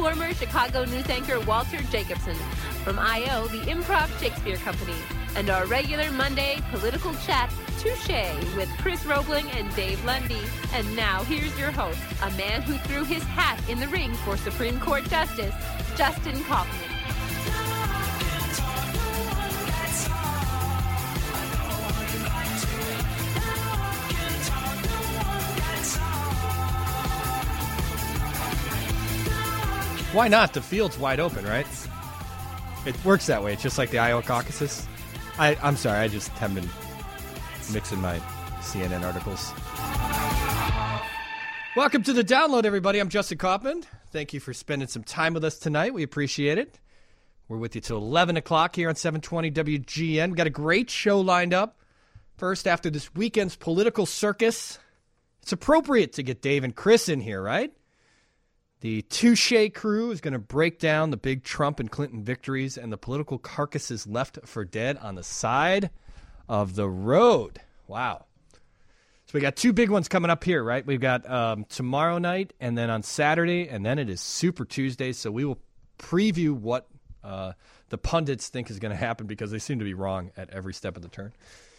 former Chicago news anchor Walter Jacobson from I.O., the Improv Shakespeare Company, and our regular Monday political chat, Touché, with Chris Roebling and Dave Lundy. And now, here's your host, a man who threw his hat in the ring for Supreme Court Justice, Justin Kaufman. Why not? The field's wide open, right? It works that way. It's just like the Iowa caucuses. I'm sorry, I just haven't been mixing my CNN articles. Welcome to the download, everybody. I'm Justin Kaufman. Thank you for spending some time with us tonight. We appreciate it. We're with you till 11 o'clock here on 720 WGN. We've got a great show lined up. First, after this weekend's political circus, it's appropriate to get Dave and Chris in here, right? The Touché crew is going to break down the big Trump and Clinton victories and the political carcasses left for dead on the side of the road. Wow. So we got two big ones coming up here, right? We've got tomorrow night and then on Saturday, and then it is Super Tuesday. So we will preview what the pundits think is going to happen because they seem to be wrong at every step of the turn.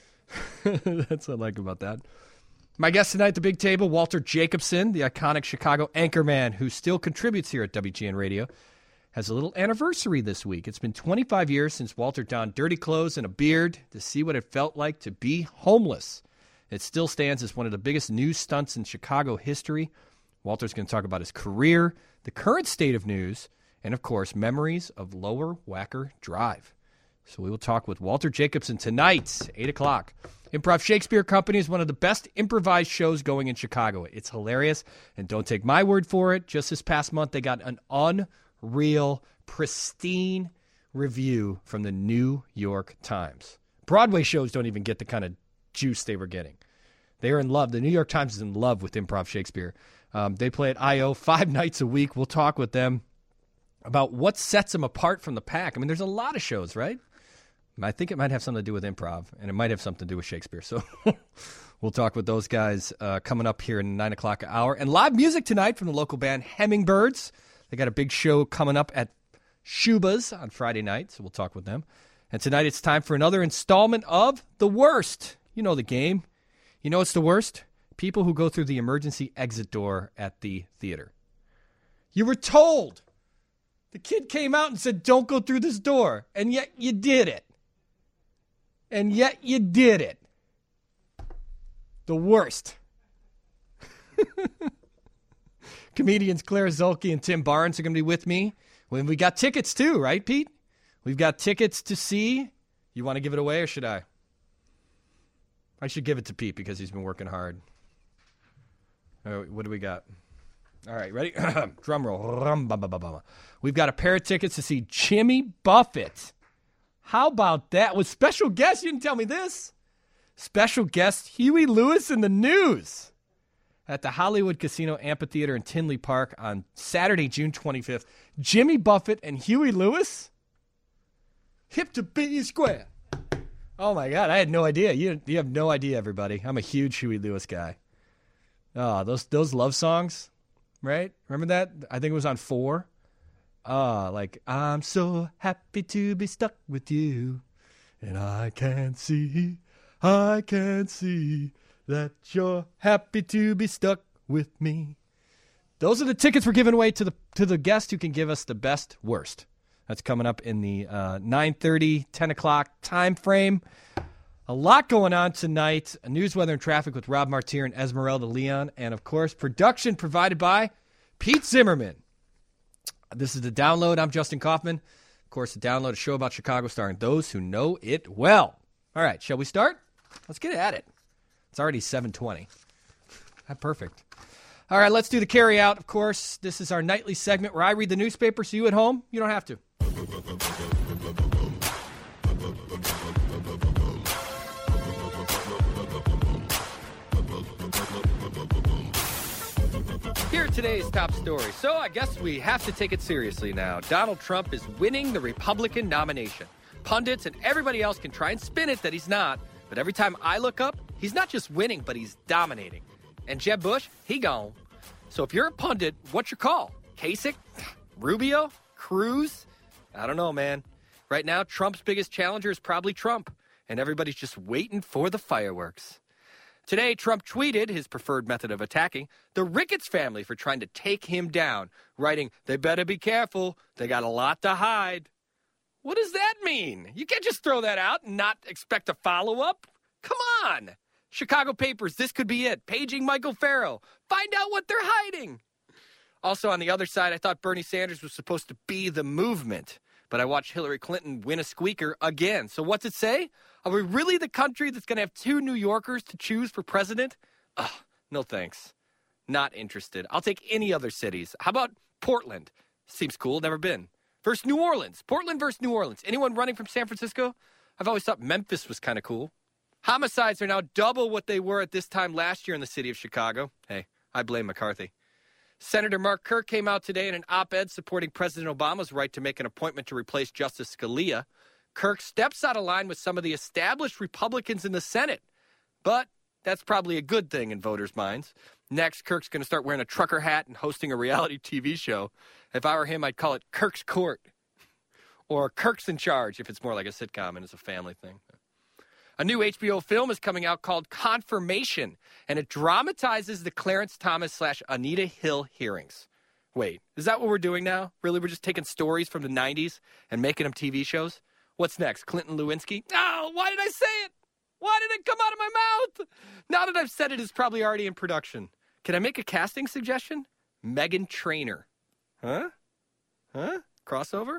That's what I like about that. My guest tonight at the big table, Walter Jacobson, the iconic Chicago anchorman who still contributes here at WGN Radio, has a little anniversary this week. It's been 25 years since Walter donned dirty clothes and a beard to see what it felt like to be homeless. It still stands as one of the biggest news stunts in Chicago history. Walter's going to talk about his career, the current state of news, and, of course, memories of Lower Wacker Drive. So we will talk with Walter Jacobson tonight, 8 o'clock. Improv Shakespeare Company is one of the best improvised shows going in Chicago. It's hilarious, and don't take my word for it. Just this past month, they got an unreal, pristine review from the New York Times. Broadway shows don't even get the kind of juice they were getting. They are in love. The New York Times is in love with Improv Shakespeare. They play at I.O. 5 nights a week. We'll talk with them about what sets them apart from the pack. I mean, there's a lot of shows, right? I think it might have something to do with improv, and it might have something to do with Shakespeare. So we'll talk with those guys coming up here in the 9 o'clock hour. And live music tonight from the local band Hummingbirds. They got a big show coming up at Shuba's on Friday night, so we'll talk with them. And tonight it's time for another installment of The Worst. You know the game. You know it's the worst? People who go through the emergency exit door at the theater. You were told. The kid came out and said, don't go through this door, and yet you did it. And yet you did it. The worst. Comedians Claire Zulke and Tim Barnes are going to be with me. We got tickets too, right, Pete? We've got tickets to see. You want to give it away or should I? I should give it to Pete because he's been working hard. What do we got? All right, ready? Drum roll. We've got a pair of tickets to see Jimmy Buffett. How about that? With special guest, you didn't tell me this. Special guest Huey Lewis in the news at the Hollywood Casino Amphitheater in Tinley Park on Saturday, June 25th. Jimmy Buffett and Huey Lewis? Hip to be square. Oh, my God. I had no idea. You have no idea, everybody. I'm a huge Huey Lewis guy. Oh, those love songs, right? Remember that? I think it was on 4. Like, I'm so happy to be stuck with you, and I can see that you're happy to be stuck with me. Those are the tickets we're giving away to the guest who can give us the best worst. That's coming up in the 9:30, 10 o'clock time frame. A lot going on tonight. News, weather, and traffic with Rob Martier and Esmeralda Leon, and, of course, production provided by Pete Zimmerman. This is The Download. I'm Justin Kaufman. Of course, The Download, a show about Chicago starring those who know it well. All right, shall we start? Let's get at it. It's already 7:20. Perfect. All right, let's do the carry out. Of course, this is our nightly segment where I read the newspaper, so you at home, you don't have to. Here are today's top story. So I guess we have to take it seriously now. Donald Trump is winning the Republican nomination. Pundits and everybody else can try and spin it that he's not, but every time I look up, he's not just winning, but he's dominating. And Jeb Bush, he gone. So if you're a pundit, what's your call? Kasich? Rubio? Cruz? I don't know, man. Right now, Trump's biggest challenger is probably Trump, and everybody's just waiting for the fireworks. Today, Trump tweeted his preferred method of attacking the Ricketts family for trying to take him down, writing, "They better be careful. They got a lot to hide." What does that mean? You can't just throw that out and not expect a follow-up. Come on. Chicago papers, this could be it. Paging Michael Farrell. Find out what they're hiding. Also, on the other side, I thought Bernie Sanders was supposed to be the movement, but I watched Hillary Clinton win a squeaker again. So what's it say? Are we really the country that's going to have 2 New Yorkers to choose for president? Ugh, no thanks. Not interested. I'll take any other cities. How about Portland? Seems cool. Never been. Versus New Orleans. Portland versus New Orleans. Anyone running from San Francisco? I've always thought Memphis was kind of cool. Homicides are now double what they were at this time last year in the city of Chicago. Hey, I blame McCarthy. Senator Mark Kirk came out today in an op-ed supporting President Obama's right to make an appointment to replace Justice Scalia. Kirk steps out of line with some of the established Republicans in the Senate. But that's probably a good thing in voters' minds. Next, Kirk's going to start wearing a trucker hat and hosting a reality TV show. If I were him, I'd call it Kirk's Court. Or Kirk's in Charge, if it's more like a sitcom and it's a family thing. A new HBO film is coming out called Confirmation, and it dramatizes the Clarence Thomas / Anita Hill hearings. Wait, is that what we're doing now? Really, we're just taking stories from the 90s and making them TV shows? What's next, Clinton Lewinsky? Oh, why did I say it? Why did it come out of my mouth? Now that I've said it, it's probably already in production. Can I make a casting suggestion? Meghan Trainor. Huh? Crossover?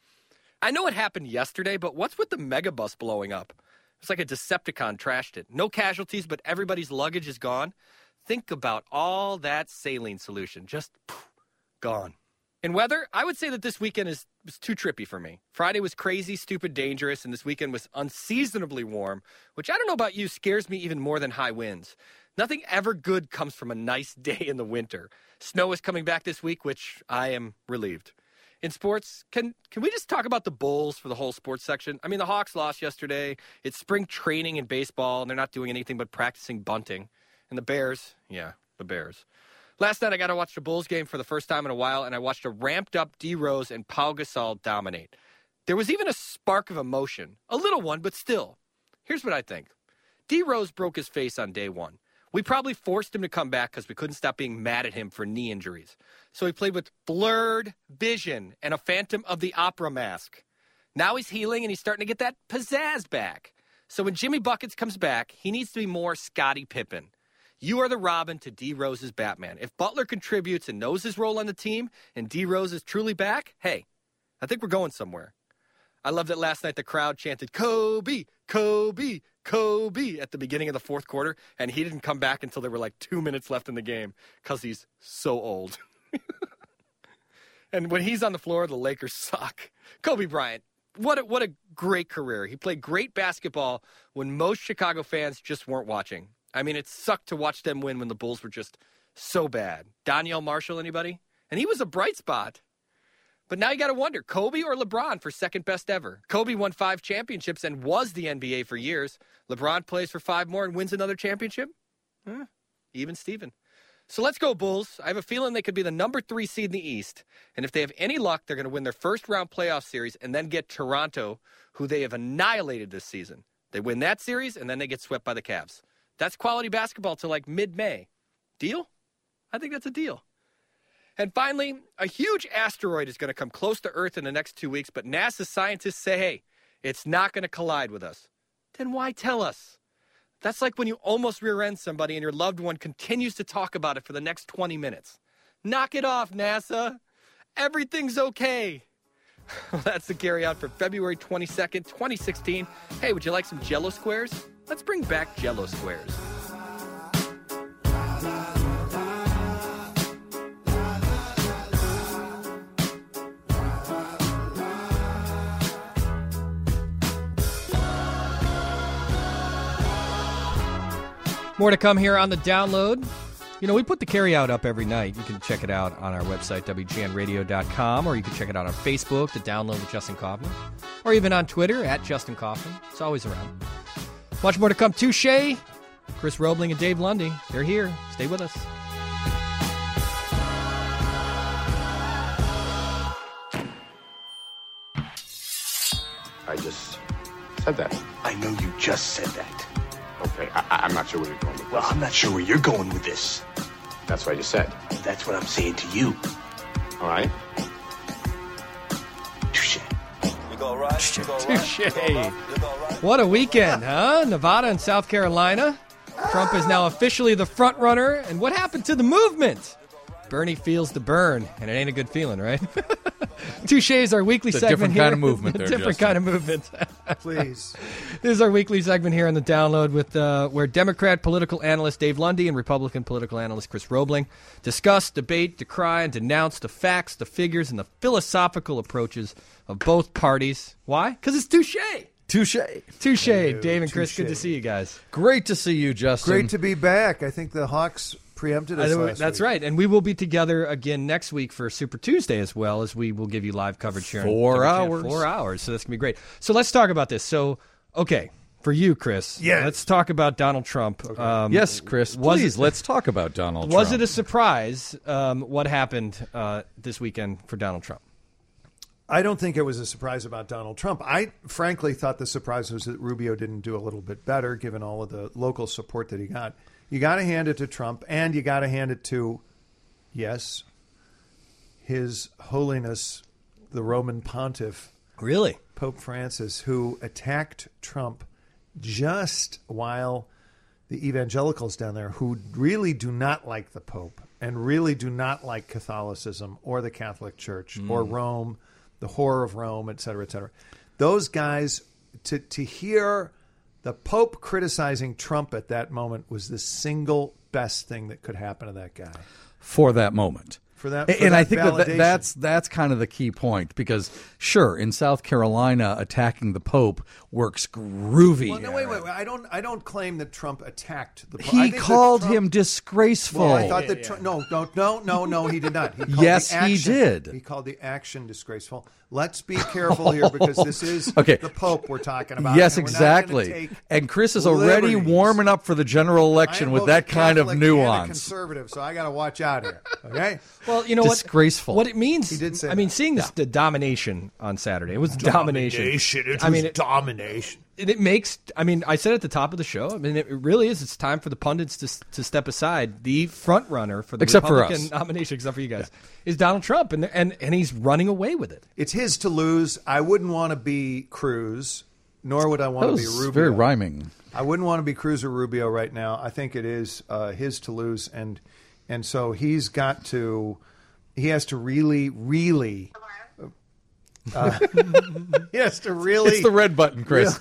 I know it happened yesterday, but what's with the megabus blowing up? It's like a Decepticon trashed it. No casualties, but everybody's luggage is gone. Think about all that saline solution. Just gone. In weather, I would say that this weekend was too trippy for me. Friday was crazy, stupid, dangerous, and this weekend was unseasonably warm, which I don't know about you, scares me even more than high winds. Nothing ever good comes from a nice day in the winter. Snow is coming back this week, which I am relieved. In sports, can we just talk about the Bulls for the whole sports section? I mean, the Hawks lost yesterday. It's spring training in baseball, and they're not doing anything but practicing bunting. And the Bears, the Bears. Last night, I got to watch the Bulls game for the first time in a while, and I watched a ramped-up D. Rose and Pau Gasol dominate. There was even a spark of emotion. A little one, but still. Here's what I think. D. Rose broke his face on day one. We probably forced him to come back because we couldn't stop being mad at him for knee injuries. So he played with blurred vision and a Phantom of the Opera mask. Now he's healing and he's starting to get that pizzazz back. So when Jimmy Buckets comes back, he needs to be more Scottie Pippen. You are the Robin to D. Rose's Batman. If Butler contributes and knows his role on the team and D. Rose is truly back, hey, I think we're going somewhere. I loved it last night. The crowd chanted, "Kobe, Kobe, Kobe," at the beginning of the fourth quarter, and he didn't come back until there were like 2 minutes left in the game because he's so old. And when he's on the floor, the Lakers suck. Kobe Bryant, what a great career. He played great basketball when most Chicago fans just weren't watching. I mean, it sucked to watch them win when the Bulls were just so bad. Donyell Marshall, anybody? And he was a bright spot. But now you got to wonder, Kobe or LeBron for second best ever? Kobe won 5 championships and was the NBA for years. LeBron plays for 5 more and wins another championship? Even Steven. So let's go, Bulls. I have a feeling they could be the number 3 seed in the East. And if they have any luck, they're going to win their first round playoff series and then get Toronto, who they have annihilated this season. They win that series and then they get swept by the Cavs. That's quality basketball till like mid-May. Deal? I think that's a deal. And finally, a huge asteroid is going to come close to Earth in the next 2 weeks, but NASA scientists say, hey, it's not going to collide with us. Then why tell us? That's like when you almost rear-end somebody and your loved one continues to talk about it for the next 20 minutes. Knock it off, NASA. Everything's okay. Well, that's the carry-out for February 22nd, 2016. Hey, would you like some Jell-O squares? Let's bring back Jell-O squares. More to come here on the download. You know, we put the carryout up every night. You can check it out on our website, WGNradio.com, or you can check it out on Facebook, the download with Justin Kaufman, or even on Twitter, at Justin Kaufman. It's always around. Much more to come. Touche. Chris Roebling and Dave Lundy. They're here. Stay with us. I just said that. I know you just said that. Okay, I'm not sure where you're going with this. Well, I'm not sure where you're going with this. That's what I just said. That's what I'm saying to you. All right? Touche. Touche. What a weekend, huh? Nevada and South Carolina. Trump is now officially the front runner. And what happened to the movement? Bernie feels the burn, and it ain't a good feeling, right? Touche is our weekly segment different here. kind of movement there, Different Justin. kind of movement. Please. This is our weekly segment here on the Download with where Democrat political analyst Dave Lundy and Republican political analyst Chris Roebling discuss, debate, decry, and denounce the facts, the figures, and the philosophical approaches of both parties. Why? Because it's touche. Touche. Touche. Dave and Chris, touche. good to see you guys. Great to see you, Justin. Great to be back. I think the Hawks preempted us last That's week. right. And we will be together again next week for Super Tuesday as well, as we will give you live coverage here. 4 hours. 4 hours. So that's going to be great. So let's talk about this. So, okay, for you, Chris, Yes. let's talk about Donald Trump. Yes, Chris, please, let's talk about Donald Trump. Was it a surprise what happened this weekend for Donald Trump? I don't think it was a surprise about Donald Trump. I frankly thought the surprise was that Rubio didn't do a little bit better, given all of the local support that he got. You got to hand it to Trump, and you got to hand it to, yes, His Holiness, the Roman Pontiff, Really? Pope Francis, who attacked Trump just while the evangelicals down there, who really do not like the Pope and really do not like Catholicism or the Catholic Church or Rome, the horror of Rome, et cetera, et cetera. Those guys, to hear the Pope criticizing Trump at that moment was the single best thing that could happen to that guy. for that moment? And I think that's kind of the key point, because sure, in South Carolina, attacking the Pope works groovy. Well, no, wait. I don't claim that Trump attacked the Pope. I He think that called Trump- him disgraceful. Well, I thought that no, he did not. He called Yes, the he action, did. He called the action disgraceful. Let's be careful here, because this is Okay. the Pope we're talking about. Yes, and we're not gonna exactly. take And Chris is already liberties. warming up for the general election with that kind of Catholic and a nuance. conservative, so I got to watch out here. Okay. Well, you know Disgraceful. what it means. He did say I mean, that. seeing the domination on Saturday, it was domination. Domination. It makes. I mean, I said at the top of the show. I mean, it really is. It's time for the pundits to step aside. The front runner for the Except for Republican us. nomination, except for you guys, is Donald Trump, and he's running away with it. It's his to lose. I wouldn't want to be Cruz, nor would I want That to be was Rubio. very rhyming. I wouldn't want to be Cruz or Rubio right now. I think it is his to lose, and so he has to really. He has to really. It's the red button, Chris.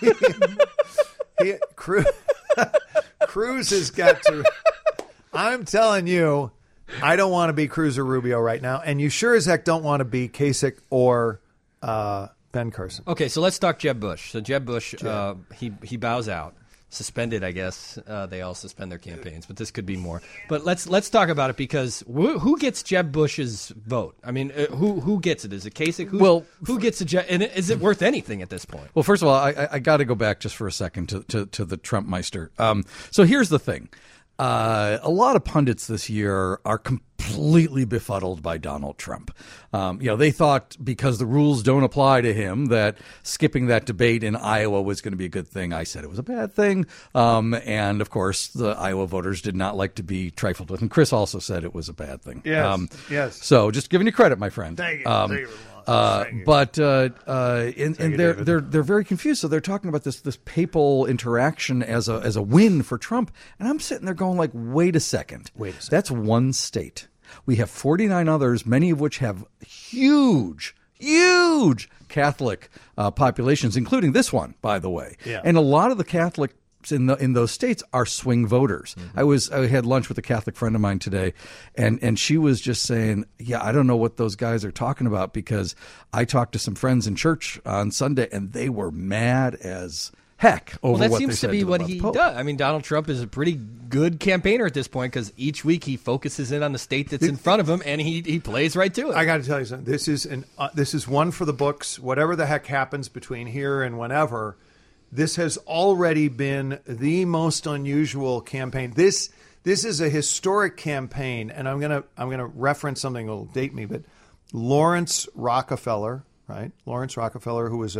Cruz has got to. I'm telling you, I don't want to be Cruz or Rubio right now, and you sure as heck don't want to be Kasich or Ben Carson. Okay, so let's talk Jeb Bush. So Jeb Bush, he bows out, suspended. I guess they all suspend their campaigns, but this could be more. But let's talk about it, because who gets Jeb Bush's vote? I mean, who gets it? Is it Kasich? Who gets a Jeb? And is it worth anything at this point? Well, first of all, I got to go back just for a second to the Trump Meister. So here's the thing. A lot of pundits this year are completely befuddled by Donald Trump. They thought because the rules don't apply to him that skipping that debate in Iowa was going to be a good thing. I said it was a bad thing. And, of course, the Iowa voters did not like to be trifled with. And Chris also said it was a bad thing. Yes. So just giving you credit, my friend. Thank you. But they're very confused. So they're talking about this papal interaction as a win for Trump, and I'm sitting there going like, wait a second. That's one state. We have 49 others, many of which have huge Catholic populations, including this one, by the way. Yeah. And a lot of the Catholic in those states are swing voters. Mm-hmm. I had lunch with a Catholic friend of mine today, and she was just saying, yeah, I don't know what those guys are talking about, because I talked to some friends in church on Sunday and they were mad as heck over Well, that what they seems said to be what about he the Pope. does. I mean, Donald Trump is a pretty good campaigner at this point, because each week he focuses in on the state that's in front of him, and he plays right to it. I got to tell you something. This is one for the books. Whatever the heck happens between here and whenever, this has already been the most unusual campaign. This is a historic campaign, and I'm gonna reference something that will date me, but Lawrence Rockefeller, right? Lawrence Rockefeller, who was a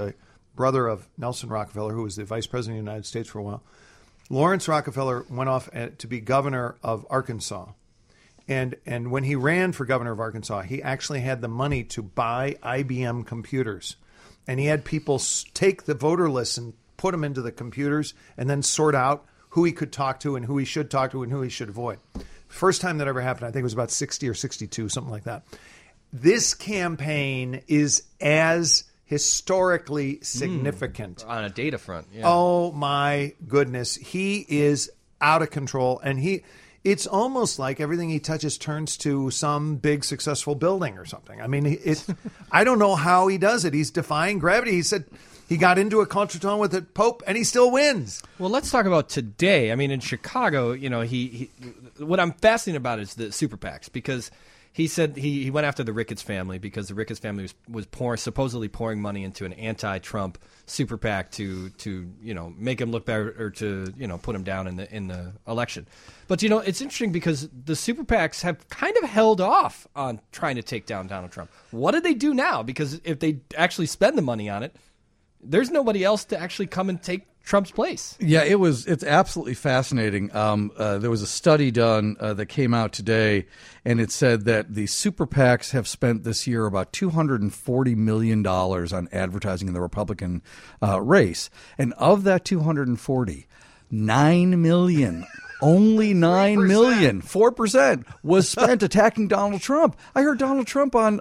brother of Nelson Rockefeller, who was the vice president of the United States for a while. Lawrence Rockefeller went off to be governor of Arkansas. And when he ran for governor of Arkansas, he actually had the money to buy IBM computers. And he had people take the voter lists and put them into the computers and then sort out who he could talk to and who he should talk to and who he should avoid. First time that ever happened, I think it was about 60 or 62, something like that. This campaign is as historically significant. On a data front. Yeah. Oh, my goodness. He is out of control. And it's almost like everything he touches turns to some big successful building or something. I mean, I don't know how he does it. He's defying gravity. He said he got into a contretemps with the Pope and he still wins. Well, let's talk about today. I mean, in Chicago, he what I'm fascinated about is the super PACs, because he said he went after the Ricketts family because the Ricketts family was supposedly pouring money into an anti-Trump super PAC to make him look better or to put him down in the election. But it's interesting because the super PACs have kind of held off on trying to take down Donald Trump. What did they do now? Because if they actually spend the money on it, there's nobody else to actually come and take Trump's place. Yeah, it's absolutely fascinating. There was a study done that came out today, and it said that the super PACs have spent this year about $240 million on advertising in the Republican race. And of that 240, 9 million only 9 million, 4% was spent attacking Donald Trump. I heard Donald Trump on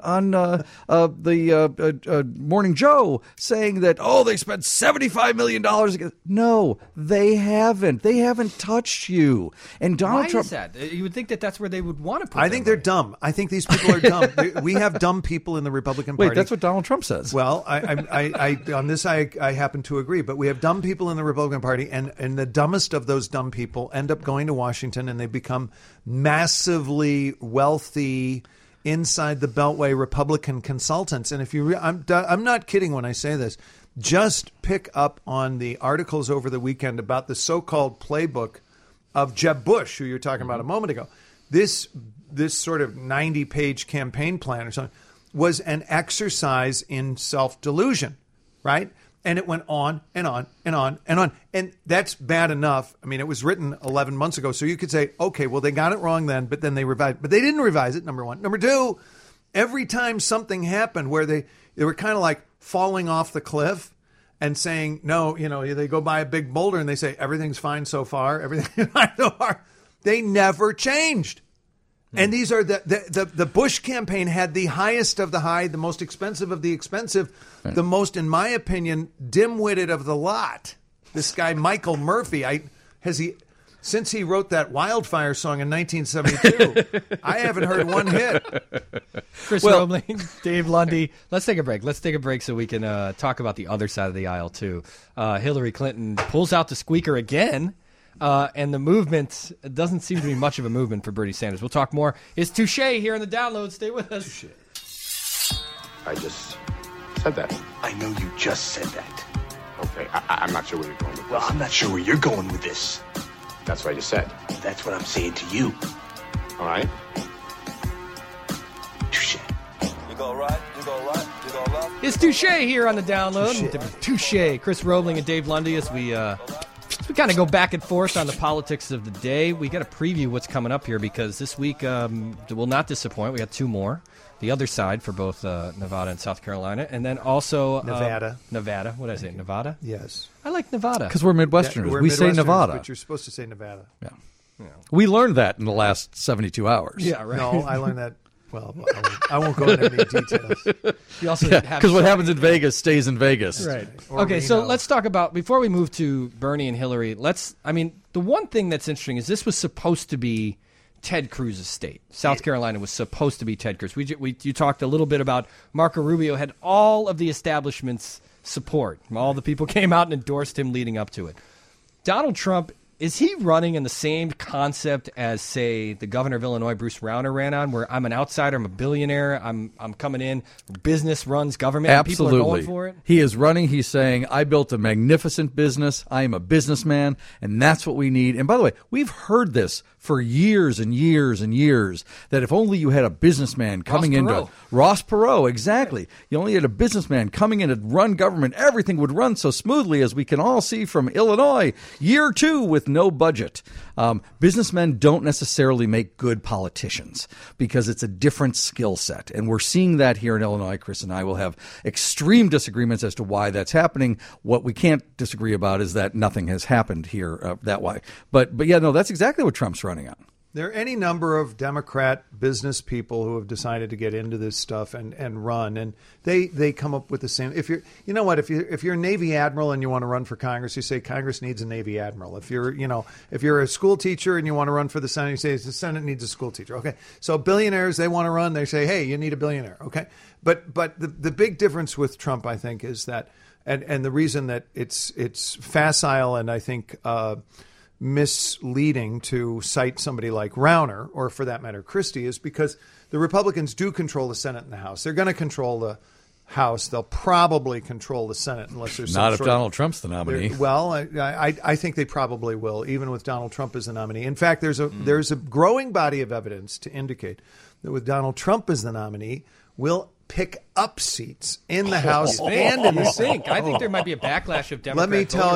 the Morning Joe saying that, they spent $75 million. No, they haven't. They haven't touched you. And Donald Trump. Why is that? You would think that that's where they would want to put I think they're dumb. I think these people are dumb. We have dumb people in the Republican Party. Wait, that's what Donald Trump says. Well, I on this I happen to agree. But we have dumb people in the Republican Party, and the dumbest of those dumb people end up going to Washington, and they become massively wealthy inside the Beltway Republican consultants. And if you, I'm not kidding when I say this. Just pick up on the articles over the weekend about the so-called playbook of Jeb Bush, who you were talking about a moment ago. This sort of 90-page campaign plan or something was an exercise in self-delusion, right? And it went on and on and on and on. And that's bad enough. I mean, it was written 11 months ago. So you could say, okay, well, they got it wrong then, but then they revised it. But they didn't revise it, number one. Number two, every time something happened where they were kind of like falling off the cliff and saying, no, they go by a big boulder and they say, everything's fine so far. Everything is fine so far. They never changed. And these are the Bush campaign had the highest of the high, the most expensive of the expensive, right. The most, in my opinion, dim-witted of the lot. This guy, Michael Murphy, since he wrote that Wildfire song in 1972, I haven't heard one hit. Chris Roebling, Dave Lundy. Let's take a break. Let's take a break so we can talk about the other side of the aisle, too. Hillary Clinton pulls out the squeaker again. And the movement doesn't seem to be much of a movement for Bernie Sanders. We'll talk more. It's Touche here in the download. Stay with us. Touche. I just said that. I know you just said that. Okay, I'm not sure where you're going with this. Well, I'm not sure where you're going with this. That's what I just said. That's what I'm saying to you. All right? Touche. You go right, you go right, you go left. It's Touche here on the download. Touche. Chris Roebling and Dave Lundy as we kind of go back and forth on the politics of the day. We got to preview what's coming up here because this week will not disappoint. We got two more. The other side for both Nevada and South Carolina. And then also Nevada. Nevada. What did I say? Nevada? Yes. I like Nevada. Because we're Midwesterners. Yeah, we're we say Midwesterners, Nevada. But you're supposed to say Nevada. Yeah. We learned that in the last 72 hours. Yeah, right. No, I learned that. Well, I won't go into any details. Because what happens in Vegas stays in Vegas. Right. Or Okay, so Reno. let's talk about, before we move to Bernie and Hillary, the one thing that's interesting is this was supposed to be Ted Cruz's state. South Carolina was supposed to be Ted Cruz. You talked a little bit about Marco Rubio had all of the establishment's support. All the people came out and endorsed him leading up to it. Donald Trump, is he running in the same concept as, say, the governor of Illinois, Bruce Rauner, ran on, where I'm an outsider, I'm a billionaire, I'm coming in, business runs government, Absolutely. and people are going for it? He is running, he's saying, I built a magnificent business, I am a businessman, and that's what we need. And by the way, we've heard this for years and years and years that if only you had a businessman coming into Ross Perot, exactly. You only had a businessman coming in to run government, everything would run so smoothly, as we can all see from Illinois, year 2 with no budget. Businessmen don't necessarily make good politicians because it's a different skill set. And we're seeing that here in Illinois. Chris and I will have extreme disagreements as to why that's happening. What we can't disagree about is that nothing has happened here that way. But yeah, no, that's exactly what Trump's running on. There are any number of Democrat business people who have decided to get into this stuff and run, and they come up with the same. If you're a Navy admiral and you want to run for Congress, you say Congress needs a Navy admiral. If you're a school teacher and you want to run for the Senate, you say the Senate needs a school teacher. Okay, so billionaires, they want to run, they say, hey, you need a billionaire. Okay, but the big difference with Trump, I think, is that, and the reason that it's facile and I think misleading to cite somebody like Rauner, or for that matter, Christie, is because the Republicans do control the Senate and the House. They're going to control the House. They'll probably control the Senate unless there's not if Donald Trump's the nominee. Well, I think they probably will, even with Donald Trump as the nominee. In fact, there's a growing body of evidence to indicate that with Donald Trump as the nominee, we'll pick up seats in the House and in the Senate. I think there might be a backlash of Democrats. Let me tell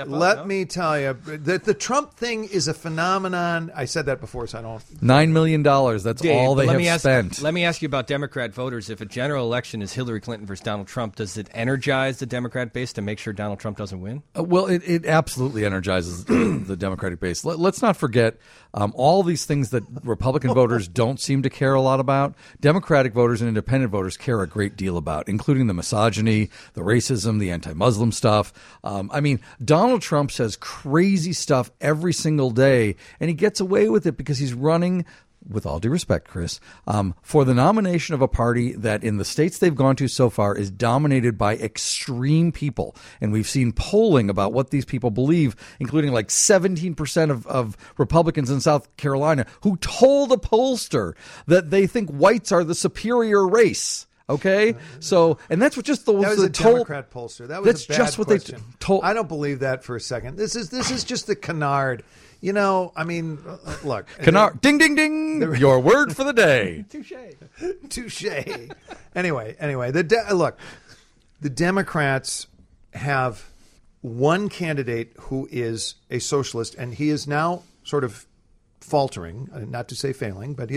you that the Trump thing is a phenomenon. I said that before, so I don't. $9 million. That's Dave, all they have spent. Let me ask you about Democrat voters. If a general election is Hillary Clinton versus Donald Trump, does it energize the Democrat base to make sure Donald Trump doesn't win? Well, it absolutely energizes the Democratic base. Let's not forget all these things that Republican voters don't seem to care a lot about. Democratic voters and independent voters care a great deal about, including the misogyny, the racism, the anti-Muslim stuff. Donald Trump says crazy stuff every single day, and he gets away with it because he's running, with all due respect, Chris, for the nomination of a party that in the states they've gone to so far is dominated by extreme people. And we've seen polling about what these people believe, including like 17% of Republicans in South Carolina who told a pollster that they think whites are the superior race. Okay, so and that's what just the that was a Democrat pollster. That was that's a bad just what question. they told. I don't believe that for a second. This is just the canard. Look, canard. Ding ding ding. Your word for the day. Touche. Anyway, the Democrats have one candidate who is a socialist, and he is now sort of faltering, not to say failing, but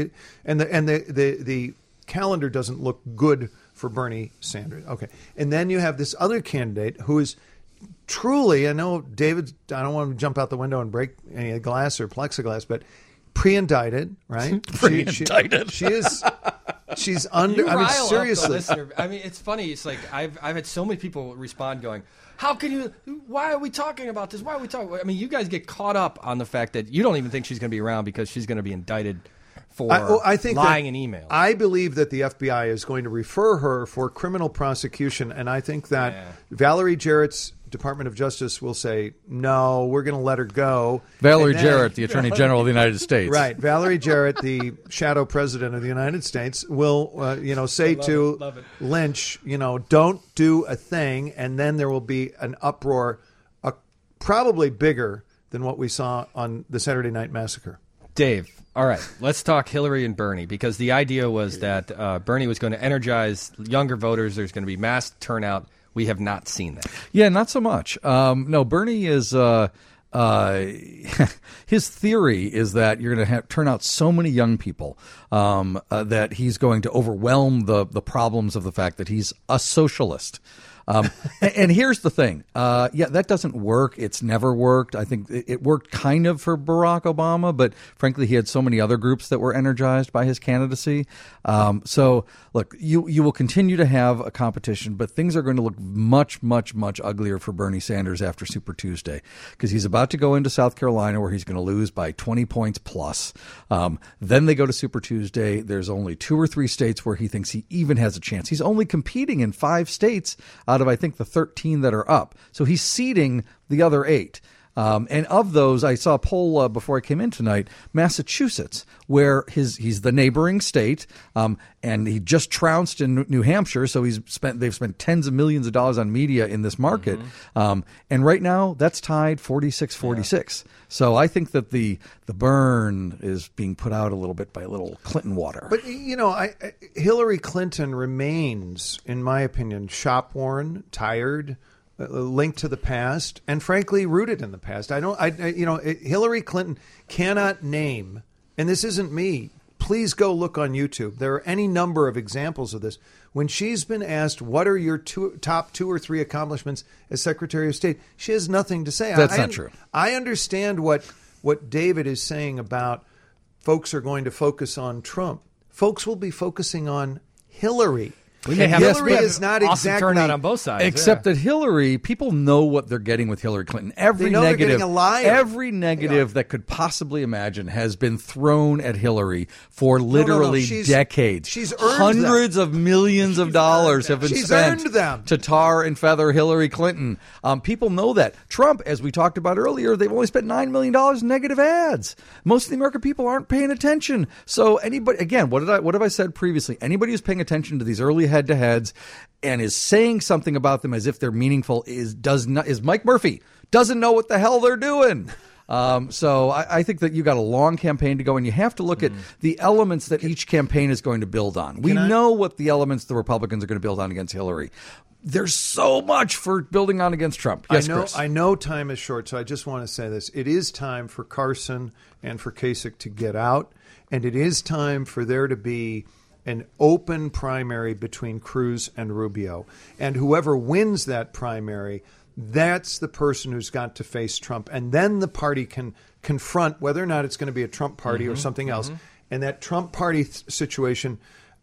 the calendar doesn't look good for Bernie Sanders. Okay. And then you have this other candidate who is truly, I know David, I don't want to jump out the window and break any glass or plexiglass, but pre-indicted, right? Pre-indicted. She's under, seriously. It's funny. It's like I've had so many people respond going, how can you, why are we talking about this? Why are we talking? You guys get caught up on the fact that you don't even think she's going to be around because she's going to be indicted for lying in emails. I believe that the FBI is going to refer her for criminal prosecution, and I think that Valerie Jarrett's Department of Justice will say, no, we're going to let her go. Valerie Jarrett, the Attorney General of the United States. Right. Valerie Jarrett, the shadow president of the United States, will say to Lynch, don't do a thing, and then there will be an uproar probably bigger than what we saw on the Saturday Night Massacre. Dave, all right, let's talk Hillary and Bernie, because the idea was that Bernie was going to energize younger voters. There's going to be mass turnout. We have not seen that. Yeah, not so much. No, Bernie is his theory is that you're going to turn out so many young people that he's going to overwhelm the problems of the fact that he's a socialist. And here's the thing. That doesn't work. It's never worked. I think it worked kind of for Barack Obama, but frankly, he had so many other groups that were energized by his candidacy. So look, you will continue to have a competition, but things are going to look much, much, much uglier for Bernie Sanders after Super Tuesday, because he's about to go into South Carolina where he's going to lose by 20 points plus. Then they go to Super Tuesday. There's only 2 or 3 states where he thinks he even has a chance. He's only competing in 5 states out of, I think, the 13 that are up. So he's seeding the other 8. And of those, I saw a poll before I came in tonight, Massachusetts, where he's the neighboring state, and he just trounced in New Hampshire, so they've spent tens of millions of dollars on media in this market. And right now, that's tied 46-46. Yeah. So I think that the burn is being put out a little bit by a little Clinton water. But, Hillary Clinton remains, in my opinion, shop-worn, tired, linked to the past, and frankly, rooted in the past. Hillary Clinton cannot name, and this isn't me, please go look on YouTube. There are any number of examples of this. When she's been asked, what are your top 2 or 3 accomplishments as Secretary of State, she has nothing to say. That's not true. I understand what David is saying about folks are going to focus on Trump. Folks will be focusing on Hillary. We may have Hillary is not awesome exactly turnout on both sides. Except that Hillary, people know what they're getting with Hillary Clinton. They know they're getting a liar. Every negative that could possibly imagine has been thrown at Hillary for literally decades. She's earned hundreds of millions of dollars have been spent to tar and feather Hillary Clinton. People know that. Trump, as we talked about earlier, they've only spent $9 million in negative ads. Most of the American people aren't paying attention. So anybody, again, what have I said previously? Anybody who's paying attention to these early head-to-heads and is saying something about them as if they're meaningful is Mike Murphy, doesn't know what the hell they're doing. So I think that you got a long campaign to go, and you have to look at the elements that each campaign is going to build on. We know what the elements the Republicans are going to build on against Hillary. There's so much for building on against Trump. Yes, Chris. I know time is short, so I just want to say this. It is time for Carson and for Kasich to get out, and it is time for there to be an open primary between Cruz and Rubio. And whoever wins that primary, that's the person who's got to face Trump. And then the party can confront whether or not it's going to be a Trump party or something else. And that Trump party situation,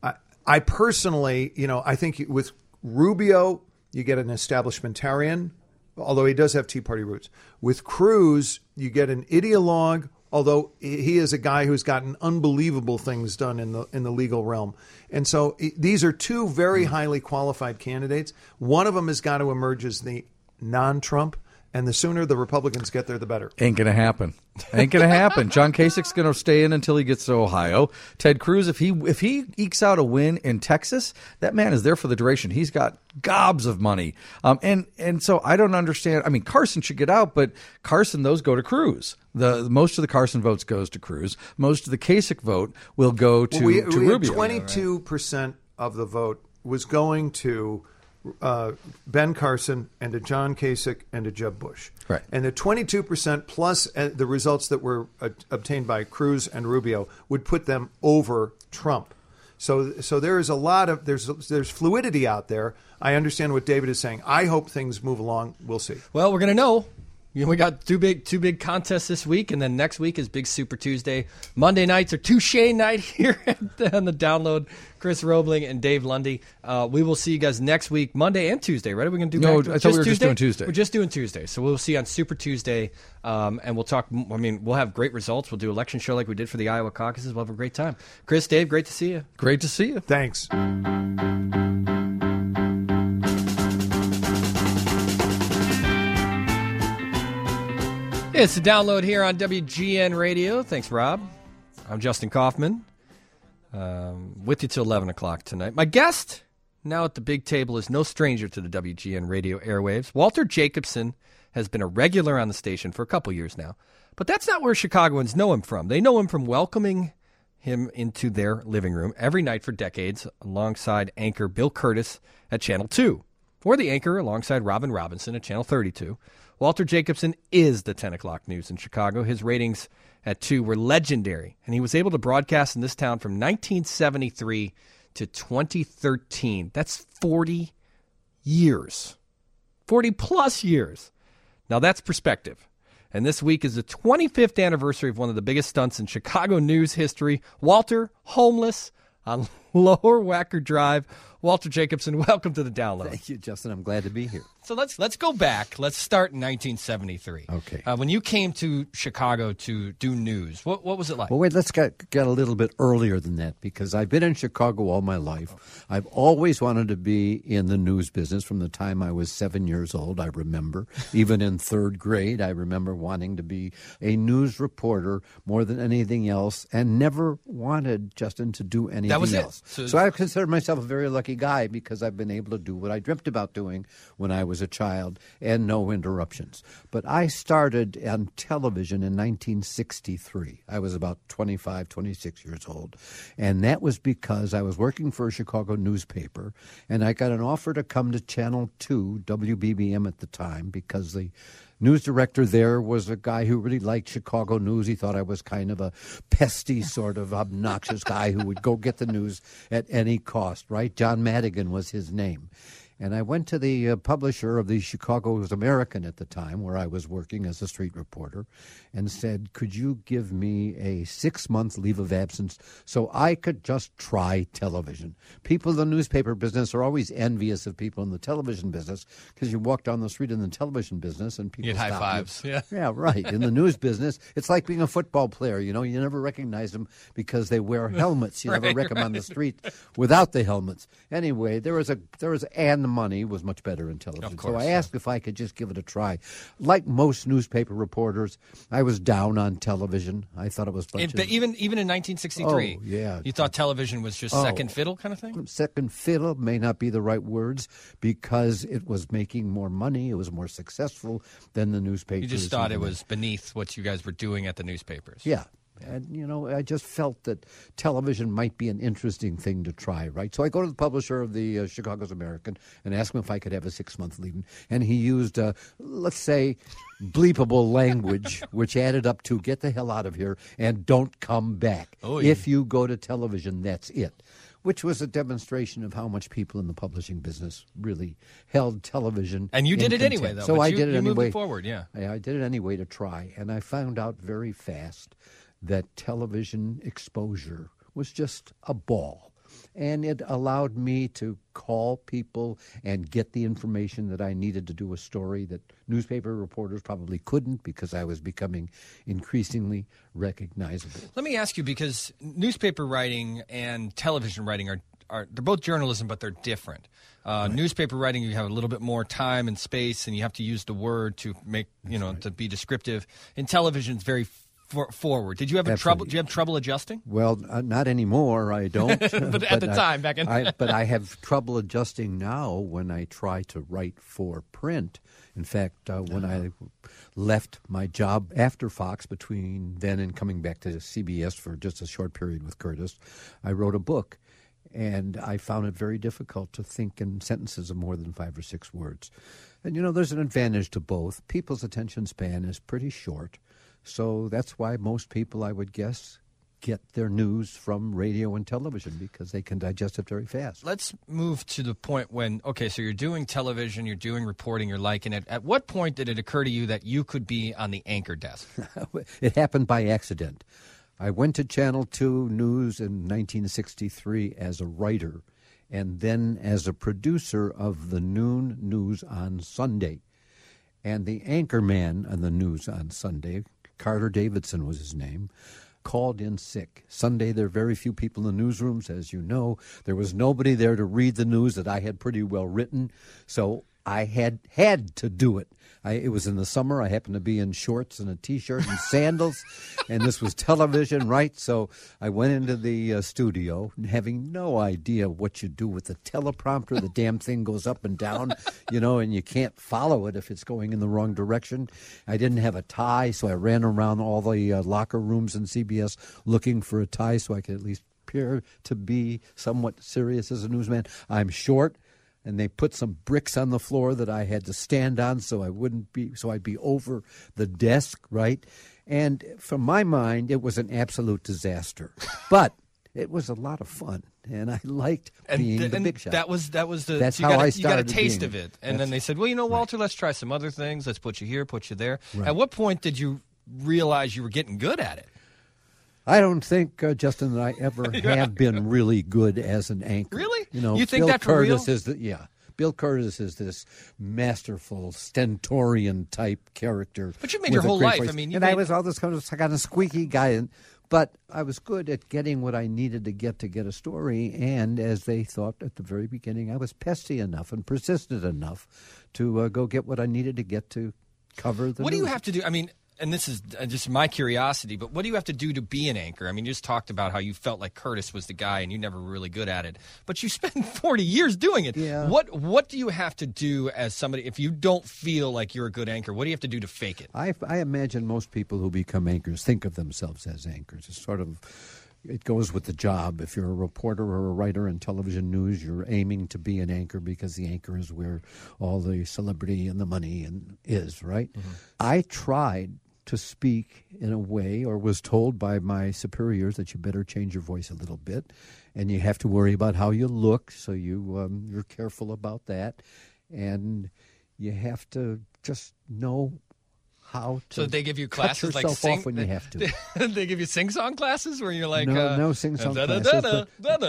I personally, I think with Rubio, you get an establishmentarian, although he does have Tea Party roots. With Cruz, you get an ideologue, although he is a guy who's gotten unbelievable things done in the legal realm. And so these are 2 very highly qualified candidates. One of them has got to emerge as the non-Trump, and the sooner the Republicans get there, the better. Ain't going to happen. Ain't going to happen. John Kasich's going to stay in until he gets to Ohio. Ted Cruz, if he ekes out a win in Texas, that man is there for the duration. He's got gobs of money. And so I don't understand. I mean, Carson should get out, but Carson, those go to Cruz. Most of the Carson votes goes to Cruz. Most of the Kasich vote will go to Rubio. 22% of the vote was going to Ben Carson and to John Kasich and to Jeb Bush. Right. And the 22% plus the results that were obtained by Cruz and Rubio would put them over Trump. So there is a lot of there's fluidity out there. I understand what David is saying. I hope things move along. We'll see. Well, we're going to know. We got two big contests this week, and then next week is Big Super Tuesday. Monday nights are Touche night here on the Download. Chris Roebling and Dave Lundy. We will see you guys next week, Monday and Tuesday, right? Are we going to do No, I thought we were just doing Tuesday. We're just doing Tuesday. So we'll see you on Super Tuesday, and we'll talk. I mean, we'll have great results. We'll do election show like we did for the Iowa caucuses. We'll have a great time. Chris, Dave, great to see you. Great to see you. Thanks. It's the Download here on WGN Radio. Thanks, Rob. I'm Justin Kaufman, with you till 11 o'clock tonight. My guest now at the big table is no stranger to the WGN Radio airwaves. Walter Jacobson has been a regular on the station for a couple years now, but that's not where Chicagoans know him from. They know him from welcoming him into their living room every night for decades alongside anchor Bill Curtis at Channel 2, or the anchor alongside Robin Robinson at Channel 32. Walter Jacobson is the 10 o'clock news in Chicago. His ratings at 2 were legendary, and he was able to broadcast in this town from 1973 to 2013. That's 40 years. 40-plus years. Now, that's perspective. And this week is the 25th anniversary of one of the biggest stunts in Chicago news history. Walter, homeless, on Lower Wacker Drive. Walter Jacobson, welcome to the Download. Thank you, Justin. I'm glad to be here. So let's go back. Let's start in 1973. Okay. When you came to Chicago to do news, what was it like? Well, wait, let's get a little bit earlier than that, because I've been in Chicago all my life. I've always wanted to be in the news business from the time I was 7 years old, I remember. Even in third grade, I remember wanting to be a news reporter more than anything else, and never wanted, Justin, to do anything That was else. it. So I consider myself a very lucky guy, because I've been able to do what I dreamt about doing when I was a child, and no interruptions. But I started on television in 1963. I was about 25, 26 years old. And that was because I was working for a Chicago newspaper, and I got an offer to come to Channel 2, WBBM at the time, because the news director there was a guy who really liked Chicago news. He thought I was kind of a pesty, sort of obnoxious guy who would go get the news at any cost, right? John Madigan was his name. And I went to the publisher of the Chicago's American at the time, where I was working as a street reporter, and said, could you give me a 6-month leave of absence so I could just try television? People in the newspaper business are always envious of people in the television business, because you walk down the street in the television business and people You get stop high fives. you. Yeah. Yeah, right. In the news business, it's like being a football player. You know, you never recognize them because they wear helmets. You never wreck them on the street without the helmets. Anyway, and the money was much better in television. Of course, so I asked if I could just give it a try. Like most newspaper reporters, I was down on television. I thought it was Even in 1963, Oh, yeah. you thought television was just second fiddle kind of thing? Second fiddle may not be the right words, because it was making more money. It was more successful than the newspapers. You just thought it was beneath what you guys were doing at the newspapers. Yeah. And, you know, I just felt that television might be an interesting thing to try, right? So I go to the publisher of the Chicago's American and ask him if I could have a 6-month leave. And he used, let's say, bleepable language, which added up to get the hell out of here and don't come back. Oh, yeah. If you go to television, that's it. Which was a demonstration of how much people in the publishing business really held television. And you did it in anyway, contempt. though. So but I you, did it you anyway. moved it forward, yeah. I did it anyway to try, and I found out very fast that television exposure was just a ball. And it allowed me to call people and get the information that I needed to do a story that newspaper reporters probably couldn't, because I was becoming increasingly recognizable. Let me ask you, because newspaper writing and television writing are they're both journalism, but they're different. Right. Newspaper writing, you have a little bit more time and space, and you have to use the word to make, to be descriptive. In television, it's very forward. Did you have trouble? Did you have trouble adjusting? Well, not anymore. I don't. but at the time, back in. But I have trouble adjusting now when I try to write for print. In fact, when I left my job after Fox, between then and coming back to CBS for just a short period with Curtis, I wrote a book. And I found it very difficult to think in sentences of more than 5 or 6 words. And, there's an advantage to both. People's attention span is pretty short. So that's why most people, I would guess, get their news from radio and television, because they can digest it very fast. Let's move to the point when, so you're doing television, you're doing reporting, you're liking it. At what point did it occur to you that you could be on the anchor desk? It happened by accident. I went to Channel 2 News in 1963 as a writer, and then as a producer of the noon news on Sunday. And the anchor man on the news on Sunday, Carter Davidson was his name, called in sick. Sunday, there are very few people in the newsrooms, as you know. There was nobody there to read the news that I had pretty well written, so I had to do it. It was in the summer. I happened to be in shorts and a T-shirt and sandals, and this was television, right? So I went into the studio, having no idea what you do with the teleprompter. The damn thing goes up and down, and you can't follow it if it's going in the wrong direction. I didn't have a tie, so I ran around all the locker rooms in CBS looking for a tie so I could at least appear to be somewhat serious as a newsman. I'm short. And they put some bricks on the floor that I had to stand on so I'd be over the desk, right? And from my mind, it was an absolute disaster. But it was a lot of fun, and I liked being the big shot. That's how I started. You got a taste of it. And then they said, well, Walter, let's try some other things. Let's put you here, put you there. Right. At what point did you realize you were getting good at it? I don't think, Justin, that I ever have been really good as an anchor. Really? You think Bill that for Curtis real? Bill Curtis is this masterful, stentorian-type character. But you made your whole life. I mean, I was all this kind of squeaky guy. But I was good at getting what I needed to get a story. And as they thought at the very beginning, I was pesky enough and persistent enough to go get what I needed to get to cover the What news. do you have to do? I mean, and this is just my curiosity, but what do you have to do to be an anchor? I mean, you just talked about how you felt like Curtis was the guy and you never were really good at it. But you spent 40 years doing it. Yeah. What do you have to do as somebody, if you don't feel like you're a good anchor, what do you have to do to fake it? I imagine most people who become anchors think of themselves as anchors. It's sort of, it goes with the job. If you're a reporter or a writer in television news, you're aiming to be an anchor because the anchor is where all the celebrity and the money is, right? Mm-hmm. I tried to speak in a way, or was told by my superiors that you better change your voice a little bit, and you have to worry about how you look, so you're careful about that, and you have to just know how to. So they give you classes cut like yourself off when you have to. They give you sing-song classes where you're like no sing-song classes.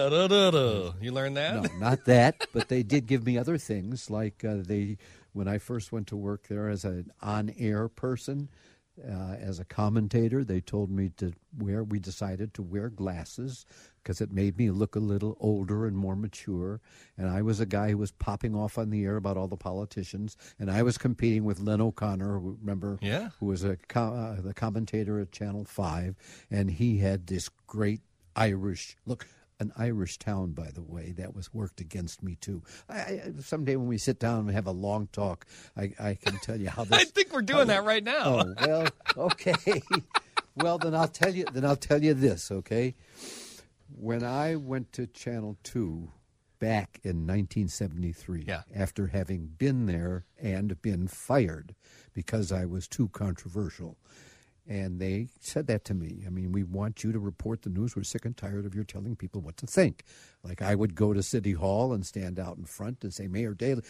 You learn that? No, not that, but they did give me other things, like when I first went to work there as an on-air person. As a commentator, they told me we decided to wear glasses because it made me look a little older and more mature. And I was a guy who was popping off on the air about all the politicians. And I was competing with Len O'Connor, who was the commentator at Channel 5. And he had this great Irish look. An Irish town, by the way, that was worked against me, too. Someday when we sit down and have a long talk, I can tell you how this... I think we're doing that right now. Oh, well, okay. Well, then I'll tell you this, okay? When I went to Channel 2 back in 1973, after having been there and been fired because I was too controversial, and they said that to me. I mean, we want you to report the news. We're sick and tired of your telling people what to think. Like I would go to City Hall and stand out in front and say, Mayor Daley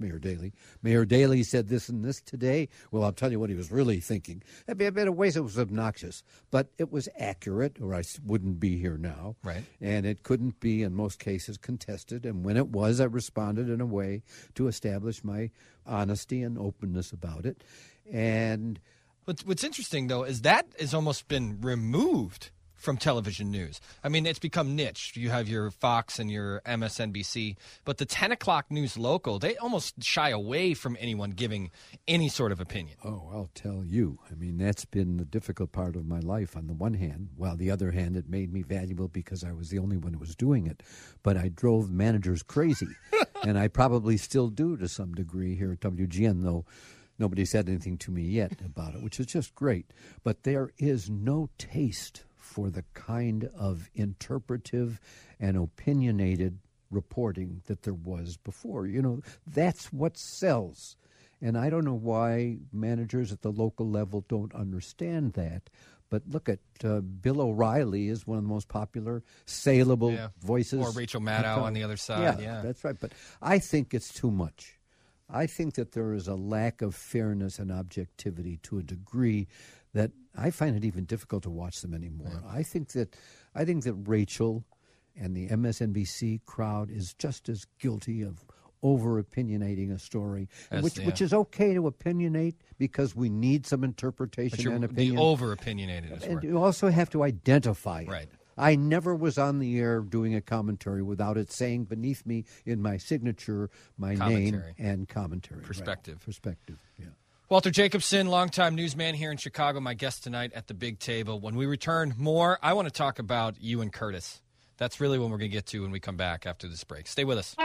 said this and this today. Well, I'll tell you what he was really thinking. I mean, in ways it was obnoxious, but it was accurate, or I wouldn't be here now. Right. And it couldn't be, in most cases, contested. And when it was, I responded in a way to establish my honesty and openness about it. And what's interesting, though, is that has almost been removed from television news. I mean, it's become niche. You have your Fox and your MSNBC, but the 10 o'clock news local, they almost shy away from anyone giving any sort of opinion. Oh, I'll tell you. I mean, that's been the difficult part of my life on the one hand. While the other hand, it made me valuable because I was the only one who was doing it. But I drove managers crazy, and I probably still do to some degree here at WGN, though. Nobody said anything to me yet about it, which is just great. But there is no taste for the kind of interpretive and opinionated reporting that there was before. You know, that's what sells. And I don't know why managers at the local level don't understand that. But look at Bill O'Reilly is one of the most popular, saleable voices. Or Rachel Maddow on the other side. Yeah, that's right. But I think it's too much. I think that there is a lack of fairness and objectivity to a degree that I find it even difficult to watch them anymore. Yeah. I think that Rachel and the MSNBC crowd is just as guilty of over-opinionating a story, which is okay to opinionate because we need some interpretation and opinion. The over-opinionated is and you also have to identify it. Right. I never was on the air doing a commentary without it saying beneath me in my signature my name and commentary. Perspective. Right. Perspective, yeah. Walter Jacobson, longtime newsman here in Chicago, my guest tonight at the Big Table. When we return more, I want to talk about you and Curtis. That's really what we're going to get to when we come back after this break. Stay with us.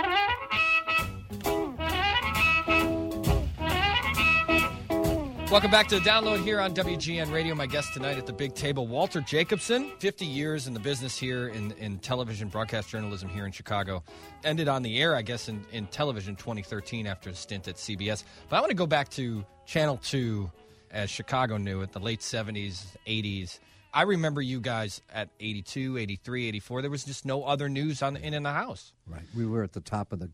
Welcome back to the Download here on WGN Radio. My guest tonight at the Big Table, Walter Jacobson, 50 years in the business here in television broadcast journalism here in Chicago. Ended on the air, I guess, in television 2013 after a stint at CBS. But I want to go back to Channel 2 as Chicago knew it, the late 70s, 80s. I remember you guys at 82, 83, 84. There was just no other news in the house. Right. We were at the top of the heap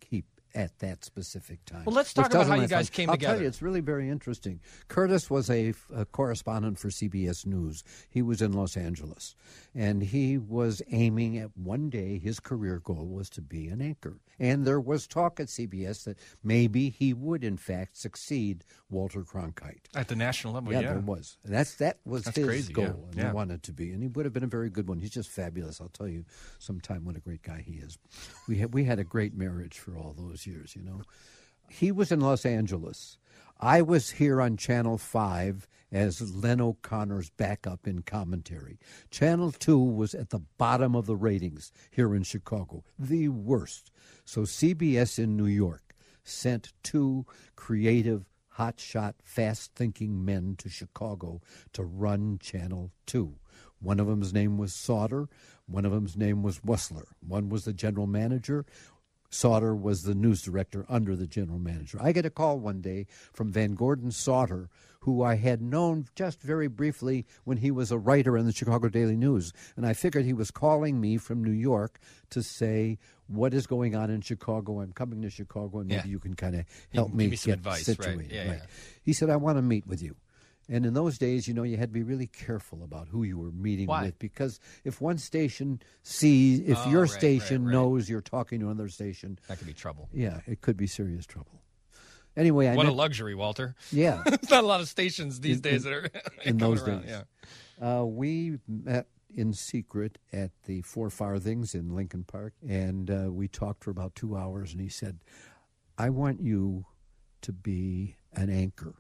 at that specific time. Well, let's talk Which about doesn't how you make guys fun. came I'll together. tell you, it's really very interesting. Curtis was a correspondent for CBS News. He was in Los Angeles, and he was aiming at one day, his career goal was to be an anchor. And there was talk at CBS that maybe he would, in fact, succeed Walter Cronkite. At the national level, Yeah, there was. And that was That's his crazy, goal, yeah. and Yeah. he wanted to be. And he would have been a very good one. He's just fabulous. I'll tell you sometime what a great guy he is. We had a great marriage for all those years, you know. He was in Los Angeles. I was here on Channel 5 as Len O'Connor's backup in commentary. Channel 2 was at the bottom of the ratings here in Chicago, the worst. So CBS in New York sent 2 creative, hotshot, fast-thinking men to Chicago to run Channel 2. One of them's name was Sauter. One of them's name was Wessler. One was the general manager. Sauter was the news director under the general manager. I get a call one day from Van Gordon Sauter, who I had known just very briefly when he was a writer in the Chicago Daily News. And I figured he was calling me from New York to say, what is going on in Chicago? I'm coming to Chicago, and maybe you can kind of help me give me some get advice, situated. right? Yeah. He said, I want to meet with you. And in those days, you know, you had to be really careful about who you were meeting Why? with, because if one station sees, if your right, station right. knows you're talking to another station, That could be trouble. yeah, it could be serious trouble. Anyway, I What a met, luxury, Walter. yeah, There's not a lot of stations these days that are in coming those around, days. Yeah. We met in secret at the Four Farthings in Lincoln Park, and we talked for about 2 hours. And he said, "I want you to be an anchor,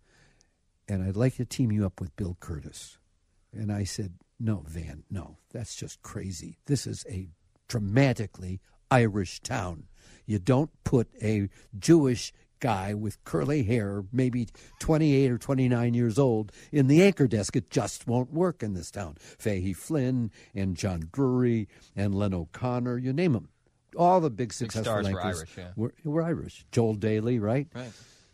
and I'd like to team you up with Bill Curtis." And I said, "No, Van, no, that's just crazy. This is a dramatically Irish town. You don't put a Jewish guy with curly hair, maybe 28 or 29 years old, in the anchor desk. It just won't work in this town." Fahey Flynn and John Drury and Len O'Connor, you name them. All the big successful stars were anchors Irish, yeah. were Irish. Joel Daly, right? Right.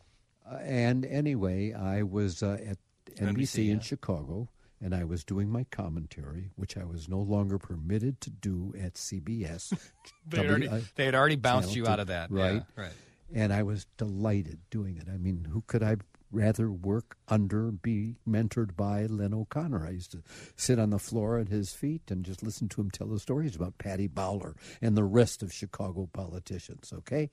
And anyway, I was at NBC in yeah. Chicago, and I was doing my commentary, which I was no longer permitted to do at CBS. They had already bounced Channel you 2, out of that. right? Yeah, right. And I was delighted doing it. I mean, who could I rather work under, be mentored by Len O'Connor? I used to sit on the floor at his feet and just listen to him tell the stories about Patty Bowler and the rest of Chicago politicians, okay?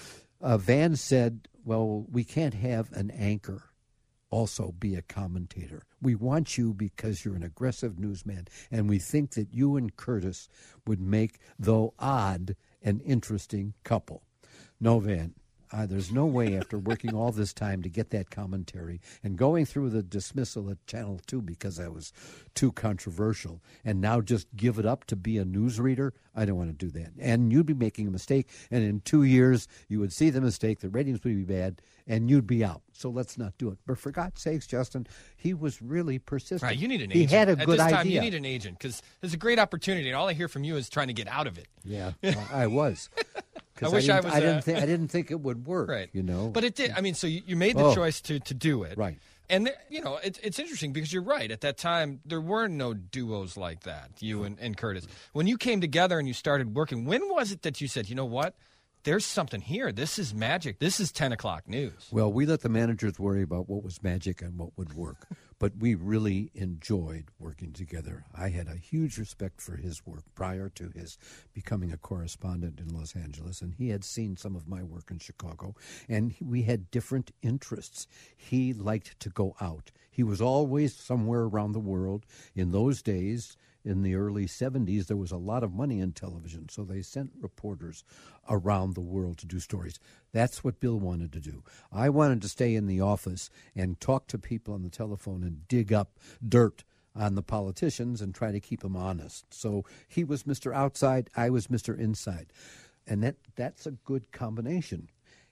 Van said, well, we can't have an anchor also be a commentator. We want you because you're an aggressive newsman, and we think that you and Curtis would make, though odd, an interesting couple. No, Van. There's no way after working all this time to get that commentary and going through the dismissal at Channel 2 because I was too controversial and now just give it up to be a newsreader. I don't want to do that. And you'd be making a mistake, and in 2 years you would see the mistake, the ratings would be bad, and you'd be out. So let's not do it. But for God's sakes, Justin, he was really persistent. Right, you need an he agent. He had a At good this time, idea. You need an agent because there's a great opportunity, and all I hear from you is trying to get out of it. Yeah, I was. I wish I was. I didn't think it would work. Right. You know, but it did. I mean, so you made the choice to do it. Right. And you know, it's interesting because you're right. At that time, there were no duos like that. You and Curtis. When you came together and you started working, when was it that you said, you know what? There's something here. This is magic. This is 10 o'clock news. Well, we let the managers worry about what was magic and what would work, but we really enjoyed working together. I had a huge respect for his work prior to his becoming a correspondent in Los Angeles, and he had seen some of my work in Chicago, and we had different interests. He liked to go out. He was always somewhere around the world. In those days, in the early 70s, there was a lot of money in television, so they sent reporters around the world to do stories. That's what Bill wanted to do. I wanted to stay in the office and talk to people on the telephone and dig up dirt on the politicians and try to keep them honest. So he was Mr. Outside, I was Mr. Inside. And that's a good combination.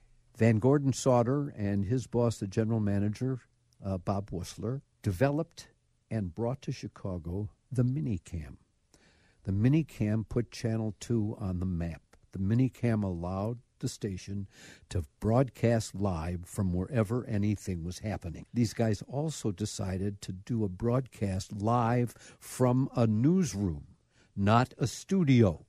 Van Gordon Sauter and his boss, the general manager, Bob Wessler, developed and brought to Chicago the Minicam. The Minicam put Channel 2 on the map. The Minicam allowed the station to broadcast live from wherever anything was happening. These guys also decided to do a broadcast live from a newsroom, not a studio.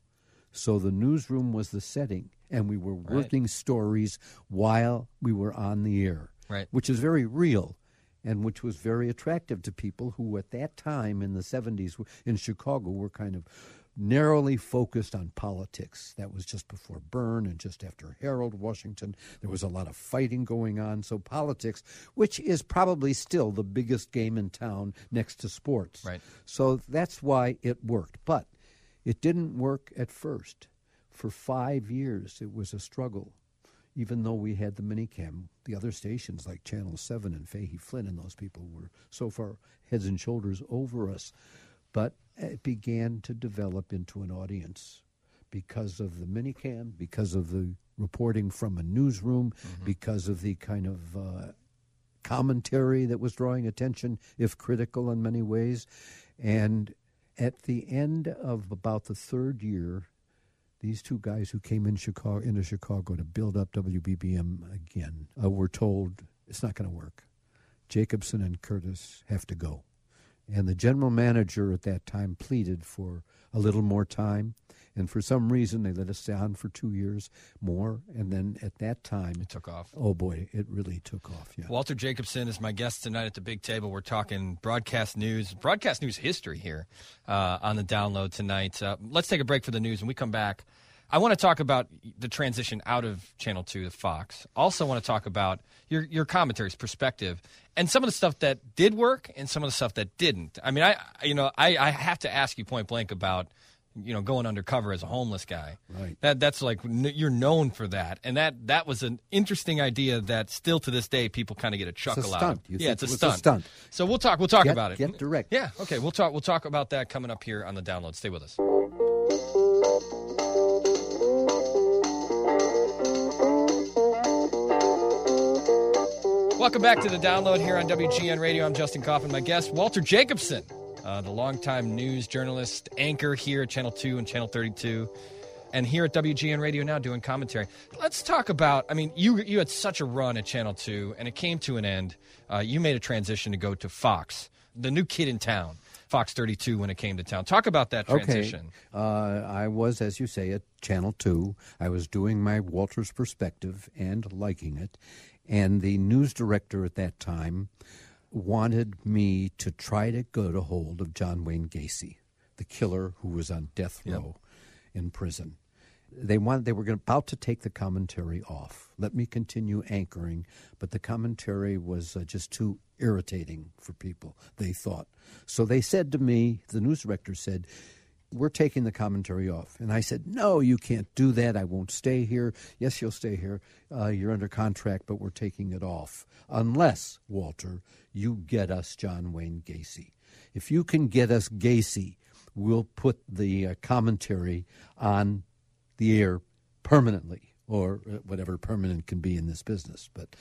So the newsroom was the setting, and we were working stories while we were on the air, which is very real and which was very attractive to people who at that time in the 70s in Chicago were kind of narrowly focused on politics. That was just before Byrne and just after Harold Washington. There was a lot of fighting going on. So politics, which is probably still the biggest game in town next to sports. Right. So that's why it worked. But it didn't work at first. For 5 years, it was a struggle. Even though we had the minicam, the other stations like Channel 7 and Fahey Flynn and those people were so far heads and shoulders over us. But it began to develop into an audience because of the minicam, because of the reporting from a newsroom, because of the kind of commentary that was drawing attention, if critical in many ways. And at the end of about the third year, these two guys who came into Chicago to build up WBBM again were told it's not going to work. Jacobson and Curtis have to go. And the general manager at that time pleaded for a little more time. And for some reason, they let us stay on for 2 years more. And then at that time, it took off. Oh, boy, it really took off, yeah. Walter Jacobson is my guest tonight at the big table. We're talking broadcast news history here on the download tonight. Let's take a break for the news. When we come back, I want to talk about the transition out of Channel 2 to Fox. Also want to talk about your commentaries, perspective, and some of the stuff that did work and some of the stuff that didn't. I mean, I have to ask you point blank about going undercover as a homeless guy. Right. That's like you're known for that, and that was an interesting idea that still to this day people kind of get a chuckle out of. Yeah, it's a stunt. So we'll talk about it. Get direct. Yeah. Okay. We'll talk about that coming up here on the download. Stay with us. Welcome back to the download here on WGN Radio. I'm Justin Kaufman. My guest, Walter Jacobson, the longtime news journalist, anchor here at Channel 2 and Channel 32, and here at WGN Radio now doing commentary. Let's talk about, you had such a run at Channel 2, and it came to an end. You made a transition to go to Fox, the new kid in town, Fox 32 when it came to town. Talk about that transition. Okay. I was, as you say, at Channel 2. I was doing my Walter's Perspective and liking it. And the news director at that time wanted me to try to get a hold of John Wayne Gacy, the killer who was on death row in prison. They were about to take the commentary off. Let me continue anchoring, but the commentary was just too irritating for people, they thought. So they said to me, the news director said, we're taking the commentary off. And I said, no, you can't do that. I won't stay here. Yes, you'll stay here. You're under contract, but we're taking it off. Unless, Walter, you get us John Wayne Gacy. If you can get us Gacy, we'll put the commentary on the air permanently, or whatever permanent can be in this business. But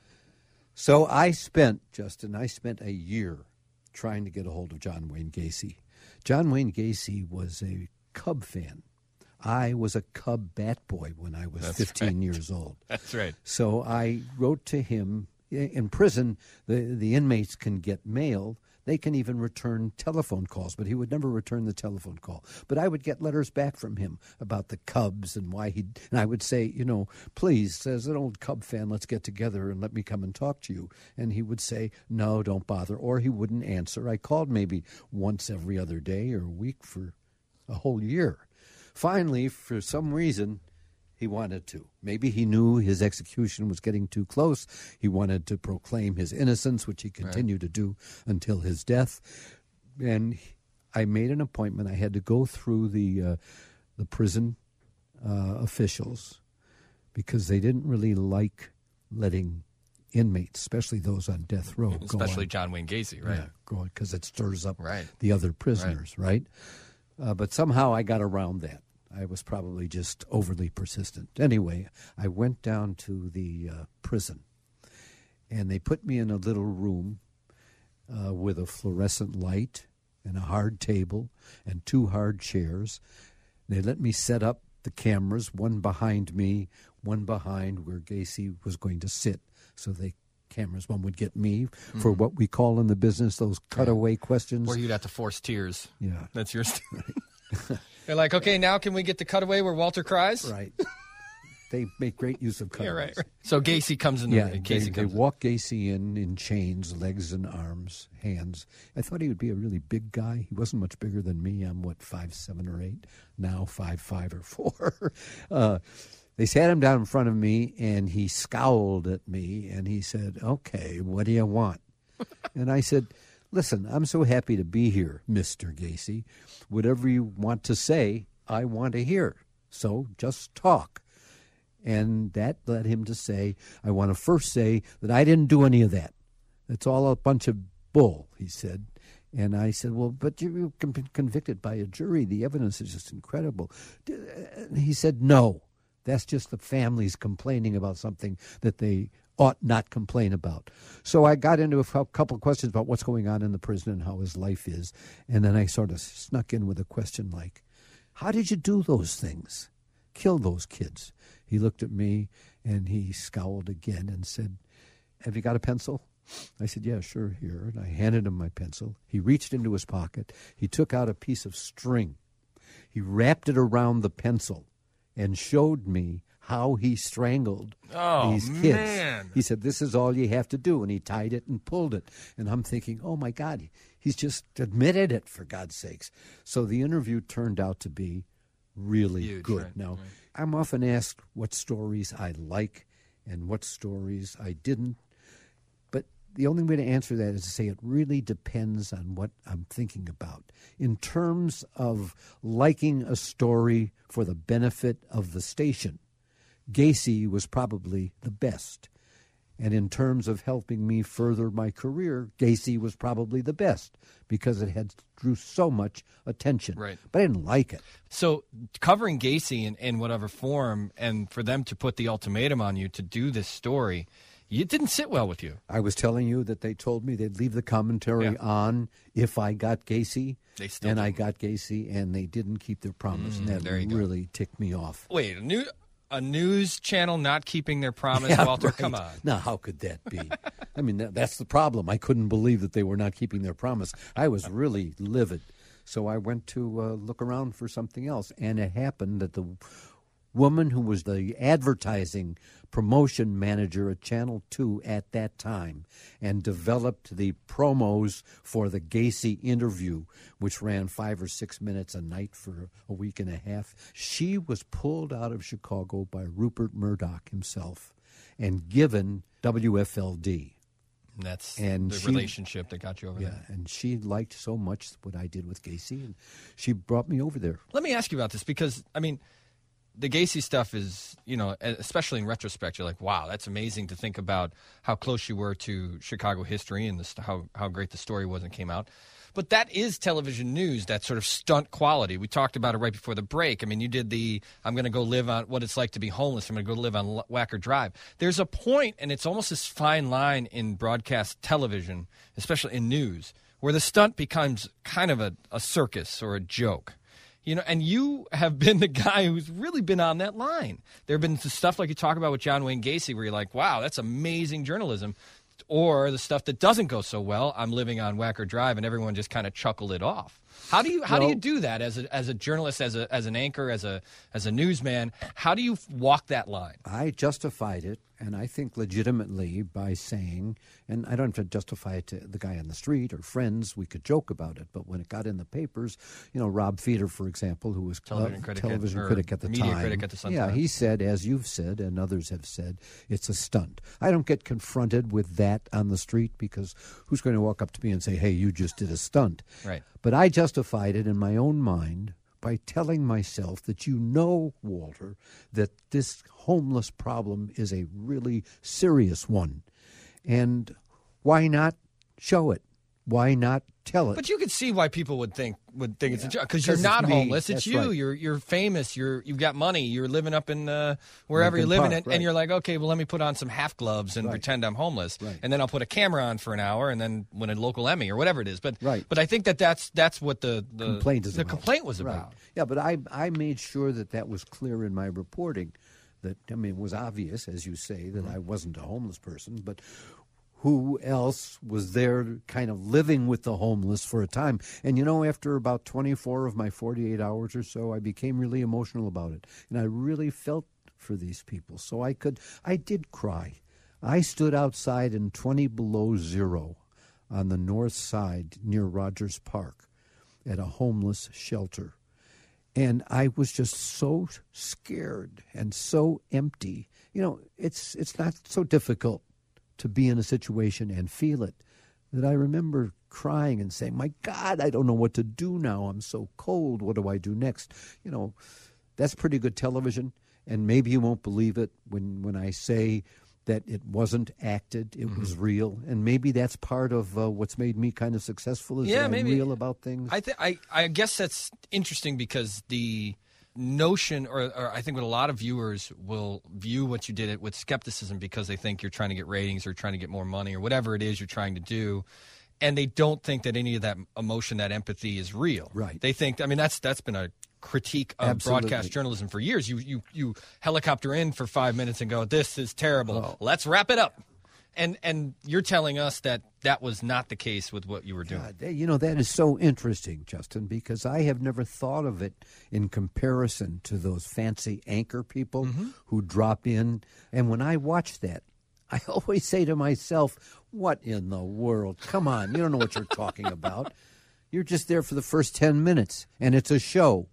so I spent a year trying to get a hold of John Wayne Gacy. John Wayne Gacy was a Cub fan. I was a Cub bat boy when I was 15 years old. That's right. So I wrote to him. In prison, the inmates can get mail. They can even return telephone calls, but he would never return the telephone call. But I would get letters back from him about the Cubs and why and I would say, please, as an old Cub fan, let's get together and let me come and talk to you. And he would say, no, don't bother, or he wouldn't answer. I called maybe once every other day or a week for a whole year. Finally, for some reason, he wanted to. Maybe he knew his execution was getting too close. He wanted to proclaim his innocence, which he continued to do until his death. And I made an appointment. I had to go through the prison officials because they didn't really like letting inmates, especially those on death row, especially John Wayne Gacy, right? Yeah, because it stirs up the other prisoners, right? But somehow I got around that. I was probably just overly persistent. Anyway, I went down to the prison, and they put me in a little room with a fluorescent light and a hard table and 2 hard chairs. They let me set up the cameras, one behind me, one behind where Gacy was going to sit. So one would get me for what we call in the business those cutaway questions. Where you'd have to force tears. Yeah. That's your story. They're like, okay, now can we get the cutaway where Walter cries? Right. They make great use of cutaways. Right. So Gacy comes in. They walk Gacy in chains, legs and arms, hands. I thought he would be a really big guy. He wasn't much bigger than me. I'm 5'7" or 8, now 5'5" or 4. They sat him down in front of me, and he scowled at me, and he said, "Okay, what do you want?" And I said, "Listen, I'm so happy to be here, Mr. Gacy. Whatever you want to say, I want to hear. So just talk." And that led him to say, "I want to first say that I didn't do any of that. It's all a bunch of bull," he said. And I said, "Well, but you've been convicted by a jury. The evidence is just incredible." And he said, "No, that's just the families complaining about something that they ought not complain about." So I got into a couple of questions about what's going on in the prison and how his life is. And then I sort of snuck in with a question like, "How did you do those things? Kill those kids?" He looked at me and he scowled again and said, "Have you got a pencil?" I said, "Yeah, sure, here." And I handed him my pencil. He reached into his pocket. He took out a piece of string. He wrapped it around the pencil and showed me how he strangled these kids. Man. He said, "This is all you have to do." And he tied it and pulled it. And I'm thinking, oh, my God, he's just admitted it, for God's sakes. So the interview turned out to be really huge, good. right? Now, I'm often asked what stories I like and what stories I didn't. But the only way to answer that is to say it really depends on what I'm thinking about. In terms of liking a story for the benefit of the station, Gacy was probably the best. And in terms of helping me further my career, Gacy was probably the best because it had drew so much attention. Right. But I didn't like it. So covering Gacy in whatever form, and for them to put the ultimatum on you to do this story, it didn't sit well with you. I was telling you that they told me they'd leave the commentary on if I got Gacy. They still and didn't. I got Gacy, and they didn't keep their promise. And that there you go. really ticked me off. Wait, a news channel not keeping their promise, Yeah, Walter? right. Come on. Now, how could that be? I mean, that's the problem. I couldn't believe that they were not keeping their promise. I was really livid. So I went to look around for something else. And it happened that the woman who was the advertising promotion manager at Channel 2 at that time and developed the promos for the Gacy interview, which ran 5 or 6 minutes a night for a week and a half, she was pulled out of Chicago by Rupert Murdoch himself and given WFLD. And that's And the she- relationship that got you over Yeah, there. and she liked so much what I did with Gacy, and she brought me over there. Let me ask you about this because, I mean, the Gacy stuff is, especially in retrospect, you're like, wow, that's amazing to think about how close you were to Chicago history and how great the story was and came out. But that is television news, that sort of stunt quality. We talked about it right before the break. I mean, you did I'm going to go live on what it's like to be homeless. I'm going to go live on Wacker Drive. There's a point, and it's almost this fine line in broadcast television, especially in news, where the stunt becomes kind of a circus or a joke. And you have been the guy who's really been on that line. There have been stuff like you talk about with John Wayne Gacy where you're like, wow, that's amazing journalism. Or the stuff that doesn't go so well, I'm living on Wacker Drive, and everyone just kind of chuckled it off. How do you do that as a journalist, as an anchor, as a newsman? How do you walk that line? I justified it, and I think legitimately, by saying, and I don't have to justify it to the guy on the street or friends. We could joke about it, but when it got in the papers, Rob Feeder, for example, who was Television critic at the media time, critic at the Sun yeah, Times. he said, as you've said and others have said, it's a stunt. I don't get confronted with that on the street because who's going to walk up to me and say, "Hey, you just did a stunt"? Right. But I justified it in my own mind by telling myself that Walter, that this homeless problem is a really serious one. And why not show it? Why not tell it? But you could see why people would think it's a joke because you're 'Cause not it's me. homeless. It's That's you. right. You're famous. You've got money. You're living up in wherever you're Lincoln living, Park, right. and you're like, okay, well, let me put on some half gloves and Right. pretend I'm homeless, Right. and then I'll put a camera on for an hour and then win a local Emmy or whatever it is. But Right. But I think that's what the complaint is the about. complaint was Right. about. Yeah, but I made sure that was clear in my reporting. That, it was obvious, as you say, that I wasn't a homeless person, but who else was there kind of living with the homeless for a time. And, after about 24 of my 48 hours or so, I became really emotional about it. And I really felt for these people. So I did cry. I stood outside in 20 below zero on the north side near Rogers Park at a homeless shelter. And I was just so scared and so empty. It's not so difficult to be in a situation and feel it, that I remember crying and saying, my God, I don't know what to do now. I'm so cold. What do I do next? That's pretty good television, and maybe you won't believe it when I say that it wasn't acted, it was real, and maybe that's part of what's made me kind of successful, is that I'm real about things. I guess that's interesting, because the notion, or I think what a lot of viewers will view what you did with skepticism, because they think you're trying to get ratings or trying to get more money or whatever it is you're trying to do, and they don't think that any of that emotion, that empathy is real. Right. They think, that's been a critique of broadcast journalism for years. You helicopter in for 5 minutes and go, this is terrible. Let's wrap it up. And you're telling us that was not the case with what you were doing. God, that is so interesting, Justin, because I have never thought of it in comparison to those fancy anchor people who drop in. And when I watch that, I always say to myself, what in the world? Come on, you don't know what you're talking about. You're just there for the first 10 minutes, and it's a show.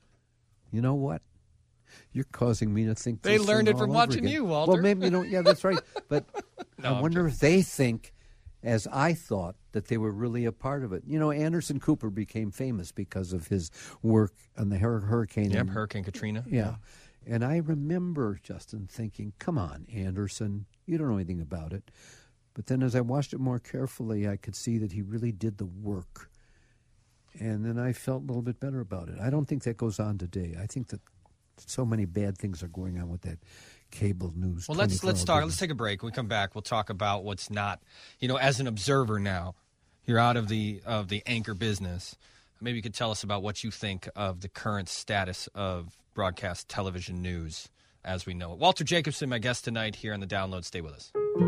You know what? You're causing me to think they this learned thing it from all watching over again. you, Walter. Well, maybe yeah, that's right. But No, I wonder if they think, as I thought, that they were really a part of it. Anderson Cooper became famous because of his work on the hurricane. Yep, Hurricane Katrina. Yeah. And I remember, Justin, thinking, come on, Anderson, you don't know anything about it. But then as I watched it more carefully, I could see that he really did the work. And then I felt a little bit better about it. I don't think that goes on today. I think that so many bad things are going on with that cable news. Well, let's talk. Let's take a break. When we come back, we'll talk about what's not. As an observer now, you're out of the anchor business. Maybe you could tell us about what you think of the current status of broadcast television news as we know it. Walter Jacobson, my guest tonight here on The Download. Stay with us.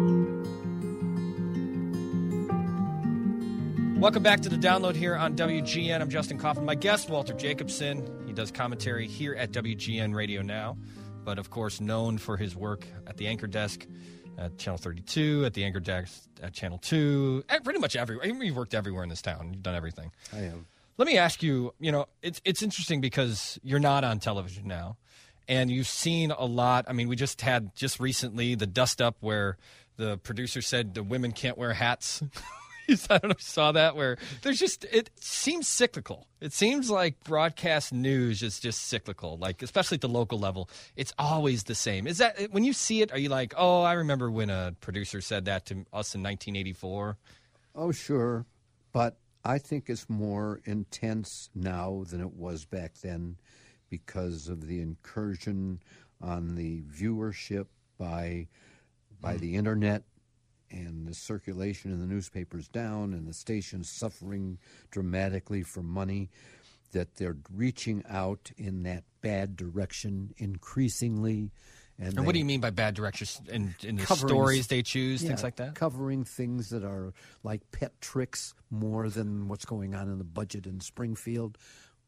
Welcome back to The Download here on WGN. I'm Justin Kaufman. My guest, Walter Jacobson. He does commentary here at WGN Radio Now, but of course known for his work at the anchor desk at Channel 32, at the anchor desk at Channel 2, pretty much everywhere. You've worked everywhere in this town. You've done everything. I have. Let me ask you, it's interesting because you're not on television now, and you've seen a lot. I mean, we just recently the dust up where the producer said the women can't wear hats. I don't know if you saw that, where it seems cyclical. It seems like broadcast news is just cyclical, like especially at the local level. It's always the same. Is that, when you see it, are you like, oh, I remember when a producer said that to us in 1984? Oh, sure. But I think it's more intense now than it was back then because of the incursion on the viewership by the internet, and the circulation in the newspapers down, and the stations suffering dramatically for money, that they're reaching out in that bad direction increasingly. And what do you mean by bad directions? In the stories they choose, things like that? Covering things that are like pet tricks more than what's going on in the budget in Springfield.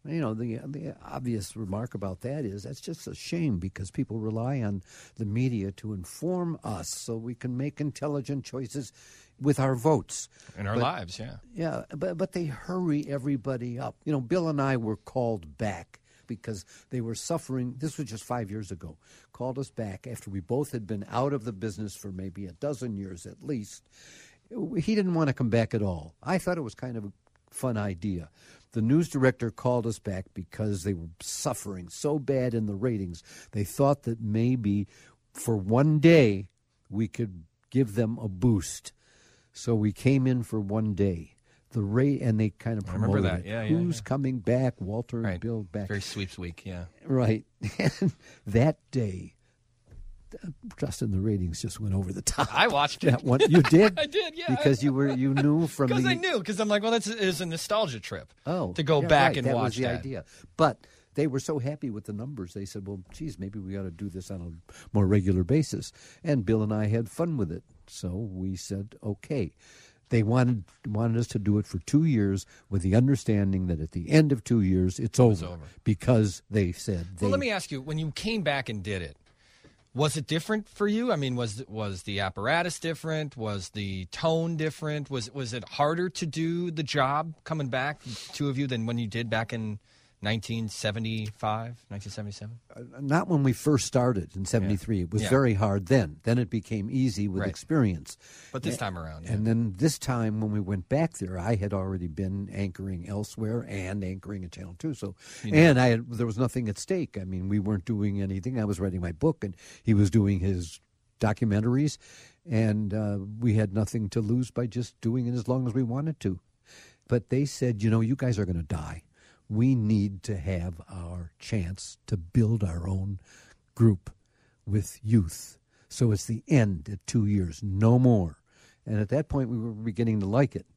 The obvious remark about that is that's just a shame, because people rely on the media to inform us so we can make intelligent choices with our votes. In our lives, yeah. Yeah, but they hurry everybody up. Bill and I were called back because they were suffering. This was just 5 years ago. Called us back after we both had been out of the business for maybe a dozen years at least. He didn't want to come back at all. I thought it was kind of a fun idea. The news director called us back because they were suffering so bad in the ratings. They thought that maybe for one day we could give them a boost. So we came in for one day. And they kind of promoted that. it. Yeah, Who's coming back? Walter right. and Bill back. Very sweeps week, yeah. Right. And that day, Justin, the ratings just went over the top. I watched it. That one, you did? I did, yeah. Because you knew from because I knew, because I'm like, well, it is a nostalgia trip. to go back and that watch was the that. idea. But they were so happy with the numbers. They said, well, geez, maybe we ought to do this on a more regular basis. And Bill and I had fun with it. So we said, okay. They wanted us to do it for 2 years with the understanding that at the end of 2 years, it's over. Because they said Well, let me ask you, when you came back and did it, was it different for you? I mean, was the apparatus different? Was the tone different? Was it harder to do the job coming back, two of you, than when you did back in 1977? Not when we first started in 73. It was very hard then. Then it became easy with experience. But this time around. And then this time when we went back there, I had already been anchoring elsewhere and anchoring at Channel 2. So, and there was nothing at stake. I mean, we weren't doing anything. I was writing my book, and he was doing his documentaries. And we had nothing to lose by just doing it as long as we wanted to. But they said, you guys are going to die. We need to have our chance to build our own group with youth. So it's the end at 2 years, no more. And at that point, we were beginning to like it.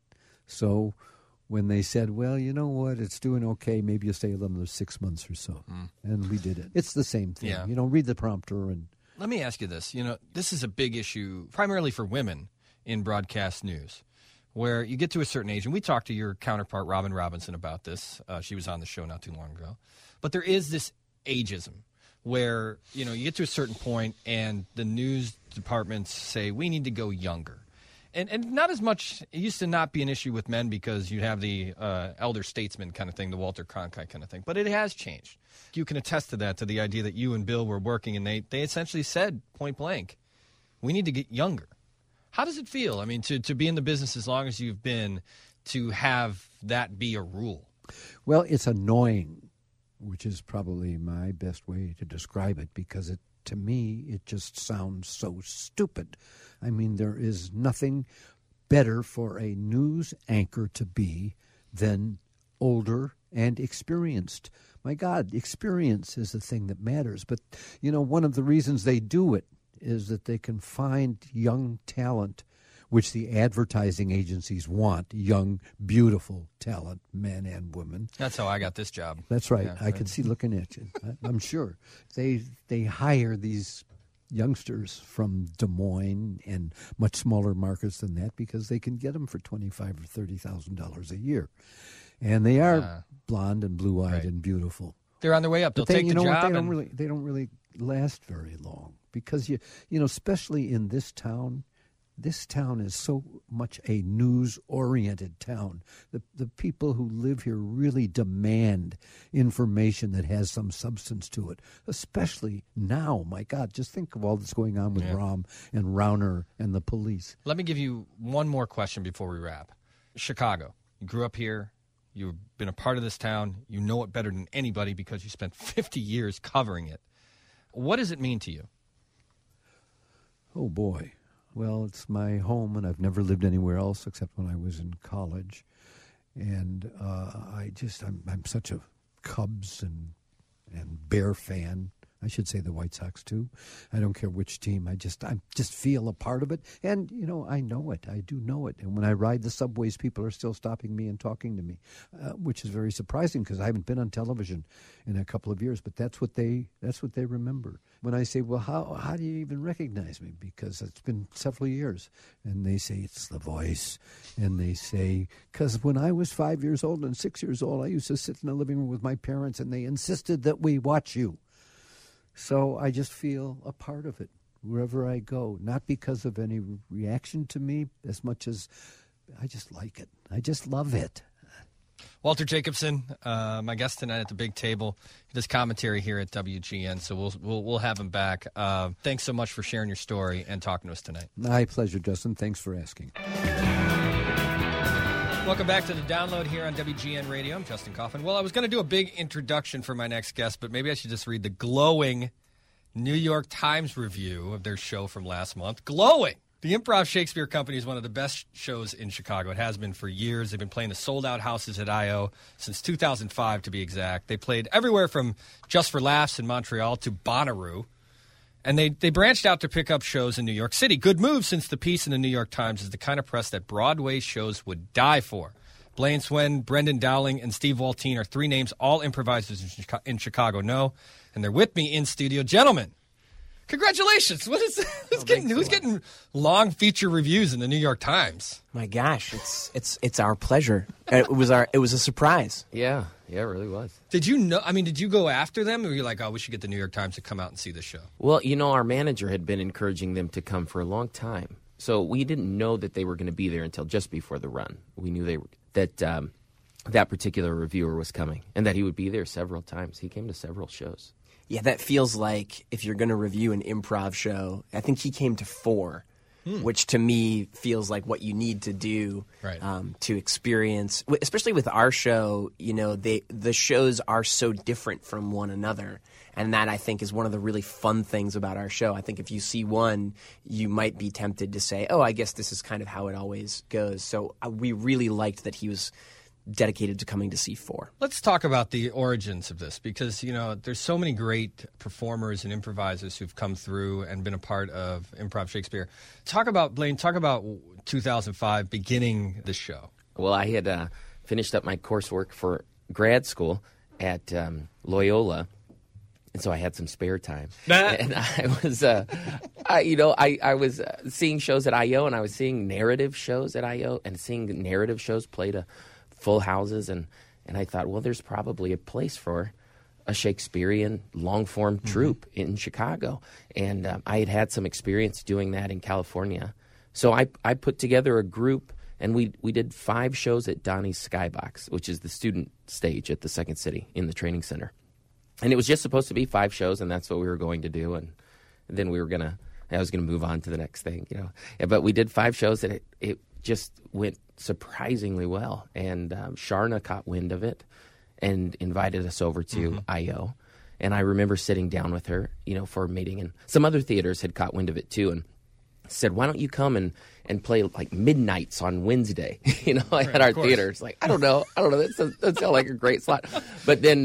So when they said, well, you know what, it's doing okay, maybe you'll stay another 6 months or so. And we did it. It's the same thing. Yeah. Read the prompter. And let me ask you this. This is a big issue, primarily for women in broadcast news, where you get to a certain age, and we talked to your counterpart, Robin Robinson, about this. She was on the show not too long ago. But there is this ageism where, you get to a certain point and the news departments say, we need to go younger. And not as much, it used to not be an issue with men because you have the elder statesman kind of thing, the Walter Cronkite kind of thing. But it has changed. You can attest to that, to the idea that you and Bill were working, and they essentially said, point blank, we need to get younger. How does it feel? I mean, to be in the business as long as you've been, to have that be a rule? Well, it's annoying, which is probably my best way to describe it, because to me, it just sounds so stupid. I mean, there is nothing better for a news anchor to be than older and experienced. My God, experience is the thing that matters. But, one of the reasons they do it is that they can find young talent, which the advertising agencies want, young, beautiful talent, men and women. That's how I got this job. That's right. I could see looking at you. I'm sure. They hire these youngsters from Des Moines and much smaller markets than that because they can get them for $25,000 or $30,000 a year. And they are blonde and blue-eyed and beautiful. They're on their way up. They'll take the job. They don't really last very long. Because, especially in this town is so much a news-oriented town. The people who live here really demand information that has some substance to it, especially now. My God, just think of all that's going on with Rahm and Rauner and the police. Let me give you one more question before we wrap. Chicago. You grew up here. You've been a part of this town. You know it better than anybody because you spent 50 years covering it. What does it mean to you? Oh, boy. Well, it's my home, and I've never lived anywhere else except when I was in college. And I'm such a Cubs and Bear fan. I should say the White Sox, too. I don't care which team. I just feel a part of it. And, I know it. I do know it. And when I ride the subways, people are still stopping me and talking to me, which is very surprising because I haven't been on television in a couple of years. But that's what they remember. When I say, well, how do you even recognize me? Because it's been several years. And they say, it's the voice. And they say, because when I was 5 years old and 6 years old, I used to sit in the living room with my parents, and they insisted that we watch you. So I just feel a part of it wherever I go, not because of any reaction to me as much as I just like it. I just love it. Walter Jacobson, my guest tonight at the big table. He does commentary here at WGN, so we'll have him back. Thanks so much for sharing your story and talking to us tonight. My pleasure, Justin. Thanks for asking. Welcome back to The Download here on WGN Radio. I'm Justin Kaufman. Well, I was going to do a big introduction for my next guest, but maybe I should just read the glowing New York Times review of their show from last month. Glowing! The Improv Shakespeare Company is one of the best shows in Chicago. It has been for years. They've been playing the sold-out houses at I.O. since 2005, to be exact. They played everywhere from Just for Laughs in Montreal to Bonnaroo. And they branched out to pick up shows in New York City. Good move, since the piece in the New York Times is the kind of press that Broadway shows would die for. Blaine Swen, Brendan Dowling, and Steve Waltine are three names all improvisers in Chicago know, and they're with me in studio. Gentlemen, congratulations. Who's getting long feature reviews in the New York Times? My gosh, it's our pleasure. It was a surprise. Yeah, it really was. Did you know? I mean, did you go after them, or were you like, "Oh, we should get the New York Times to come out and see the show"? Well, our manager had been encouraging them to come for a long time, so we didn't know that they were going to be there until just before the run. We knew that particular reviewer was coming, and that he would be there several times. He came to several shows. Yeah, that feels like if you're going to review an improv show, I think he came to 4. Which to me feels like what you need to do to experience, especially with our show. The shows are so different from one another, and that I think is one of the really fun things about our show. I think if you see one, you might be tempted to say, "Oh, I guess this is kind of how it always goes." So we really liked that he was dedicated to coming to see 4. Let's talk about the origins of this, because there's so many great performers and improvisers who've come through and been a part of Improv Shakespeare. Blaine, talk about 2005 beginning the show. Well, I had finished up my coursework for grad school at Loyola, and so I had some spare time. And I was, I was seeing shows at I.O., and I was seeing narrative shows at I.O., and seeing narrative shows play to full houses, and I thought, well, there's probably a place for a Shakespearean long-form troupe in Chicago. And I had some experience doing that in California. So I put together a group, and we did 5 shows at Donnie's Skybox, which is the student stage at the Second City in the training center. And it was just supposed to be 5 shows, and that's what we were going to do. And then I was going to move on to the next thing, But we did 5 shows, and it just went surprisingly well. And Sharna caught wind of it and invited us over to I.O. And I remember sitting down with her, for a meeting. And some other theaters had caught wind of it too, and said, "Why don't you come and play like midnights on Wednesday?" At our theater. It's like, I don't know. That sounds like a great slot. But then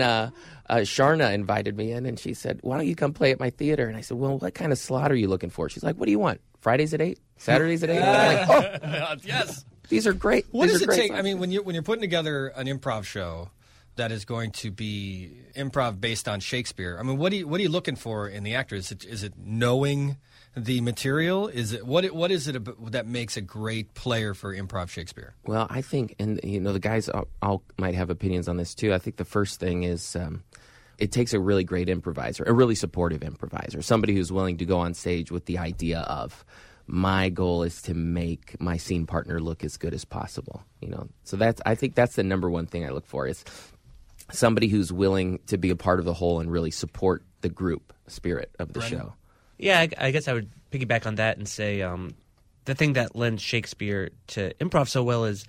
Sharna invited me in, and she said, "Why don't you come play at my theater?" And I said, "Well, what kind of slot are you looking for?" She's like, "What do you want? Fridays at 8? Saturdays at 8? I'm like, "Oh, yes. These are great." What does it take? I mean, when you're putting together an improv show that is going to be improv based on Shakespeare, I mean, what are you looking for in the actor? Is it knowing the material? Is it what is it that makes a great player for improv Shakespeare? Well, I think, and the guys all might have opinions on this too. I think the first thing is it takes a really great improviser, a really supportive improviser, somebody who's willing to go on stage with the idea of, my goal is to make my scene partner look as good as possible. So I think that's the number one thing I look for, is somebody who's willing to be a part of the whole and really support the group spirit of the show. Yeah, I guess I would piggyback on that and say the thing that lends Shakespeare to improv so well is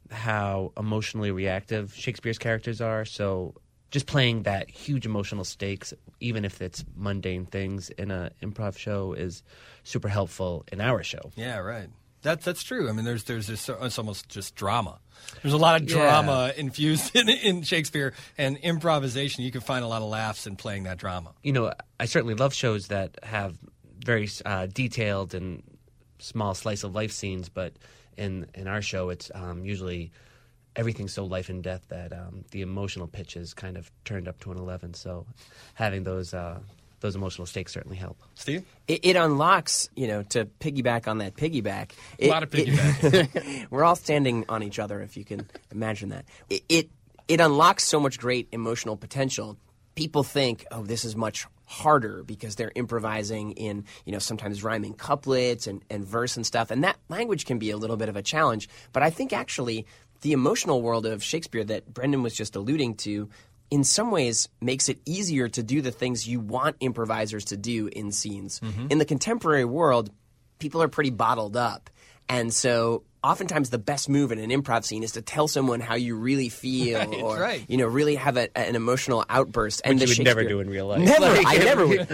how emotionally reactive Shakespeare's characters are. So just playing that huge emotional stakes, even if it's mundane things in an improv show, is super helpful in our show. Yeah, right. That's true. I mean, there's it's almost just drama. There's a lot of drama infused in Shakespeare, and improvisation. You can find a lot of laughs in playing that drama. I certainly love shows that have very detailed and small slice of life scenes, but in our show, it's usually everything's so life and death that the emotional pitch is kind of turned up to an 11. So having those emotional stakes certainly help. Steve? It unlocks, to piggyback on that piggyback. A lot of piggyback. We're all standing on each other, if you can imagine that. It unlocks so much great emotional potential. People think, oh, this is much harder because they're improvising in, sometimes rhyming couplets and verse and stuff. And that language can be a little bit of a challenge. But I think actually the emotional world of Shakespeare that Brendan was just alluding to in some ways makes it easier to do the things you want improvisers to do in scenes. Mm-hmm. In the contemporary world, people are pretty bottled up. And so oftentimes the best move in an improv scene is to tell someone how you really feel really have an emotional outburst. And which you would never do in real life. I never would.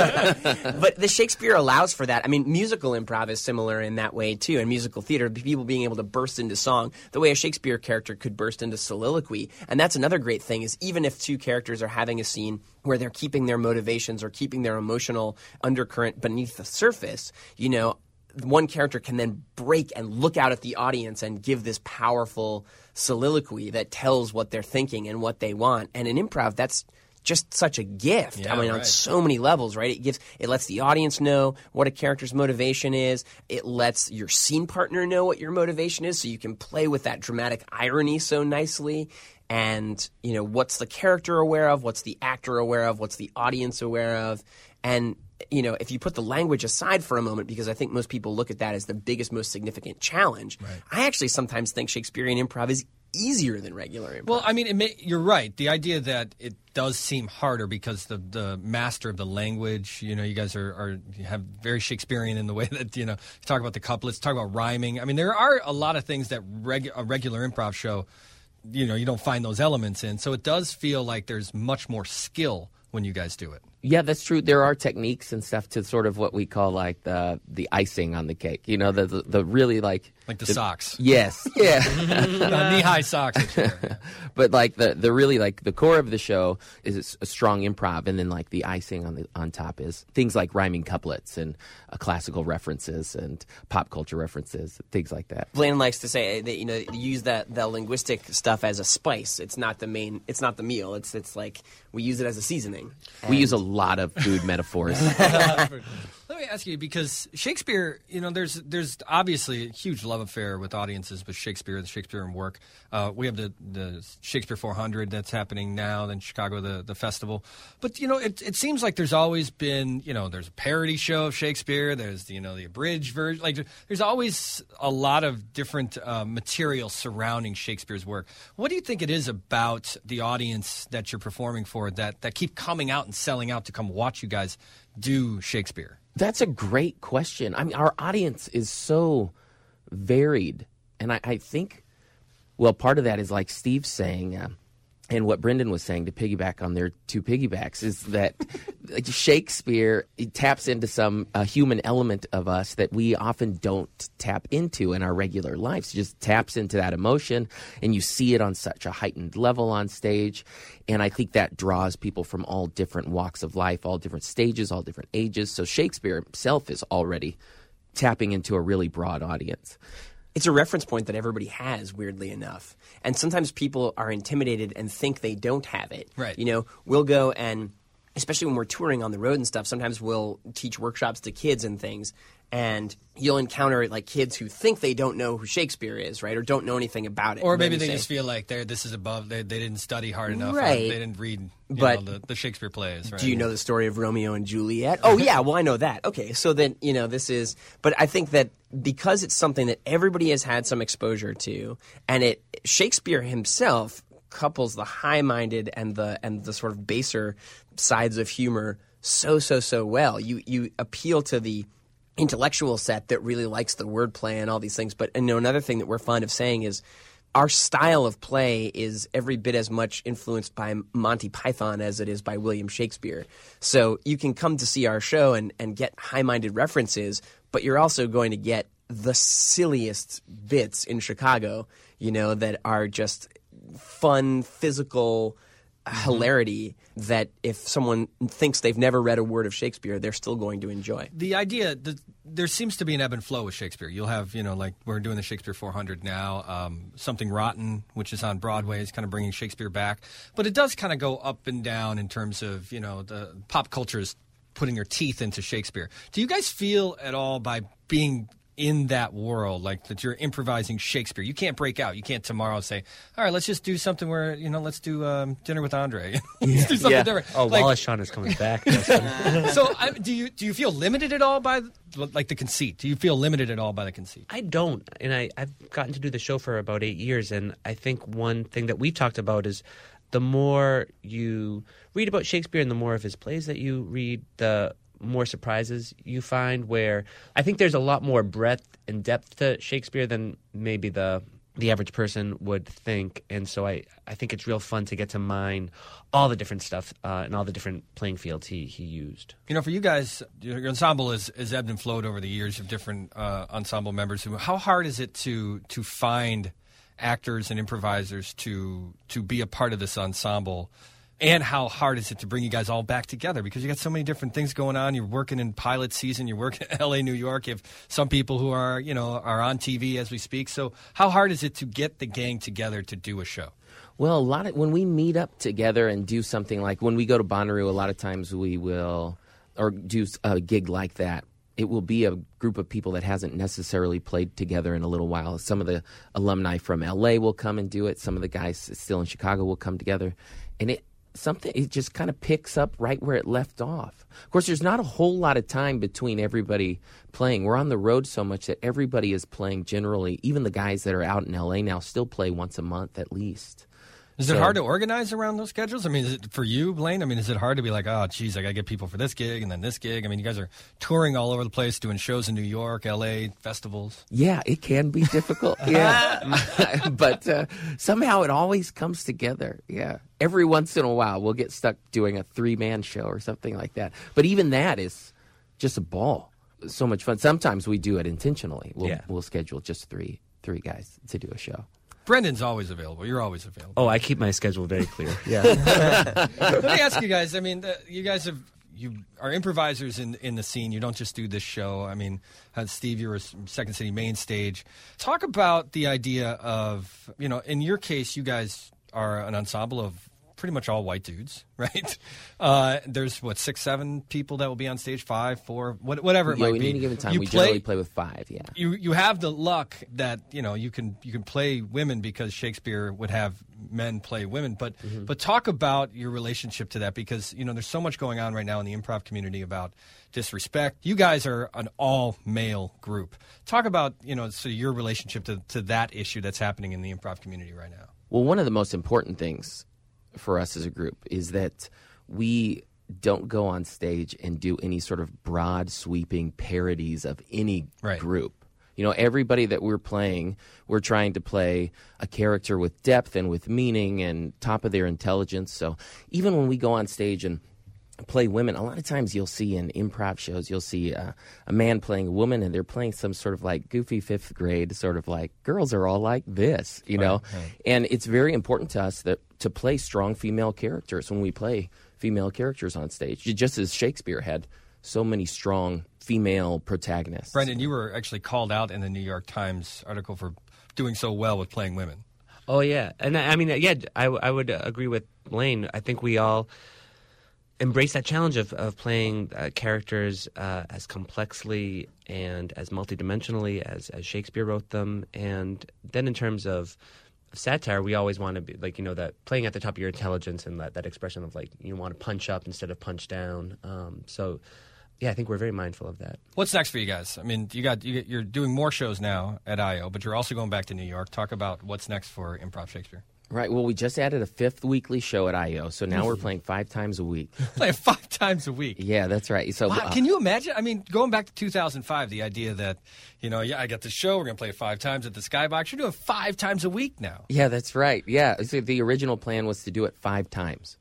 But the Shakespeare allows for that. I mean, musical improv is similar in that way, too. In musical theater, people being able to burst into song the way a Shakespeare character could burst into soliloquy. And that's another great thing, is even if two characters are having a scene where they're keeping their motivations or keeping their emotional undercurrent beneath the surface, one character can then break and look out at the audience and give this powerful soliloquy that tells what they're thinking and what they want. And in improv, that's just such a gift. Yeah, I mean, right. on so many levels, right? It lets the audience know what a character's motivation is. It lets your scene partner know what your motivation is, so you can play with that dramatic irony so nicely. And, what's the character aware of? What's the actor aware of? What's the audience aware of? And, if you put the language aside for a moment, because I think most people look at that as the biggest, most significant challenge, right. I actually sometimes think Shakespearean improv is easier than regular improv. Well, I mean, you're right. The idea that it does seem harder because the master of the language, you guys have very Shakespearean in the way that, you talk about the couplets, talk about rhyming. I mean, there are a lot of things that a regular improv show, you don't find those elements in. So it does feel like there's much more skill when you guys do it. Yeah, that's true. There are techniques and stuff to sort of what we call like the icing on the cake. The really like the socks. Yes, yeah, knee-high socks. But like the really like the core of the show is a strong improv, and then like the icing on top is things like rhyming couplets and classical references and pop culture references, things like that. Blaine likes to say that use the linguistic stuff as a spice. It's not the meal. It's like we use it as a seasoning. We use a lot of food metaphors. Let me ask you, because Shakespeare, there's obviously a huge love affair with audiences with Shakespeare, the Shakespearean work. We have the Shakespeare 400 that's happening now, in Chicago, the festival. But, it seems like there's always been, there's a parody show of Shakespeare. There's, the abridged version. Like, there's always a lot of different material surrounding Shakespeare's work. What do you think it is about the audience that you're performing for that keep coming out and selling out to come watch you guys do Shakespeare? That's a great question. I mean, our audience is so varied. And I think, well, part of that is like Steve's saying, and what Brendan was saying, to piggyback on their two piggybacks, is that Shakespeare taps into some human element of us that we often don't tap into in our regular lives. It just taps into that emotion, and you see it on such a heightened level on stage. And I think that draws people from all different walks of life, all different stages, all different ages. So Shakespeare himself is already tapping into a really broad audience. It's a reference point that everybody has, weirdly enough. And sometimes people are intimidated and think they don't have it. Right. We'll go and, especially when we're touring on the road and stuff, sometimes we'll teach workshops to kids and things. And you'll encounter like kids who think they don't know who Shakespeare is, right, or don't know anything about it. Or maybe they just feel like this is above. They didn't study hard enough. Right. They didn't read the Shakespeare plays. Right? Do you know the story of Romeo and Juliet? Oh, yeah. Well, I know that. Okay. So then, this is – but I think that because it's something that everybody has had some exposure to, and Shakespeare himself couples the high-minded and the sort of baser sides of humor so well. You appeal to the – intellectual set that really likes the wordplay and all these things. But another thing that we're fond of saying is our style of play is every bit as much influenced by Monty Python as it is by William Shakespeare. So you can come to see our show and get high-minded references, but you're also going to get the silliest bits in Chicago, that are just fun, physical hilarity that if someone thinks they've never read a word of Shakespeare, they're still going to enjoy. The idea that there seems to be an ebb and flow with Shakespeare. You'll have, like we're doing the Shakespeare 400 now. Something Rotten, which is on Broadway, is kind of bringing Shakespeare back. But it does kind of go up and down in terms of, the pop culture is putting their teeth into Shakespeare. Do you guys feel at all by being in that world, like that you're improvising Shakespeare? You can't break out. You can't tomorrow say, all right, let's just do something where, let's do Dinner with Andre. Let's do something different. Oh, Wallace Shawn is coming back. So do you feel limited at all by the conceit? Do you feel limited at all by the conceit? I don't. And I've gotten to do the show for about 8 years. And I think one thing that we talked about is the more you read about Shakespeare and the more of his plays that you read, the more surprises you find, where I think there's a lot more breadth and depth to Shakespeare than maybe the average person would think. And so I think it's real fun to get to mine all the different stuff and all the different playing fields he used. For you guys, your ensemble is ebbed and flowed over the years of different ensemble members. How hard is it to find actors and improvisers to be a part of this ensemble And how hard is it to bring you guys all back together? Because you got so many different things going on. You're working in pilot season. You're working in L.A., New York. You have some people who are on TV as we speak. So how hard is it to get the gang together to do a show? Well, when we meet up together and do something like when we go to Bonnaroo, a lot of times we will, or do a gig like that, it will be a group of people that hasn't necessarily played together in a little while. Some of the alumni from L.A. will come and do it. Some of the guys still in Chicago will come together. And it just kind of picks up right where it left off. Of course, there's not a whole lot of time between everybody playing. We're on the road so much that everybody is playing generally. Even the guys that are out in L.A. now still play once a month at least. Is it hard to organize around those schedules? I mean, is it for you, Blaine? I mean, is it hard to be like, oh, geez, I got to get people for this gig and then this gig? I mean, you guys are touring all over the place, doing shows in New York, L.A., festivals. Yeah, it can be difficult. Yeah. But somehow it always comes together. Yeah. Every once in a while, we'll get stuck doing a 3-man show or something like that. But even that is just a ball. So much fun. Sometimes we do it intentionally. We'll schedule just three guys to do a show. Brendan's always available. You're always available. Oh, I keep my schedule very clear. Yeah. Let me ask you guys. I mean, you guys are improvisers in the scene. You don't just do this show. I mean, Steve, you're a Second City main stage. Talk about the idea of, in your case, you guys are an ensemble of pretty much all white dudes, right? There's 6, 7 people that will be on stage, 5, 4, whatever it might be. In any given time, we generally play with 5. Yeah. You have the luck that you can play women because Shakespeare would have men play women. But talk about your relationship to that, because there's so much going on right now in the improv community about disrespect. You guys are an all male group. Talk about so your relationship to that issue that's happening in the improv community right now. Well, one of the most important things for us as a group is that we don't go on stage and do any sort of broad sweeping parodies of any group. Everybody that we're playing, we're trying to play a character with depth and with meaning and top of their intelligence. So even when we go on stage and play women, a lot of times you'll see in improv shows, you'll see a man playing a woman, and they're playing some sort of like goofy 5th grade sort of like, girls are all like this, Right. And it's very important to us to play strong female characters when we play female characters on stage, just as Shakespeare had so many strong female protagonists. Brendan, you were actually called out in the New York Times article for doing so well with playing women. Oh, yeah. And I mean, I would agree with Blaine. I think we all embrace that challenge of playing characters as complexly and as multidimensionally as Shakespeare wrote them. And then in terms of satire, we always want to be like, that playing at the top of your intelligence and that expression of like, you want to punch up instead of punch down. So yeah, I think we're very mindful of that. What's next for you guys? I mean, you're doing more shows now at I.O., but you're also going back to New York. Talk about what's next for Improv Shakespeare. Right. Well, we just added a 5th weekly show at I.O., so now we're playing 5 times a week. Playing 5 times a week? Yeah, that's right. So, wow, can you imagine? I mean, going back to 2005, the idea that, I got the show, we're going to play it 5 times at the Skybox. You're doing 5 times a week now. Yeah, that's right. Yeah. So the original plan was to do it 5 times.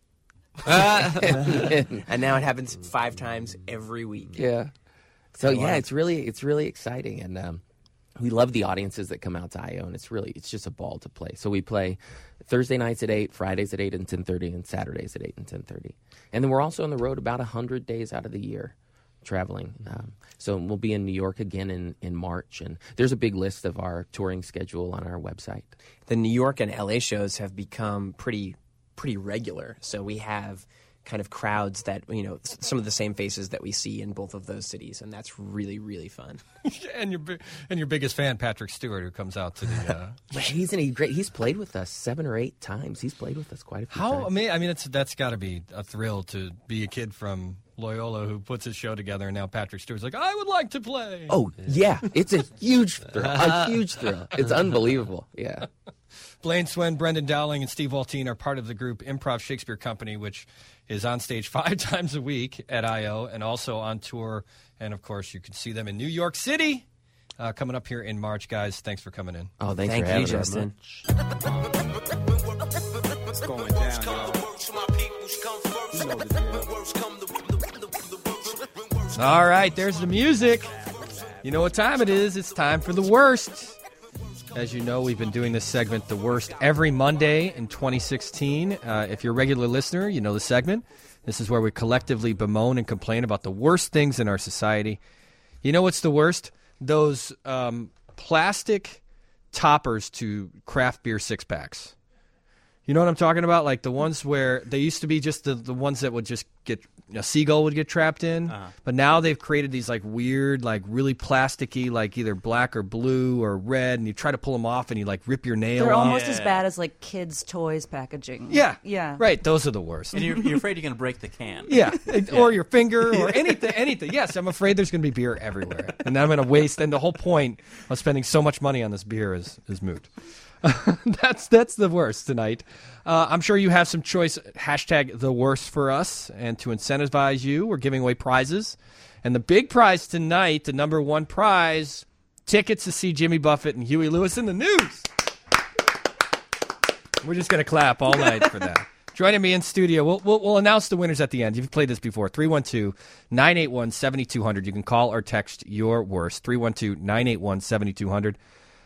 And now it happens 5 times every week. Yeah. So, yeah, it's really exciting. And we love the audiences that come out to I.O., and it's just a ball to play. So we play Thursday nights at 8, Fridays at 8 and 10:30, and Saturdays at 8 and 10:30. And then we're also on the road about 100 days out of the year traveling. So we'll be in New York again in March, and there's a big list of our touring schedule on our website. The New York and L.A. shows have become pretty regular. So we have kind of crowds that, some of the same faces that we see in both of those cities, and that's really, really fun. and your biggest fan, Patrick Stewart, who comes out to the... Isn't he great? He's played with us 7 or 8 times. He's played with us quite a few times. I mean, that's got to be a thrill to be a kid from Loyola who puts his show together, and now Patrick Stewart's like, I would like to play. Oh, yeah. It's a huge thrill. A huge thrill. It's unbelievable. Yeah. Blaine Swen, Brendan Dowling, and Steve Waltine are part of the group Improv Shakespeare Company, which is on stage 5 times a week at I.O. and also on tour. And, of course, you can see them in New York City coming up here in March. Guys, thanks for coming in. Oh, thanks for having you, Justin. What's going down, y'all? All right, there's the music. You know what time it is. It's time for the worst. As you know, we've been doing this segment, The Worst, every Monday in 2016. If you're a regular listener, you know the segment. This is where we collectively bemoan and complain about the worst things in our society. You know what's the worst? Those plastic toppers to craft beer six-packs. You know what I'm talking about? Like the ones where they used to be just the ones that would just get, a seagull would get trapped in. But now they've created these like weird, like really plasticky, like either black or blue or red, and you try to pull them off and you like rip your nail They're off. almost as bad as like kids' toys packaging. Yeah. Yeah. Right. Those are the worst. And you're afraid you're going to break the can. Yeah. Or your finger or anything. Yes, I'm afraid there's going to be beer everywhere. And I'm going to waste. And the whole point of spending so much money on this beer is moot. That's the worst tonight. I'm sure you have some choice. Hashtag the worst for us. And to incentivize you, we're giving away prizes. And the big prize tonight, the number one prize, tickets to see Jimmy Buffett and Huey Lewis in the news. We're just going to clap all night for that. Joining me in studio, we'll announce the winners at the end. You've played this before. 312-981-7200. You can call or text your worst. 312-981-7200.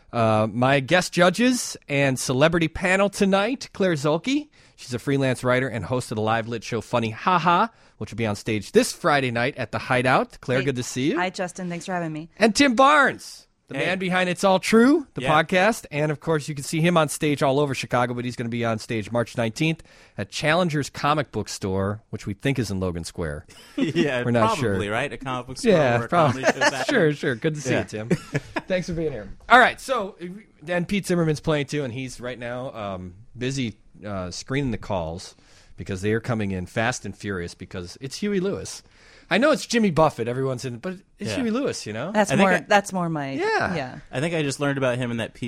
My guest judges and celebrity panel tonight, Claire Zolke. She's a freelance writer and host of the live lit show Funny Ha Ha, which will be on stage this Friday night at the Hideout. Claire, good to see you. Hi, Justin. Thanks for having me. And Tim Barnes, the man behind It's All True, the podcast. And, of course, you can see him on stage all over Chicago, but he's going to be on stage March 19th at Challenger's Comic Book Store, which we think is in Logan Square. Yeah, we're not probably, sure. right? A comic book store. Yeah, where a comedy show's happening. Sure. Good to see you, Tim. Thanks for being here. All right, so then Pete Zimmerman's playing too, and he's right now busy screening the calls because they are coming in fast and furious because it's Huey Lewis. I know it's Jimmy Buffett, everyone's in, but it's Huey Lewis, you know? That's more my... Yeah. I think I just learned about him in that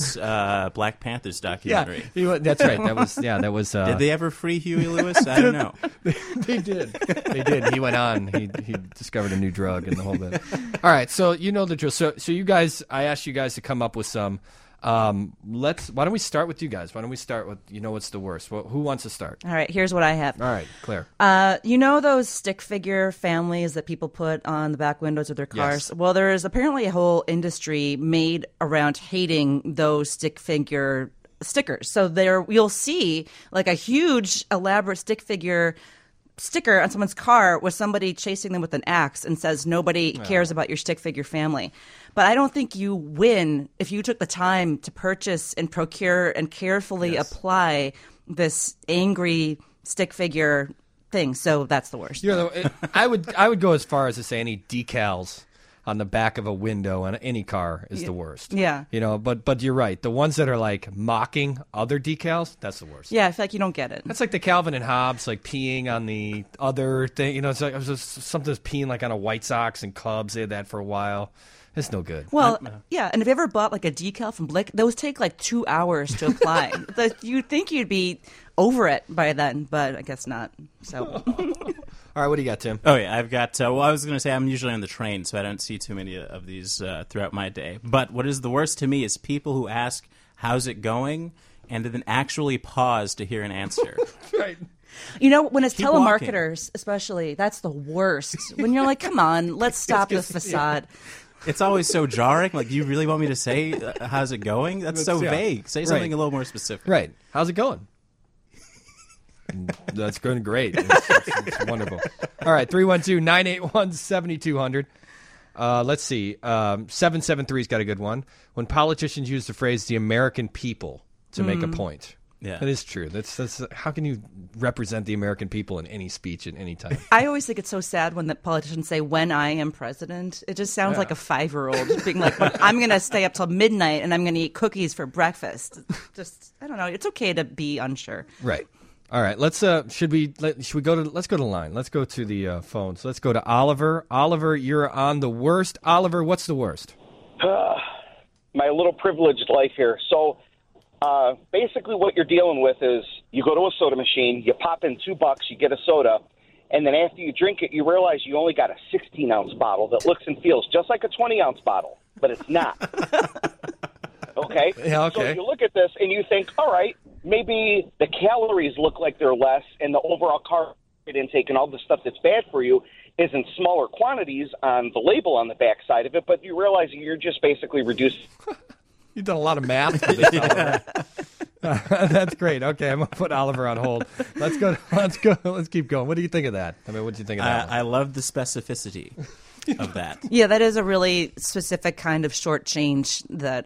PBS Black Panthers documentary. Yeah, that's right. That was... Did they ever free Huey Lewis? I don't know. They did. He went on. He discovered a new drug and the whole bit. All right, so you know the drill. So you guys, I asked you guys to come up with some... why don't we start with you guys? Why don't we start with, what's the worst? Who wants to start? All right, here's what I have. All right, Claire. You know those stick figure families that people put on the back windows of their cars? Yes. Well, there is apparently a whole industry made around hating those stick figure stickers. So you'll see like a huge elaborate stick figure sticker on someone's car with somebody chasing them with an axe and says nobody cares about your stick figure family. But I don't think you win if you took the time to purchase and procure and carefully apply this angry stick figure thing. So that's the worst. I would go as far as to say any decals on the back of a window on any car is the worst. Yeah. But you're right. The ones that are like mocking other decals, that's the worst. Yeah, I feel like you don't get it. That's like the Calvin and Hobbes, like peeing on the other thing. It's like something that's peeing like on a White Sox and Cubs. They had that for a while. It's no good. Well, yeah, and if you ever bought like a decal from Blick, those take like 2 hours to apply. You'd think you'd be over it by then, but I guess not. So, all right, what do you got, Tim? Oh yeah, I've got. I was going to say I'm usually on the train, so I don't see too many of these throughout my day. But what is the worst to me is people who ask, "How's it going?" and then actually pause to hear an answer. Right. When it's telemarketers, especially, that's the worst. When you're like, "Come on, let's stop this facade." It's always so jarring. Like, you really want me to say, how's it going? That's so vague. Say something a little more specific. Right. How's it going? That's going great. It's wonderful. All right, 312-981-7200. Let's see. 773's got a good one. When politicians use the phrase "the American people" to make a point. Yeah. That is true. That's how can you represent the American people in any speech at any time? I always think it's so sad when the politicians say, "when I am president." It just sounds like a 5-year-old being like, "I'm going to stay up till midnight and I'm going to eat cookies for breakfast." Just, I don't know. It's okay to be unsure. Right. All right. Let's go to the line. Let's go to the phone. So let's go to Oliver. Oliver, you're on the worst. Oliver, what's the worst? My little privileged life here. So basically what you're dealing with is you go to a soda machine, you pop in $2, you get a soda, and then after you drink it, you realize you only got a 16-ounce bottle that looks and feels just like a 20-ounce bottle, but it's not. Okay? Yeah, okay. So you look at this and you think, all right, maybe the calories look like they're less and the overall carb intake and all the stuff that's bad for you is in smaller quantities on the label on the back side of it, but you realize you're just basically reducing You've done a lot of math for this, Oliver. That's great. Okay, I'm gonna put Oliver on hold. Let's go. Let's keep going. What do you think of that? I mean, what do you think of that? I love the specificity of that. Yeah, that is a really specific kind of short change that,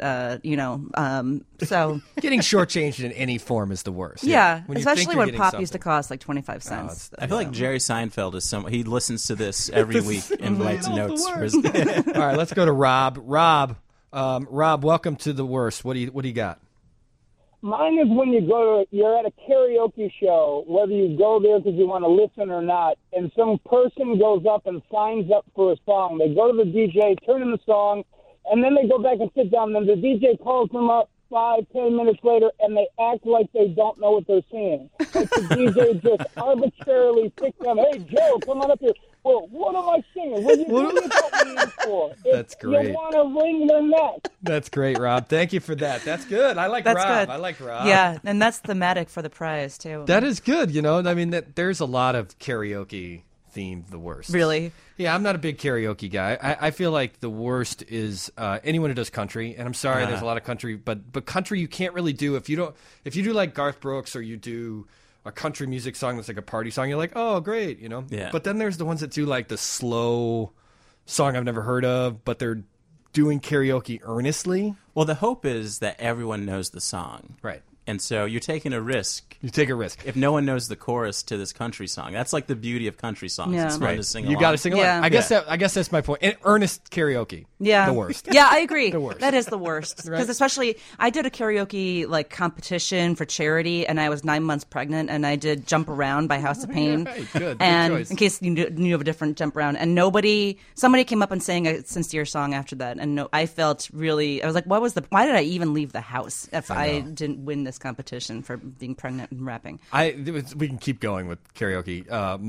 so. Getting shortchanged in any form is the worst. Yeah, When you especially think you're when getting pop something. used to cost like 25 cents. I feel like Jerry Seinfeld is someone, he listens to this every week and writes notes for his. All right, let's go to Rob. Rob, welcome to the worst. What do you got? Mine is when you're at a karaoke show, whether you go there because you want to listen or not, and some person goes up and signs up for a song. They go to the DJ, turn in the song, and then they go back and sit down, and the DJ calls them up 5-10 minutes later, and they act like they don't know what they're singing. Like the DJ just arbitrarily picks them. Hey, Joe, come on up here. Well, what am I singing? What are you putting me in for? That's great. You want to wring their neck. That's great, Rob. Thank you for that. That's good. I like That's Rob. good. I like Rob. Yeah, and that's thematic for the prize, too. That is good. I mean, there's a lot of karaoke themed the worst. Really? Yeah, I'm not a big karaoke guy. I feel like the worst is anyone who does country. And I'm sorry, there's a lot of country, but country you can't really do if you do like Garth Brooks or you do a country music song that's like a party song. You're like, oh, great, Yeah. But then there's the ones that do like the slow song I've never heard of, but they're doing karaoke earnestly. Well, the hope is that everyone knows the song. Right. And so you're taking a risk. You take a risk. If no one knows the chorus to this country song. That's like the beauty of country songs. Yeah. It's fun to sing You along. got to sing along. Yeah. I guess that's my point. And earnest karaoke. Yeah. The worst. Yeah, I agree. The worst. That is the worst. Because Right. especially, I did a karaoke competition for charity, and I was 9 months pregnant, and I did Jump Around by House of Pain. Right. Good And choice. in case you knew of a different Jump Around, and somebody came up and sang a sincere song after that, and I felt really, I was like, why did I even leave the house if I didn't win this competition for being pregnant and rapping? We can keep going with karaoke.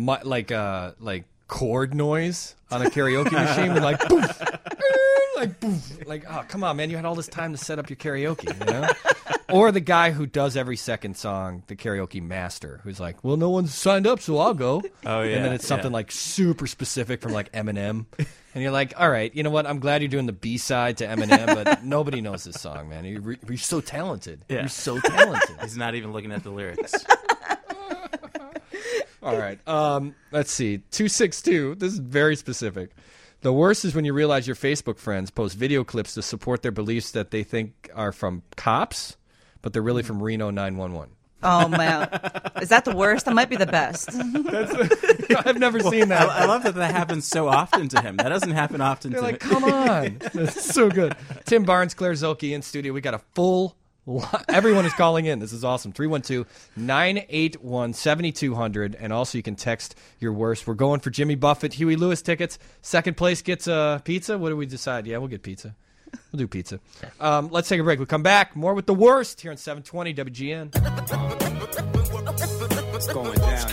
Like chord noise on a karaoke machine with like poof, like poof, like oh come on man, you had all this time to set up your karaoke, Or the guy who does every second song, the karaoke master, who's like, well, no one's signed up, so I'll go. Oh, yeah, and then it's something like super specific from like Eminem, and you're like, all right, you know what? I'm glad you're doing the B-side to Eminem, but nobody knows this song, man. You're so talented. Yeah. You're so talented. He's not even looking at the lyrics. All right. Let's see. 262. This is very specific. The worst is when you realize your Facebook friends post video clips to support their beliefs that they think are from cops, but they're really from Reno 911. Oh, man. Is that the worst? That might be the best. I've never seen that. I love that happens so often to him. That doesn't happen often You're to like, me. come on. This is so good. Tim Barnes, Claire Zolke in studio. We got a full everyone is calling in. This is awesome. 312-981-7200. And also you can text your worst. We're going for Jimmy Buffett, Huey Lewis tickets. Second place gets pizza. What do we decide? Yeah, we'll get pizza. We'll do pizza. Let's take a break. We'll come back. More with the worst here on 720 WGN. What's going down,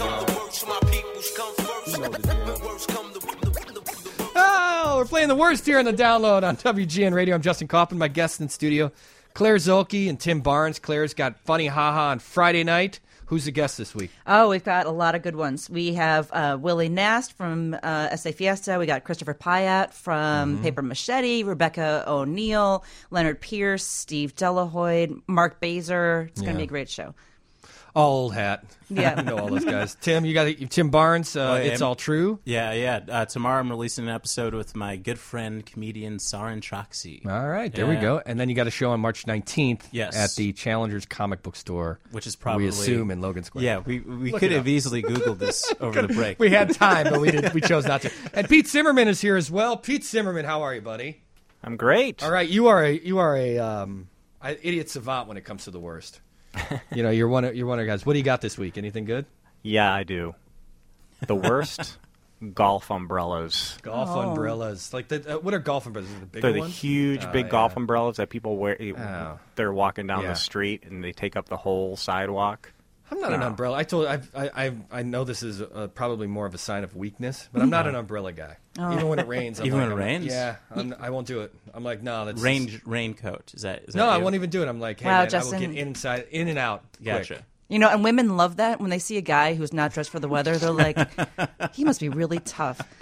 Oh, we're playing the worst here on the download on WGN Radio. I'm Justin Kaufman. My guest in studio, Claire Zolke and Tim Barnes. Claire's got Funny Haha on Friday night. Who's the guest this week? Oh, we've got a lot of good ones. We have Willie Nast from SA Fiesta. We got Christopher Pyatt from Paper Machete, Rebecca O'Neill, Leonard Pierce, Steve Delahoyd, Mark Baser. It's going to be a great show. All old hat. Yeah. I know all those guys. Tim, you got Tim Barnes. It's All True. Yeah. Tomorrow I'm releasing an episode with my good friend, comedian Sarin Troxy. All right, there we go. And then you got a show on March 19th at the Challengers Comic Book Store, which is probably, we assume, in Logan Square. Yeah, we could have easily Googled this over the break. We had time, but we chose not to. And Pete Zimmerman is here as well. Pete Zimmerman, how are you, buddy? I'm great. All right, you are a idiot savant when it comes to the worst. You're one of the guys. What do you got this week? Anything good? Yeah, I do. The worst, golf umbrellas. Golf umbrellas. Like what are golf umbrellas? The bigger They're the ones? huge, big golf umbrellas that people wear. They're walking down the street and they take up the whole sidewalk. I'm not an umbrella. I know this is probably more of a sign of weakness, but I'm not an umbrella guy. Oh. Even when it rains. Even when it rains? Yeah, I won't do it. I'm like, no, that's raincoat. Is that no, you? I won't even do it. I'm like, hey, Wow, man, Justin. I will get in and out. Gotcha. Quick. And women love that when they see a guy who's not dressed for the weather. They're like, he must be really tough.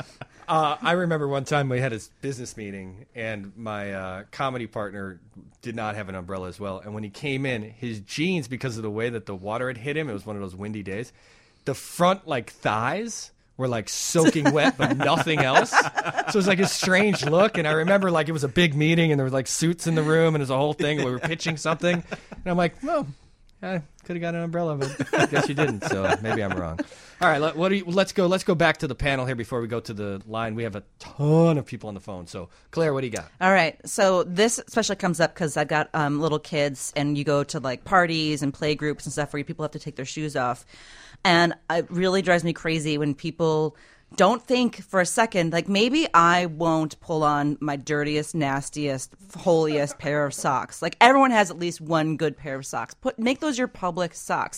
I remember one time we had a business meeting, and my comedy partner did not have an umbrella as well. And when he came in, his jeans, because of the way that the water had hit him, it was one of those windy days, the front thighs were soaking wet, but nothing else. So it was a strange look. And I remember it was a big meeting, and there were suits in the room, and it was a whole thing. We were pitching something, and I'm like, well, I could have got an umbrella, but I guess you didn't. So maybe I'm wrong. All right, let's go back to the panel here before we go to the line. We have a ton of people on the phone. So Claire, what do you got? All right. So this especially comes up because I've got little kids, and you go to parties and play groups and stuff where people have to take their shoes off. And it really drives me crazy when people don't think for a second, maybe I won't pull on my dirtiest, nastiest, holiest pair of socks. Everyone has at least one good pair of socks. Make those your public socks.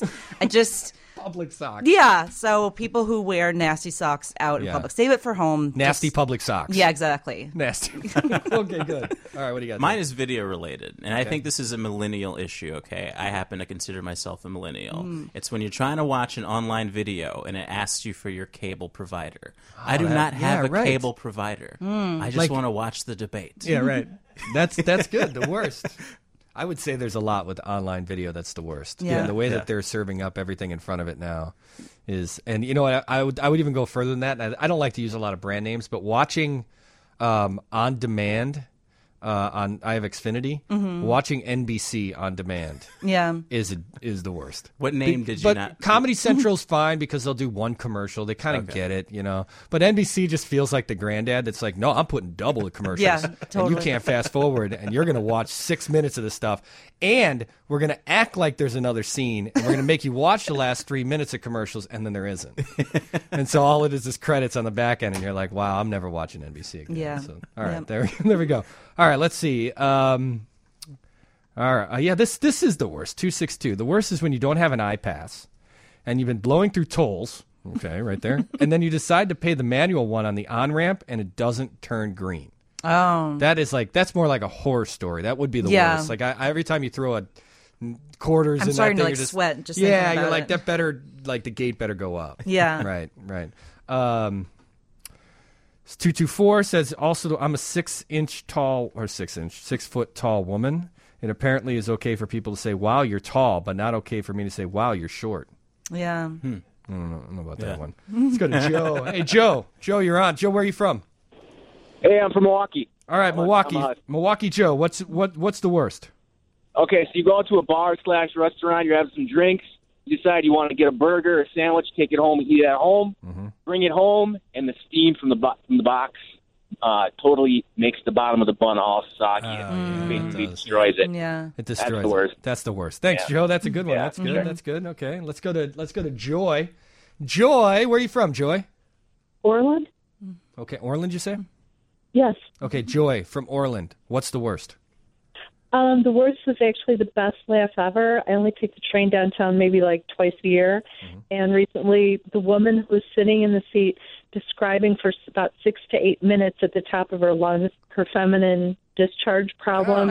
Public socks. Yeah, so people who wear nasty socks out in public, save it for home. Nasty public socks. Yeah, exactly. Nasty. Okay, good. All right, what do you got? Mine is video related, and I think this is a millennial issue, okay? I happen to consider myself a millennial. It's when you're trying to watch an online video, and it asks you for your cable provider. I do not have a cable provider. I just want to watch the debate. Yeah, right. That's good. The worst. I would say there's a lot with online video that's the worst. Yeah. And the way that they're serving up everything in front of it now is, and you know what, I would even go further than that. And I don't like to use a lot of brand names, but watching on demand I have Xfinity. Mm-hmm. Watching NBC on demand, is the worst. What name did you not? Comedy Central's fine because they'll do one commercial. They kind of get it, you know. But NBC just feels like the granddad that's like, no, I'm putting double the commercials. Yeah, And totally. you can't fast forward, and you're going to watch 6 minutes of this stuff, and we're going to act like there's another scene, and we're going to make you watch the last 3 minutes of commercials, and then there isn't. And so all it is credits on the back end, and you're like, wow, I'm never watching NBC again. Yeah. So, all right, there we go. All right, let's see. All right, this is the worst. 262. The worst is when you don't have an iPass, and you've been blowing through tolls. Okay, right there, and then you decide to pay the manual one on the on ramp, and it doesn't turn green. Oh, that's more like a horror story. That would be the worst. Like every time you throw a quarters I'm in starting that to thing, like sweat. Just thinking about you're like it. that better. Like the gate better go up. Yeah, right. 224 says also I'm a 6 foot tall woman. It apparently is okay for people to say, wow, you're tall, but not okay for me to say, wow, you're short. Yeah. I don't know about that one. Let's go to Joe. Hey, Joe. Joe, you're on. Joe, where are you from? Hey, I'm from Milwaukee. All right, Milwaukee. Milwaukee Joe, what's the worst? Okay, so you go to a bar/restaurant, you're having some drinks, you decide you want to get a burger, a sandwich, take it home and eat it at home, bring it home, and the steam from the box totally makes the bottom of the bun all soggy. It basically destroys it. Yeah. It destroys That's the worst. That's the worst. Thanks, Joe. That's a good one. Yeah, That's good. sure. That's good. Okay, let's go to Joy. Joy, where are you from, Joy? Orland? Okay, Orland, you say? Yes. Okay, Joy from Orland. What's the worst? The worst was actually the best laugh ever. I only take the train downtown maybe like twice a year. And recently, the woman who was sitting in the seat describing for about 6 to 8 minutes at the top of her lungs her feminine discharge problem.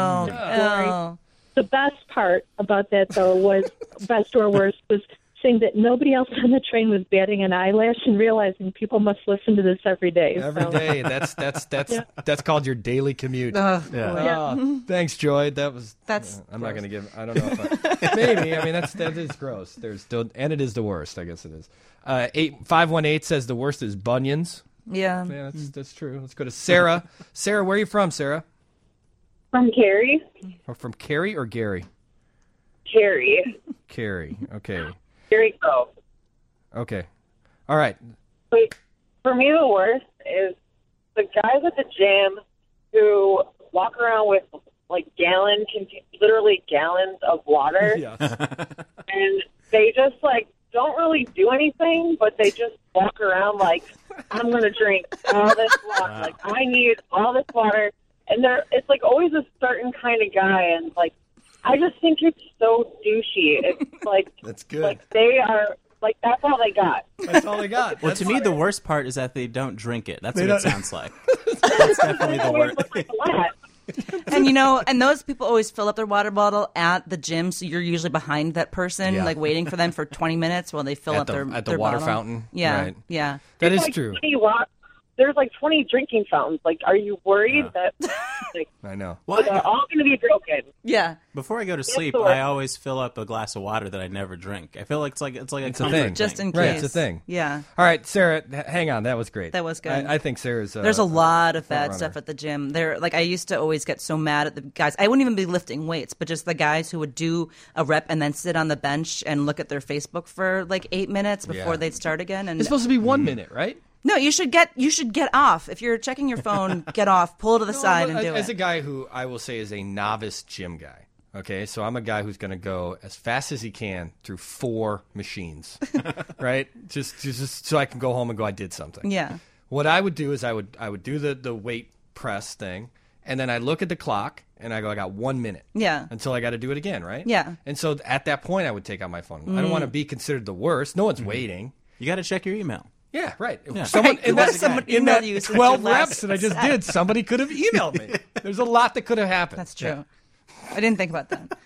Oh. The best part about that, though, was best or worst, was seeing that nobody else on the train was batting an eyelash and realizing people must listen to this every day. Every day. That's called your daily commute. Thanks, Joy. That's I'm not going to give. I don't know if maybe. I mean, that is gross. And it is the worst. I guess it is. 518 says the worst is bunions. Yeah. Yeah, that's true. Let's go to Sarah. Sarah, where are you from, Sarah? From Cary. Or from Cary or Gary? Cary. Cary. Okay. Cary Grove. Okay. All right. But for me, the worst is the guys at the gym who walk around with like literally gallons of water. Yes. And they just like don't really do anything, but they just walk around like, I'm going to drink all this water. Like, I need all this water. And it's like always a certain kind of guy. And like, I just think it's so douchey. It's like, that's good. Like they are like, that's all they got. That's all they got. Well, to me, the worst part is that they don't drink it. That's what it sounds like. That's definitely the worst. And and those people always fill up their water bottle at the gym, so you're usually behind that person, like waiting for them for 20 minutes while they fill up their water bottle. fountain. Yeah, right. yeah. That is like true. there's like 20 drinking fountains. Like, are you worried that like, I know. they're all going to be broken? Yeah. Before I go to Yes, sleep, sir. I always fill up a glass of water that I never drink. I feel like it's a It's a comfort thing. Just in Right, case. it's a thing. Yeah. All right, Sarah, hang on. That was great. That was good. I think Sarah's. There's a lot of front bad runner. stuff at the gym. There, like I used to always get so mad at the guys. I wouldn't even be lifting weights, but just the guys who would do a rep and then sit on the bench and look at their Facebook for like 8 minutes before Yeah. they'd start again. And It's supposed to be 1 minute, right? no, you should get off. If you're checking your phone, get off, pull to the side, and do As it. a guy who I will say is a novice gym guy, okay? So I'm a guy who's going to go as fast as he can through 4 machines, right? Just so I can go home and go, I did something. Yeah. What I would do is I would do the weight press thing, and then I look at the clock, and I go, I got 1 minute. Yeah. Until I got to do it again, right? Yeah. And so at that point, I would take out my phone. I don't want to be considered the worst. No one's waiting. You got to check your email. Yeah, right. Yeah. Someone Right, in let that, someone in email that you since 12 your last reps that I just set. did, somebody could have emailed me. There's a lot that could have happened. That's true. I didn't think about that.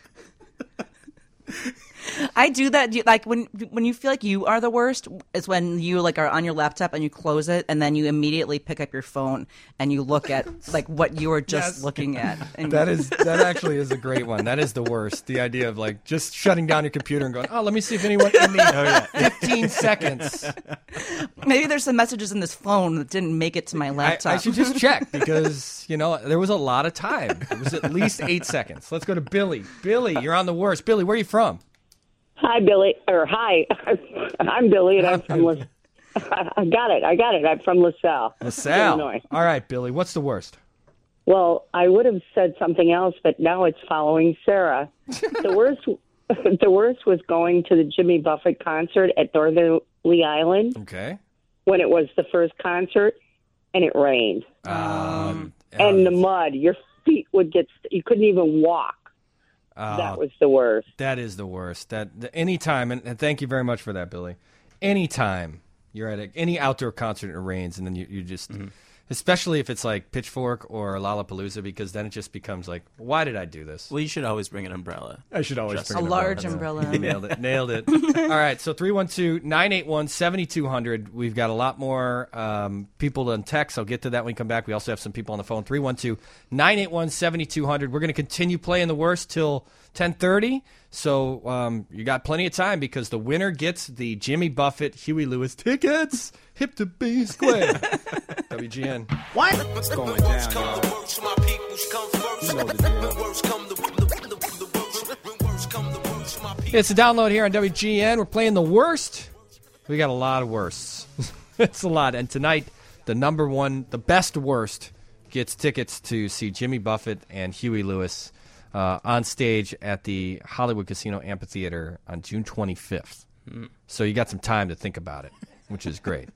I do that. Like when you feel like you are the worst, is when you like are on your laptop and you close it, and then you immediately pick up your phone and you look at like what you were just Yes. looking at. And That actually is a great one. That is the worst. The idea of like just shutting down your computer and going, oh, let me see if anyone in the 15 seconds. maybe there's some messages in this phone that didn't make it to my laptop. I should just check because, there was a lot of time. It was at least 8 seconds. Let's go to Billy. Billy, you're on the worst. Billy, where are you from? Hi, Billy. Or hi, I'm Billy, and I'm from. I got it. I'm from LaSalle, LaSalle. Illinois. All right, Billy, what's the worst? Well, I would have said something else, but now it's following Sarah. The worst was going to the Jimmy Buffett concert at Northern Lee Island Okay. when it was the first concert, and it rained. And the mud, your feet would get. You couldn't even walk. That was the worst. That is the worst. Anytime, and thank you very much for that, Billy. Anytime you're at any outdoor concert and it rains, and then you just, especially if it's like Pitchfork or Lollapalooza, because then it just becomes like, why did I do this? Well, you should always bring an umbrella. I should always bring a an large umbrella. umbrella. Nailed it. All right, so 312-981-7200. We've got a lot more people on text. I'll get to that when we come back. We also have some people on the phone. 312-981-7200. We're going to continue playing the worst till 10:30. So you got plenty of time because the winner gets the Jimmy Buffett, Huey Lewis tickets. Hip to be square. WGN. What? What's going down, y'all? You know the deal. It's a download here on WGN. We're playing the worst. We got a lot of worsts. It's a lot. And tonight, the best worst, gets tickets to see Jimmy Buffett and Huey Lewis on stage at the Hollywood Casino Amphitheater on June 25th. So you got some time to think about it, which is great.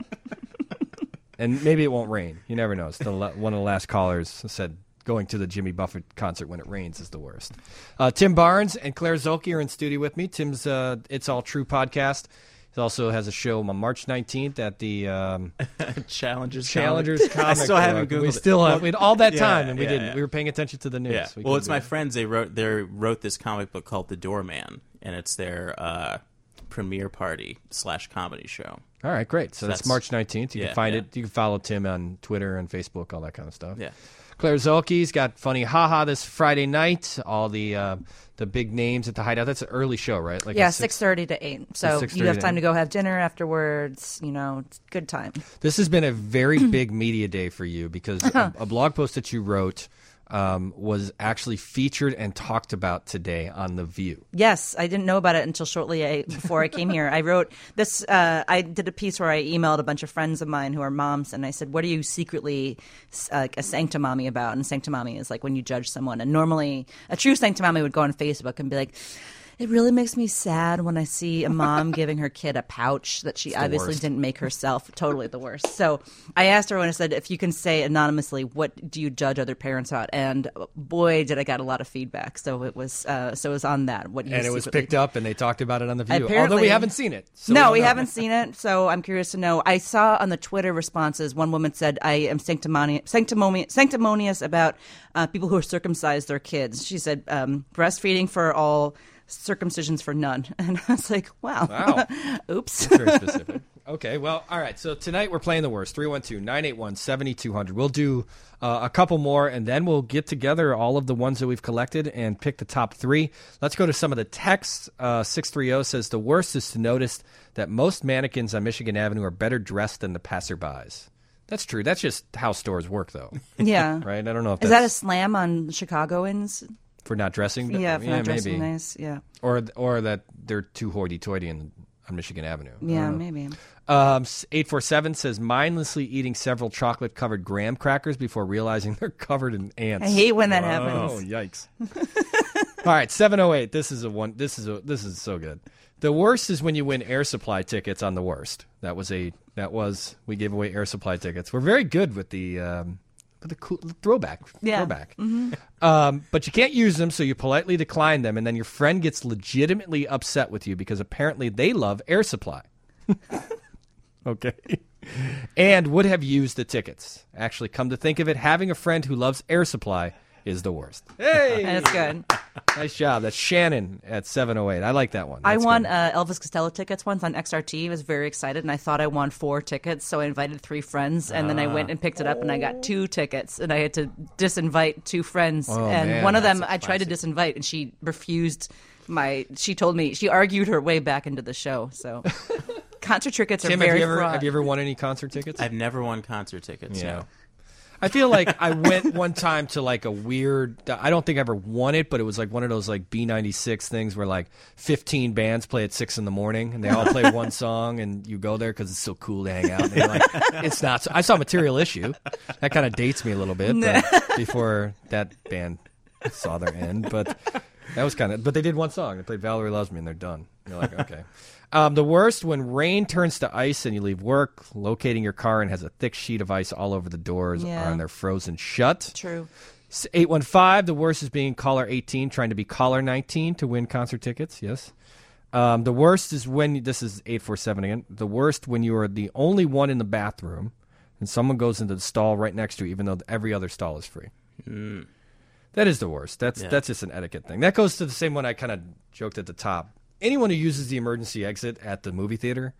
And maybe it won't rain. You never know. One of the last callers said going to the Jimmy Buffett concert when it rains is the worst. Tim Barnes and Claire Zolke are in studio with me. Tim's It's All True podcast. He also has a show on March 19th at the Challengers Comic I still haven't Book. Googled We it. still have we had all that time and we yeah, didn't. yeah. We were paying attention to the news. Yeah. We Well, it's couldn't my do it. friends. They wrote this comic book called The Doorman, and it's their premiere party / comedy show. All right, great. So that's March 19th. You can find yeah. it. You can follow Tim on Twitter and Facebook, all that kind of stuff. Yeah. Claire Zolke's got Funny Haha this Friday night. All the big names at the Hideout. That's an early show, right? Like 6:30 to 8. So 6:30 you have to time 8. to go have dinner afterwards. It's a good time. This has been a very big media day for you because a blog post that you wrote was actually featured and talked about today on The View. Yes, I didn't know about it until shortly before I came here. I wrote this. I did a piece where I emailed a bunch of friends of mine who are moms, and I said, "What are you secretly a sanctimommy about?" And sanctimommy is like when you judge someone. And normally, a true sanctimommy would go on Facebook and be like, "It really makes me sad when I see a mom giving her kid a pouch that she obviously worst. didn't make herself." Totally the worst. So I asked her when I said, if you can say anonymously, what do you judge other parents about? And boy, did I get a lot of feedback. So it was on that. What you And it was secretly- picked up and they talked about it on The View. Apparently, although we haven't seen it. So no, don't we know. haven't seen it. So I'm curious to know. I saw on the Twitter responses, one woman said, I am sanctimonious about people who circumcise their kids. She said, breastfeeding for all, circumcisions for none. And I was like, wow. Wow. Oops. That's very specific. Okay, well, all right. So tonight we're playing the worst. 312-981-7200. We'll do a couple more, and then we'll get together all of the ones that we've collected and pick the top 3. Let's go to some of the texts. 630 says, the worst is to notice that most mannequins on Michigan Avenue are better dressed than the passerbys. That's true. That's just how stores work, though. Yeah. Right? I don't know if Is that a slam on Chicagoans? For not dressing? Yeah, for not dressing maybe. nice, yeah. Or that they're too hoity-toity on Michigan Avenue. Yeah, maybe. 847 says, mindlessly eating several chocolate-covered graham crackers before realizing they're covered in ants. I hate when that Oh, happens. yikes. All right, 708. This is so good. The worst is when you win Air Supply tickets on the worst. We gave away Air Supply tickets. We're very good with the cool throwback. Yeah. Throwback. Mm-hmm. But you can't use them, so you politely decline them, and then your friend gets legitimately upset with you because apparently they love Air Supply. Okay. And would have used the tickets. Actually, come to think of it, having a friend who loves Air Supply is the worst. Hey! That's good. Nice job. That's Shannon at 708. I like that one. I That's won good. Elvis Costello tickets once on XRT. I was very excited, and I thought I won 4 tickets, so I invited 3 friends, and then I went and picked it up, and I got 2 tickets, and I had to disinvite 2 friends. Oh, and man, one of them that's a I tried to disinvite, and she refused she told me, she argued her way back into the show, so... Concert tickets are Tim, very have you ever won any concert tickets? I've never won concert tickets. Yeah. No. I feel like I went one time to like a weird, I don't think I ever won it, but it was like one of those like B96 things where like 15 bands play at 6 in the morning and they all play one song and you go there because it's so cool to hang out. And you're like, it's not. I saw Material Issue. That kind of dates me a little bit but before that band saw their end. But that was but they did one song. They played Valerie Loves Me and they're done. You're like, okay. The worst, when rain turns to ice and you leave work, locating your car and has a thick sheet of ice all over the doors and they're frozen shut. True. 815, the worst is being caller 18, trying to be caller 19 to win concert tickets. Yes. The worst is when, this is 847 again, the worst when you are the only one in the bathroom and someone goes into the stall right next to you, even though every other stall is free. Mm. That is the worst. That's just an etiquette thing. That goes to the same one I kind of joked at the top. Anyone who uses the emergency exit at the movie theater,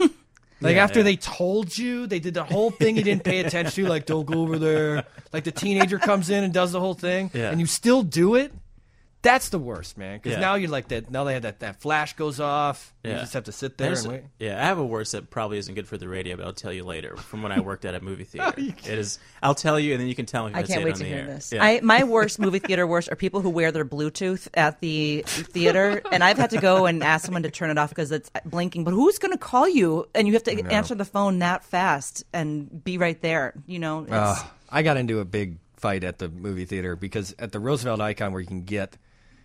after they told you, they did the whole thing you didn't pay attention to, like, don't go over there. Like, the teenager comes in and does the whole thing, and you still do it. That's the worst, man. Because now you're like that. Now they have that flash goes off. You just have to sit there and wait. Yeah, I have a worst that probably isn't good for the radio, but I'll tell you later. From when I worked at a movie theater, it is. I'll tell you, and then you can tell me. If I can't say wait it on to the hear air. this. Yeah. My worst movie theater worst are people who wear their Bluetooth at the theater, and I've had to go and ask someone to turn it off because it's blinking. But who's going to call you? And you have to answer the phone that fast and be right there. You know. I got into a big fight at the movie theater because at the Roosevelt Icon, where you can get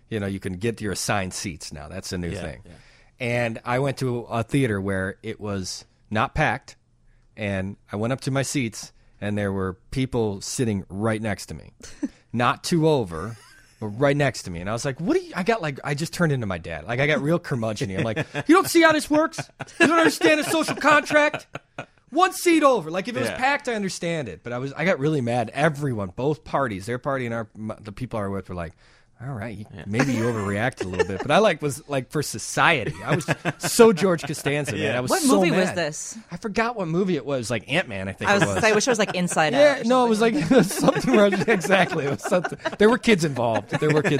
your assigned seats now. That's a new thing. Yeah. And I went to a theater where it was not packed, and I went up to my seats, and there were people sitting right next to me. Not two over, but right next to me. And I was like, I just turned into my dad. Like, I got real curmudgeon-y. I'm like, you don't see how this works? You don't understand a social contract? One seat over. Like, if it was packed, I understand it. But I got really mad. Everyone, both parties, their party and the people I were with were like, all right, maybe you overreacted a little bit, but I was for society. I was so George Costanza, man. I was What so movie mad. was this? I forgot what movie it was. Like Ant-Man, I think I it was. wish it was like Inside Out. Yeah, no, it was like something where exactly. It was something. There were kids involved.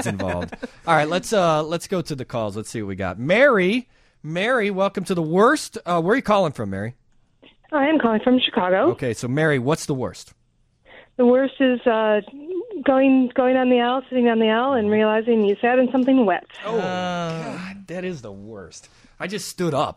All right, let's go to the calls. Let's see what we got. Mary, welcome to the worst. Where are you calling from, Mary? I am calling from Chicago. Okay, so Mary, what's the worst? The worst is going on the aisle, sitting on the aisle, and realizing you sat in something wet. Oh, God, that is the worst. I just stood up.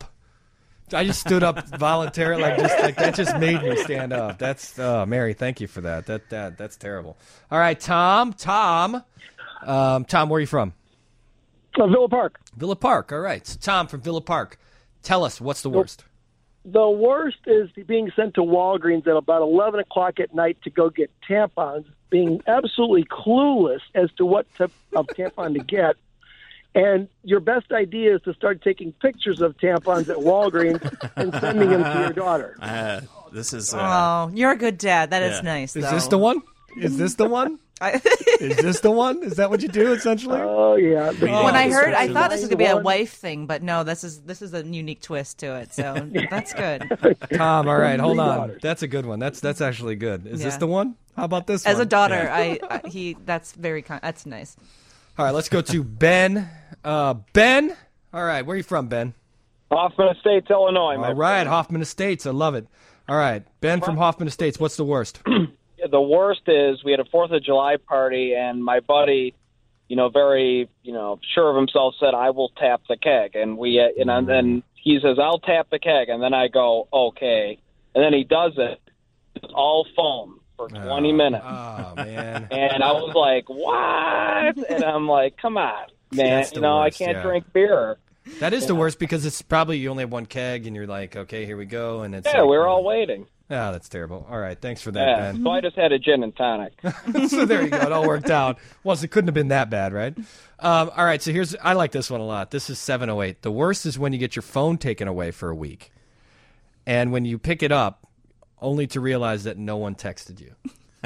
Voluntarily, that just made me stand up. That's Mary. Thank you for that. That's terrible. All right, Tom. Tom, where are you from? Villa Park. Villa Park. All right, so Tom from Villa Park. Tell us what's the worst. The worst is being sent to Walgreens at about 11 o'clock at night to go get tampons, being absolutely clueless as to what type of tampon to get. And your best idea is to start taking pictures of tampons at Walgreens and sending them to your daughter. This is. You're a good dad. That is nice. Is though. this the one? Is this the one? Is this the one? Is that what you do essentially? Oh yeah. When I heard, I thought this was gonna be a wife thing, but no, this is a unique twist to it. So that's good. Tom, all right, hold on. That's a good one. That's actually good. Is this Yeah. the one? How about this As one? a daughter, that's very that's nice. All right, let's go to Ben. Ben, all right, where are you from, Ben? Hoffman Estates, Illinois. All right, Hoffman Estates. I love it. All right, Ben from Hoffman Estates. What's the worst? The worst is we had a 4th of July party, and my buddy, very, sure of himself, said, "I will tap the keg," and and then he says, "I'll tap the keg," and then I go, "Okay," and then he does it. It's all foam for 20 minutes. Oh man! And I was like, "What?" And I'm like, "Come on, man! That's the I worst, can't yeah. drink beer." That is the worst because it's probably you only have one keg, and you're like, okay, here we go, and it's Yeah, we were all waiting. Oh, that's terrible. All right, thanks for that, Yeah, Ben. so I just had a gin and tonic. So there you go. It all worked out. Well, it couldn't have been that bad, right? All right, so I like this one a lot. This is 708. The worst is when you get your phone taken away for a week. And when you pick it up, only to realize that no one texted you.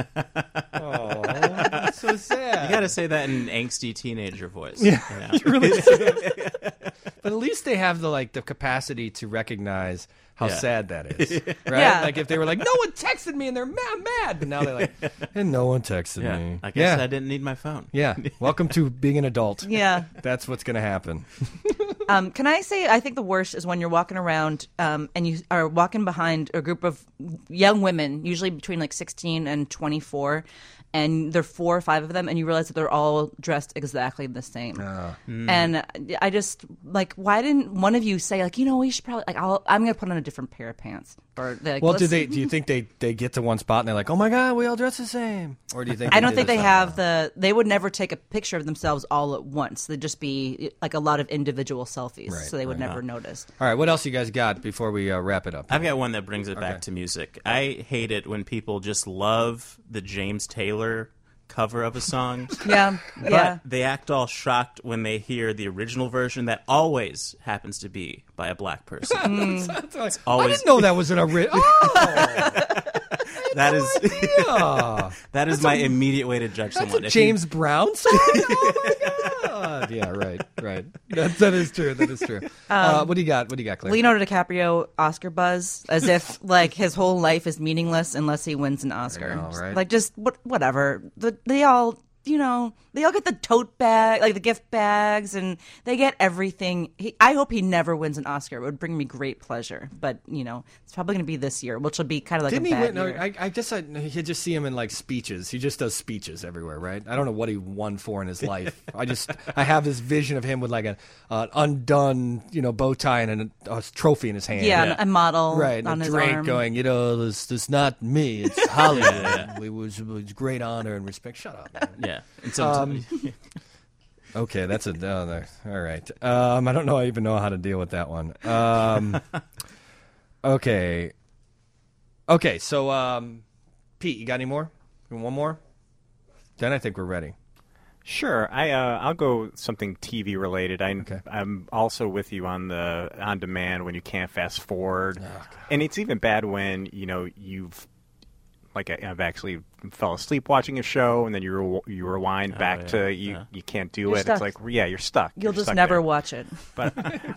Oh, that's so sad. You got to say that in an angsty teenager voice. Yeah, you know? you really do. But at least they have the capacity to recognize how sad that is, right? Yeah. Like if they were like, no one texted me, and they're mad, but now they're like, and no one texted me. I guess I didn't need my phone. Yeah. Welcome to being an adult. Yeah. That's what's going to happen. Can I say I think the worst is when you're walking around and you are walking behind a group of young women, usually between 16 and 24, and there are 4 or 5 of them, and you realize that they're all dressed exactly the same. And I just why didn't one of you say we should probably I'm going to put on a different pair of pants? Or Well, do you think they get to one spot and they're like, oh my God, we all dress the same? Or do you think I don't think they have they would never take a picture of themselves all at once. They'd just be a lot of individual selfies, so they would never notice. All right, what else you guys got before we wrap it up? I've got one that brings it back to music. I hate it when people just love the James Taylor cover of a song. But they act all shocked when they hear the original version that always happens to be by a black person. It's always... I didn't know that was an original. That is my immediate way to judge someone. That's a James Brown song? Oh my God! Yeah, right. That is true. What do you got? Claire? Leonardo DiCaprio Oscar buzz, as if his whole life is meaningless unless he wins an Oscar. I know, right? Just whatever. They all. They all get the tote bag, the gift bags, and they get everything. I hope he never wins an Oscar. It would bring me great pleasure. But, it's probably going to be this year, which will be kind of Didn't a bad year. I guess I just see him in speeches. He just does speeches everywhere, right? I don't know what he won for in his life. I have this vision of him with an undone, bow tie and a trophy in his hand. Yeah, a model right, on and a his drink arm. going, this not me. It's Hollywood. It was great honor and respect. Shut up, man. Yeah. And sometimes... Okay, that's all right. I don't even know how to deal with that one. Okay, so Pete, you got any more? One more? Then I think we're ready. Sure, I'll go something TV related. I'm also with you on the on demand when you can't fast forward, and it's even bad when you've I've actually fell asleep watching a show and then you rewind back to you can't do You're it. stuck. It's you're stuck. You'll You're just stuck never there. watch it. But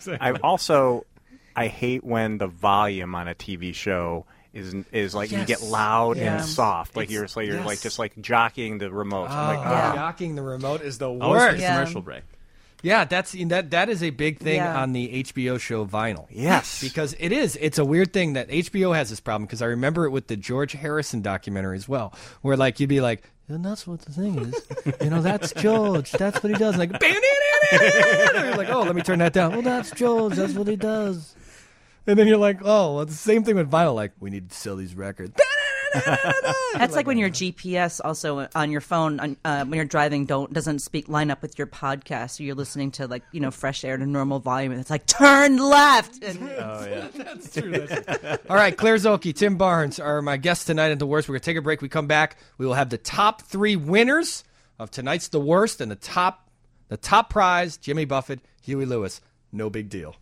I hate when the volume on a TV show is you get loud and soft, you're just jockeying the remote. Jockeying the remote is the Always worst. the commercial break. Yeah, that is a big thing on the HBO show Vinyl. Yes. Because it's a weird thing that HBO has this problem, because I remember it with the George Harrison documentary as well, where you'd be like, and that's what the thing is. That's George. That's what he does. You're like, oh, let me turn that down. Well, that's George. That's what he does. And then you're like, oh, well, it's the same thing with vinyl. We need to sell these records. That's when your GPS also on your phone when you're driving doesn't line up with your podcast. So you're listening to Fresh Air at a normal volume, and it's turn left. And That's true. All right, Claire Zolke, Tim Barnes are my guests tonight at The Worst. We're going to take a break. We come back. We will have the top 3 winners of tonight's The Worst, and the top prize, Jimmy Buffett, Huey Lewis. No big deal.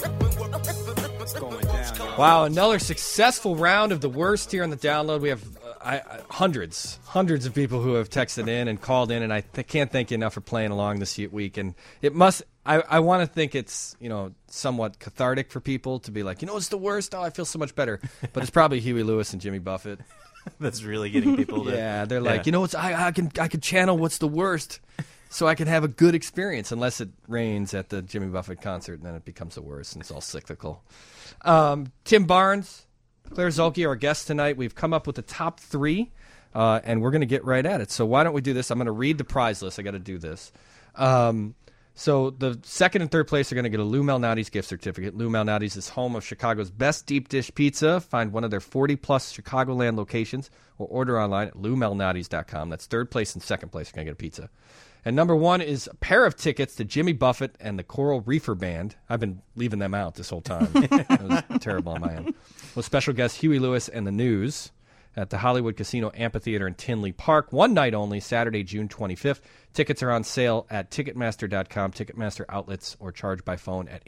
Wow, another successful round of The Worst here on the download. We have hundreds of people who have texted in and called in, and I can't thank you enough for playing along this week. And it must. I want to think it's somewhat cathartic for people to be like, it's the worst. Oh, I feel so much better. But it's probably Huey Lewis and Jimmy Buffett. That's really getting people to... Yeah, they're like, I can channel what's the worst so I can have a good experience, unless it rains at the Jimmy Buffett concert, and then it becomes the worst, and it's all cyclical. Tim Barnes, Claire Zolke, our guests tonight. We've come up with the top 3, and we're going to get right at it. So why don't we do this? I'm going to read the prize list. I got to do this. So the second and third place are going to get a Lou Malnati's gift certificate. Lou Malnati's is home of Chicago's best deep dish pizza. Find one of their 40-plus Chicagoland locations or order online at loumalnatis.com. That's third place and second place. You're going to get a pizza. And number 1 is a pair of tickets to Jimmy Buffett and the Coral Reefer Band. I've been leaving them out this whole time. It was terrible on my end. With special guest Huey Lewis and the News at the Hollywood Casino Amphitheater in Tinley Park. One night only, Saturday, June 25th. Tickets are on sale at Ticketmaster.com, Ticketmaster outlets, or charge by phone at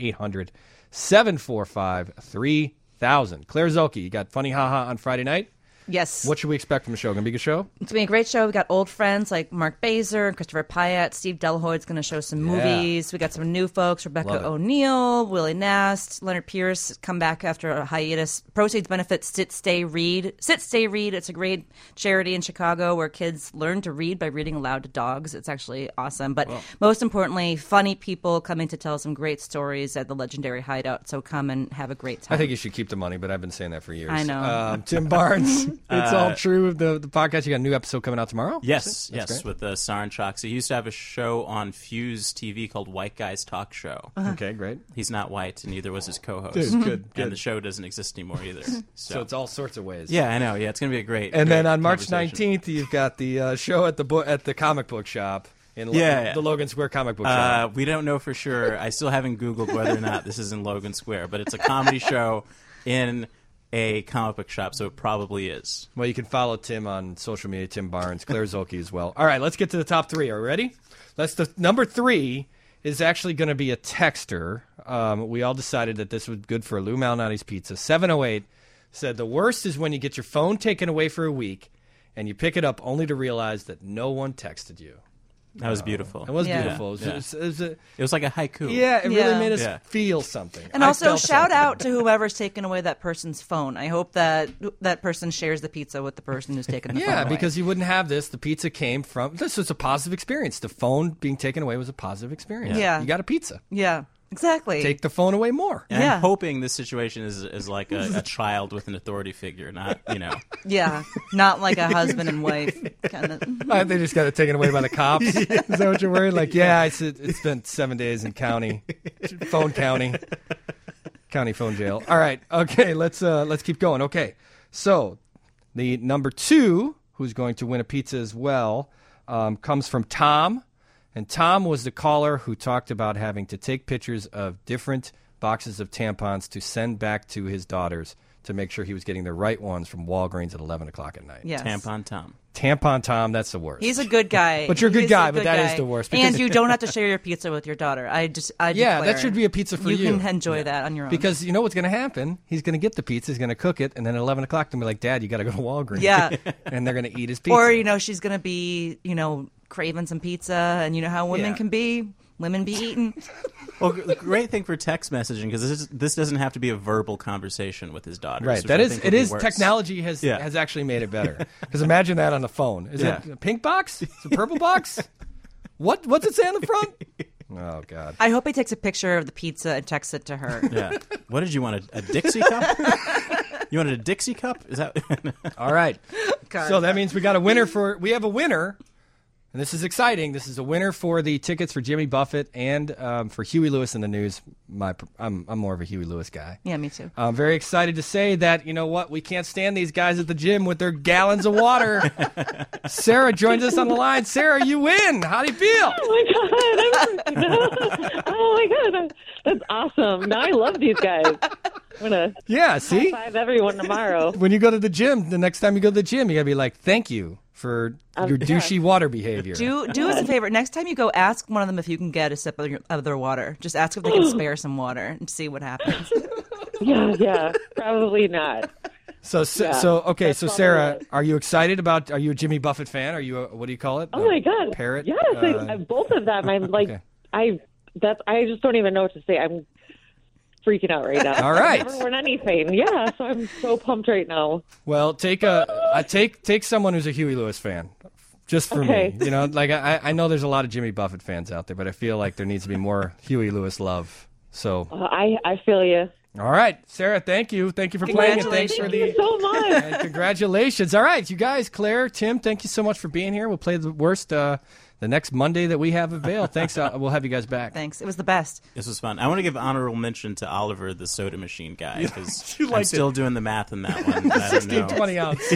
800-745-3000. Claire Zolke, you got Funny Ha-Ha on Friday night? Yes. What should we expect from the show? Going to be a good show? It's going to be a great show. We got old friends like Mark Baser and Christopher Pyatt. Steve Delahoy's going to show some movies. We got some new folks: Rebecca O'Neill, Willie Nast, Leonard Pierce come back after a hiatus. Proceeds benefit Sit Stay Read. It's a great charity in Chicago where kids learn to read by reading aloud to dogs. It's actually awesome. But most importantly, funny people coming to tell some great stories at the legendary Hideout. So come and have a great time. I think you should keep the money, but I've been saying that for years. I know. Tim Barnes. It's all true. The podcast. You got a new episode coming out tomorrow? Yes, great. with Sarin Choksi. He used to have a show on Fuse TV called White Guys Talk Show. Okay, great. He's not white, and neither was his co-host. Good. And the show doesn't exist anymore either. So it's all sorts of ways. Yeah, I know. Yeah, it's going to be a great. And great then on March conversation. 19th, you've got the show at the comic book shop. The Logan Square comic book shop. We don't know for sure. I still haven't Googled whether or not this is in Logan Square, but it's a comedy show in a comic book shop, so it probably is. Well, you can follow Tim on social media, Tim Barnes, Claire Zolke as well. All right, let's get to the top 3. Are we ready? Number 3 is actually going to be a texter. We all decided that this was good for Lou Malnati's Pizza. 708 said, the worst is when you get your phone taken away for a week and you pick it up only to realize that no one texted you. That was beautiful. It was beautiful. It was like a haiku. Yeah, it really made us feel something. And also, shout out to whoever's taken away that person's phone. I hope that person shares the pizza with the person who's taken the phone away. Yeah, because you wouldn't have this. The pizza came from... This was a positive experience. The phone being taken away was a positive experience. Yeah. You got a pizza. Yeah. Exactly. Take the phone away more. And I'm hoping this situation is like a child with an authority figure, not, Yeah, not like a husband and wife kind of. They just got it taken away by the cops. Is that what you're worried? Like, it's been 7 days in county phone phone jail. All right, okay, let's keep going. Okay, so the number 2, who's going to win a pizza as well, comes from Tom. And Tom was the caller who talked about having to take pictures of different boxes of tampons to send back to his daughters to make sure he was getting the right ones from Walgreens at 11 o'clock at night. Yes. Tampon Tom. Tampon Tom, that's the worst. He's a good guy. But you're a good guy, but that is the worst. And you don't have to share your pizza with your daughter. I declare, that should be a pizza for you. You can enjoy that on your own. Because you know what's going to happen? He's going to get the pizza, he's going to cook it, and then at 11 o'clock, they're going to be like, Dad, you got to go to Walgreens. Yeah. And they're going to eat his pizza. Or, she's going to be, craving some pizza, and you know how women can be. Women be eating. Well, the great thing for text messaging, because this doesn't have to be a verbal conversation with his daughters. Right. That is, it is. Technology has actually made it better. Because imagine that on the phone. Is it a pink box? Is it a purple box? What's it say on the front? Oh, God. I hope he takes a picture of the pizza and texts it to her. Yeah. What did you want? A Dixie cup? You wanted a Dixie cup? Is that? All right. God. So that means we got a winner we have a winner. And this is exciting. This is a winner for the tickets for Jimmy Buffett and for Huey Lewis in the News. I'm more of a Huey Lewis guy. Yeah, me too. I'm very excited to say that, you know what, we can't stand these guys at the gym with their gallons of water. Sarah joins us on the line. Sarah, you win. How do you feel? Oh my God, that's awesome. Now I love these guys. I'm going to high-five everyone tomorrow. When you go to the gym, the next time you go to the gym, you got to be like, thank you for your douchey water behavior. Do us a favor. Next time you go, ask one of them if you can get a sip of their water. Just ask if they can spare some water and see what happens. Yeah, probably not. So okay. So Sarah, are you excited about? Are you a Jimmy Buffett fan? Are you a, what do you call it? Oh my God, parrot. Yes, both of them. I'm like, okay. I just don't even know what to say. I'm freaking out right now. All right. I've never won anything. Yeah, so I'm so pumped right now. Well, take someone who's a Huey Lewis fan. Just for me, you know, like I know there's a lot of Jimmy Buffett fans out there, but I feel like there needs to be more Huey Lewis love. So I feel you. All right, Sarah, thank you for playing, and thanks for Thank you so much. and congratulations. All right, you guys, Claire, Tim, thank you so much for being here. We'll play the worst the next Monday that we have available. Thanks. We'll have you guys back. Thanks. It was the best. This was fun. I want to give honorable mention to Oliver, the soda machine guy, because I'm liked still doing the math in that one. 16, 20 ounce.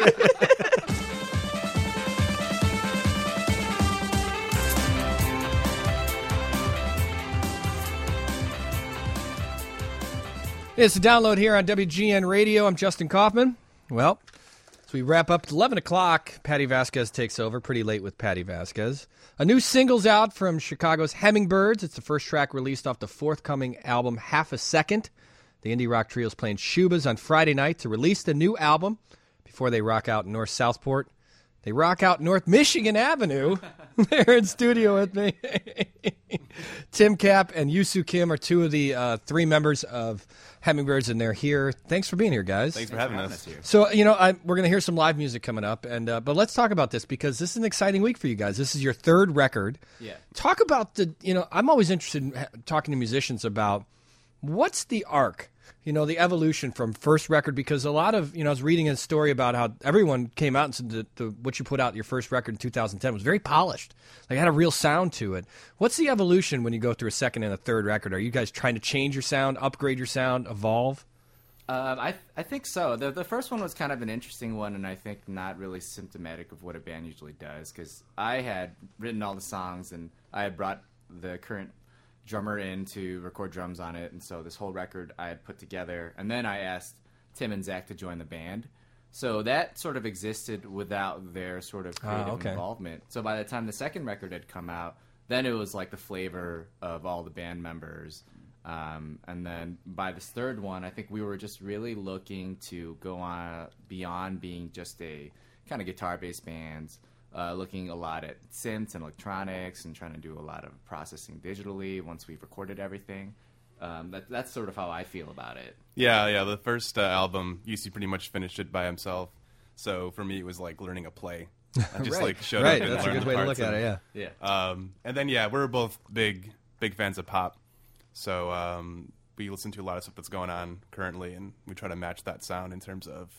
It's a download here on WGN Radio. I'm Justin Kaufman. Well, as we wrap up at 11 o'clock, Patty Vasquez takes over. Pretty late with Patty Vasquez. A new single's out from Chicago's Hummingbirds. It's the first track released off the forthcoming album, Half a Second. The indie rock trio's playing Schubas on Friday night to release the new album before they rock out in North Southport. They rock out North Michigan Avenue. They're in studio with me. Tim Kapp and Yusu Kim are two of the three members of Hummingbirds, and they're here. Thanks for being here, guys. Thanks for having us here. So, you know, we're going to hear some live music coming up, and but let's talk about this because this is an exciting week for you guys. This is your third record. Yeah. Talk about I'm always interested in talking to musicians about what's the arc, the evolution from first record, because a lot of, I was reading a story about how everyone came out and said that what you put out your first record in 2010 was very polished. Like, it had a real sound to it. What's the evolution when you go through a second and a third record? Are you guys trying to change your sound, upgrade your sound, evolve? I think so. The first one was kind of an interesting one, and I think not really symptomatic of what a band usually does, because I had written all the songs, and I had brought the current drummer in to record drums on it, and so this whole record I had put together, and then I asked Tim and Zach to join the band. So that sort of existed without their sort of creative involvement. So by the time the second record had come out, then it was like the flavor of all the band members. And then by this third one, I think we were just really looking to go on beyond being just a kind of guitar-based band, looking a lot at synths and electronics and trying to do a lot of processing digitally once we've recorded everything. That's sort of how I feel about it. Yeah. The first album, UC pretty much finished it by himself. So for me, it was like learning a play. I just showed up and that's a good way to look at it, yeah. And then, we're both big fans of pop. So we listen to a lot of stuff that's going on currently, and we try to match that sound in terms of,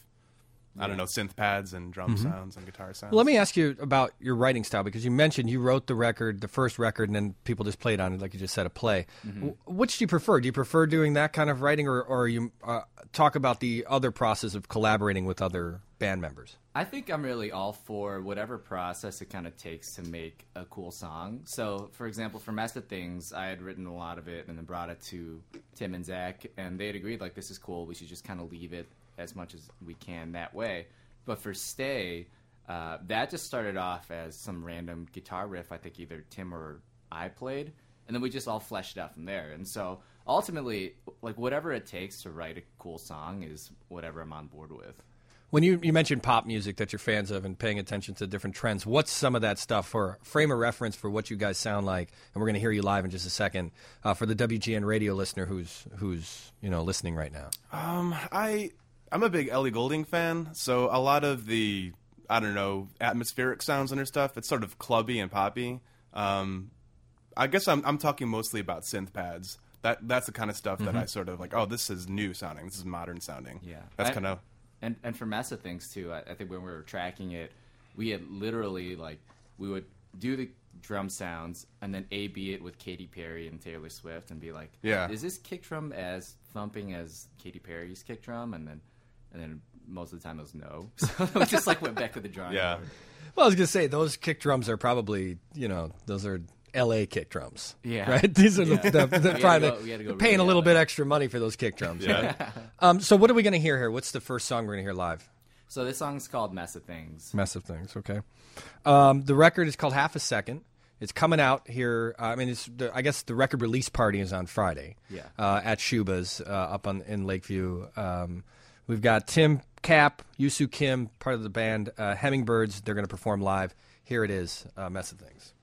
synth pads and drum sounds and guitar sounds. Well, let me ask you about your writing style, because you mentioned you wrote the first record, and then people just played on it, like you just said, a play. Mm-hmm. Which do you prefer? Do you prefer doing that kind of writing, or you talk about the other process of collaborating with other band members? I think I'm really all for whatever process it kind of takes to make a cool song. So, for example, for Mess of Things, I had written a lot of it and then brought it to Tim and Zach, and they had agreed, like, this is cool, we should just kind of leave it as much as we can that way. But for Stay, that just started off as some random guitar riff I think either Tim or I played, and then we just all fleshed it out from there. And so ultimately, like, whatever it takes to write a cool song is whatever I'm on board with. When you mentioned pop music that you're fans of and paying attention to different trends, what's some of that stuff for frame of reference for what you guys sound like? And we're going to hear you live in just a second for the WGN radio listener who's listening right now. I'm a big Ellie Goulding fan, so a lot of the atmospheric sounds in her stuff, it's sort of clubby and poppy. I guess I'm talking mostly about synth pads. That's the kind of stuff that I sort of like. Oh, this is new sounding. This is modern sounding. Yeah, that's kind of. And for Mess of Things, too, I think when we were tracking it, we had literally, we would do the drum sounds and then A-B it with Katy Perry and Taylor Swift and be like, is this kick drum as thumping as Katy Perry's kick drum? And then most of the time it was no. So we just, went back to the drawing board. Well, I was going to say, those kick drums are probably, those are L.A. kick drums. Yeah. Right? These are the private, paying a little bit extra money for those kick drums. Yeah. Right? So what are we going to hear here? What's the first song we're going to hear live? So this song's called Mess of Things. Mess of Things, okay. The record is called Half a Second. It's coming out here. I guess the record release party is on Friday. Yeah. At Schubas up in Lakeview. We've got Tim Cap, Yusu Kim, part of the band Hummingbirds. They're going to perform live. Here it is, Mess of Things.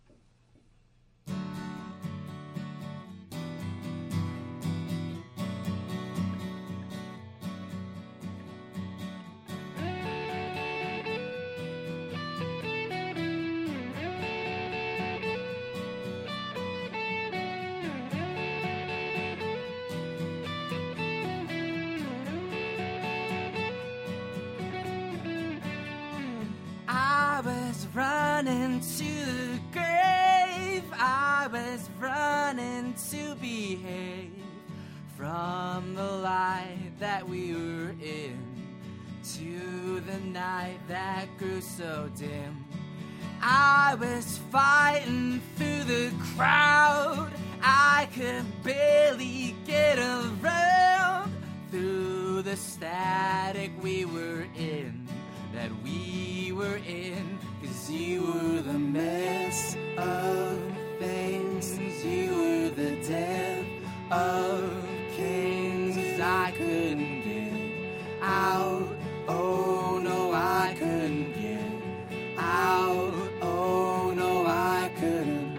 Running to the grave, I was running to behave from the light that we were in to the night that grew so dim. I was fighting through the crowd, I could barely get around through the static we were in, that we were in. 'Cause you were the mess of things, you were the death of kings. I couldn't get out, oh no I couldn't get out, oh no I couldn't.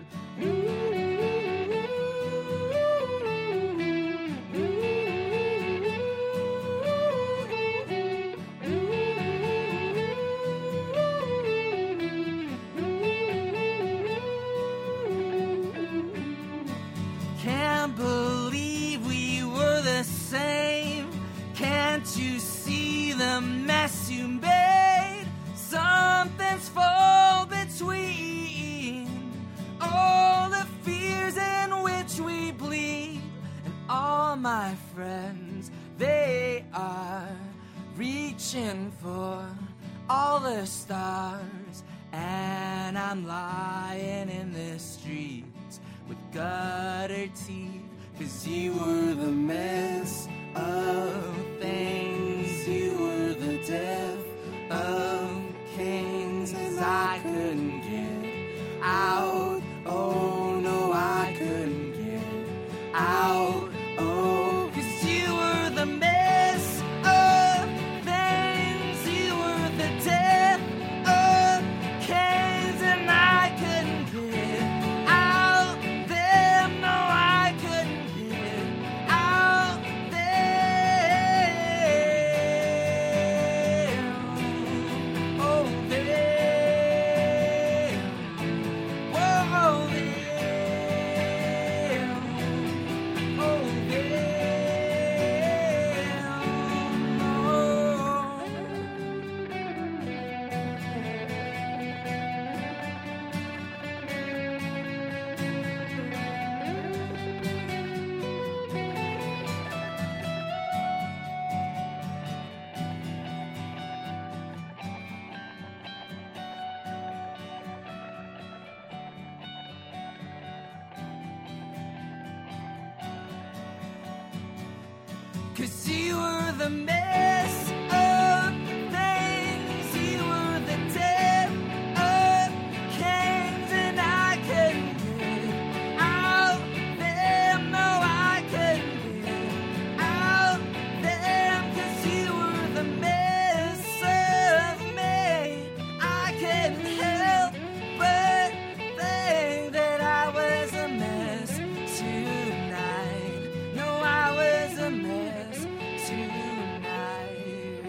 Can't believe we were the same. Can't you see the mess you made? Something's fall between all the fears in which we bleed. And all my friends, they are reaching for all the stars. And I'm lying in the streets with gutter teeth, 'cause you were the mess of things, you were the death of kings. I couldn't get out, oh no I couldn't get out, oh, 'cause you were the mess of things, you were the death of kings, and I couldn't get out. Cause you were the mess of things, you were the death of kings, and I couldn't get out them, no I couldn't get out them, cause you were the mess of me. I couldn't help but think that I was a mess tonight. No, I was a mess tonight.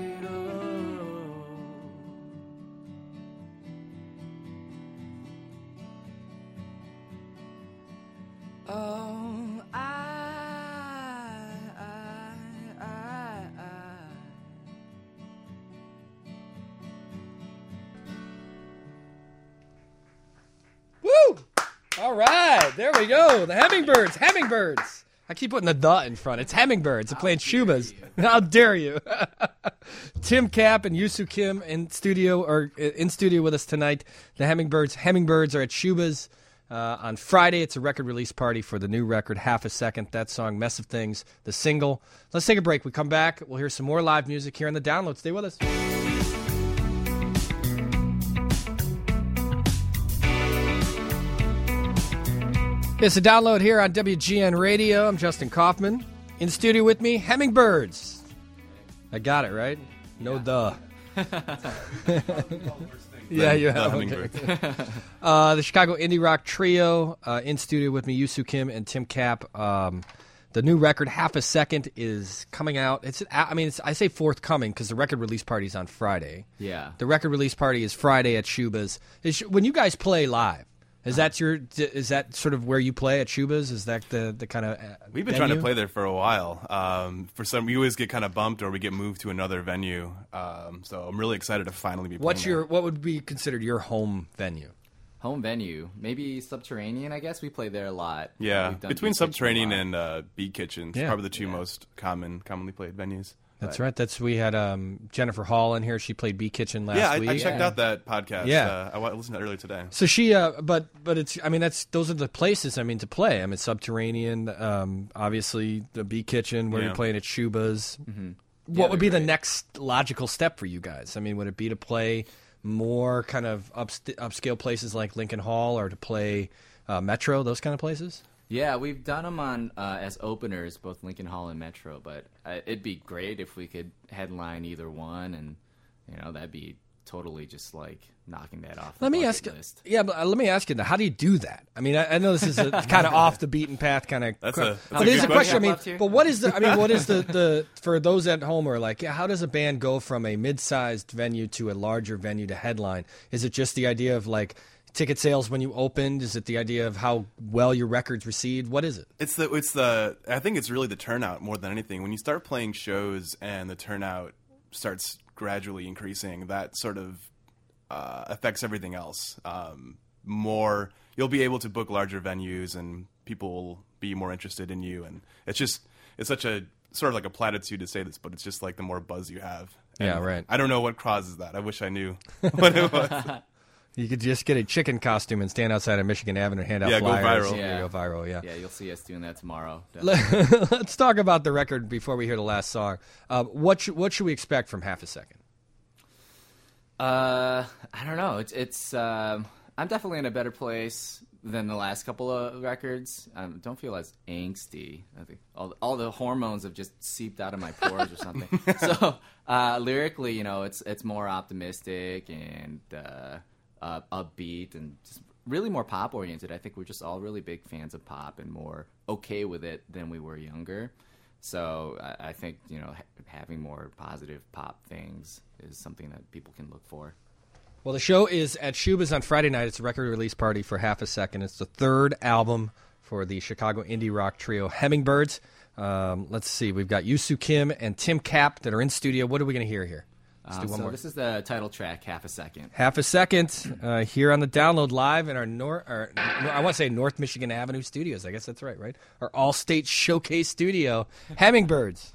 Oh, Woo! All right, there we go. The Hummingbirds. Hummingbirds. I keep putting the in front. It's Hummingbirds. They're playing Shubas. How dare you? Tim Cap and Yusu Kim in studio with us tonight. The Hummingbirds. Hummingbirds are at Shubas on Friday. It's a record release party for the new record, Half a Second. That song, Mess of Things, the single. Let's take a break. We come back. We'll hear some more live music here on the Download. Stay with us. It's a Download here on WGN Radio. I'm Justin Kaufman. In the studio with me, Hummingbirds. I got it, right? No duh. Yeah, you have. Okay. The Chicago Indie Rock Trio in studio with me, Yusu Kim and Tim Kapp. The new record, Half a Second, is coming out. I say forthcoming because the record release party is on Friday. Yeah. The record release party is Friday at Shuba's. When you guys play live, is that sort of where you play at Shuba's? Is that the kind of We've been trying to play there for a while. We always get kind of bumped or we get moved to another venue. So I'm really excited to finally be playing. What would be considered your home venue? Home venue, maybe Subterranean. I guess we play there a lot. Yeah, between Subterranean and Beat Kitchen, probably the two most commonly played venues. That's right. We had Jennifer Hall in here. She played Beat Kitchen last week. I checked out that podcast. Yeah, I listened to it earlier today. So she, but it's. those are the places. To play. Subterranean. Obviously, the Beat Kitchen where you're playing at Shuba's. Mm-hmm. What would be the next logical step for you guys? Would it be to play more kind of upscale places like Lincoln Hall, or to play Metro, those kind of places? Yeah, we've done them on as openers, both Lincoln Hall and Metro. But it'd be great if we could headline either one, and that'd be totally just like knocking that off. Let me ask you. Yeah, but let me ask you. How do you do that? I know this is a kind of off the beaten path kind of. But it is a question. But what is the for those at home who are like, how does a band go from a mid-sized venue to a larger venue to headline? Is it just the idea of like ticket sales when you opened? Is it the idea of how well your record's received? What is it? I think it's really the turnout more than anything. When you start playing shows and the turnout starts gradually increasing, that sort of affects everything else. You'll be able to book larger venues, and people will be more interested in you. And it's such a sort of like a platitude to say this, but it's just like the more buzz you have. And yeah, right. I don't know what causes that. I wish I knew what it was. You could just get a chicken costume and stand outside of Michigan Avenue and hand out flyers. Go viral. Yeah, go viral. Yeah. Yeah, you'll see us doing that tomorrow. Let's talk about the record before we hear the last song. What should we expect from Half a Second? I don't know. It's I'm definitely in a better place than the last couple of records. Don't feel as angsty. I think all the hormones have just seeped out of my pores or something. So lyrically, it's more optimistic and upbeat and just really more pop oriented. I think we're just all really big fans of pop and more okay with it than we were younger. So I think having more positive pop things is something that people can look for. Well, the show is at Shuba's on Friday night. It's a record release party for Half a Second. It's the third album for the Chicago indie rock trio Hummingbirds. Let's see. We've got Yusu Kim and Tim Kapp that are in studio. What are we going to hear here? Let's do one more. This is the title track, Half a Second. Half a Second here on the Download Live in our I want to say North Michigan Avenue studios. I guess that's right? Our all-state showcase studio, Hummingbirds.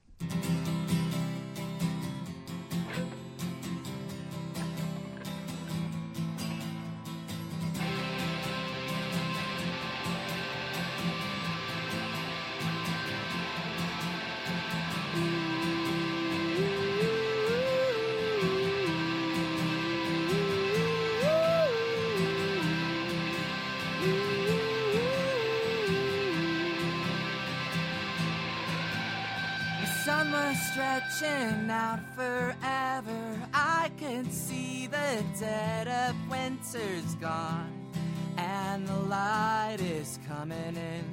Stretching out forever, I can see the dead of winter's gone, and the light is coming in.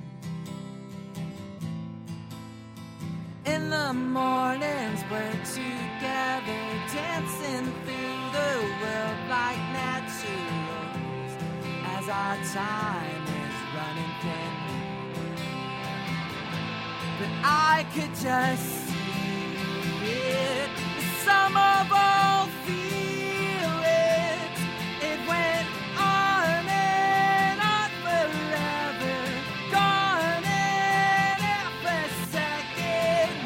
In the mornings we're together, dancing through the world like naturals, as our time is running thin. But I could just the sum of all feelings, it went on and on forever, gone in every second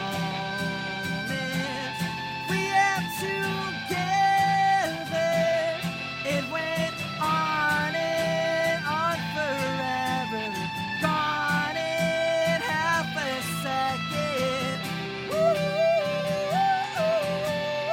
moment we have together. It went on and on forever, gone in half a second. Ooh.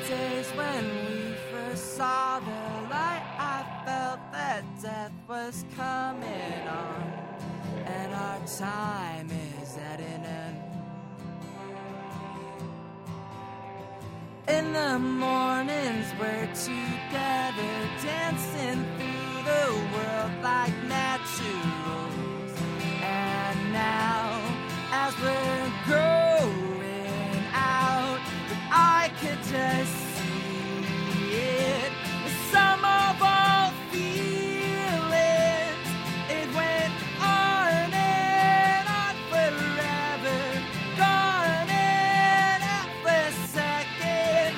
days when we first saw the light, I felt that death was coming on, and our time is at an end. In the mornings we're together, dancing through the world like naturals. And now, as we're growing out, I could just see it. The sum of all feelings, it went on and on forever, gone in every second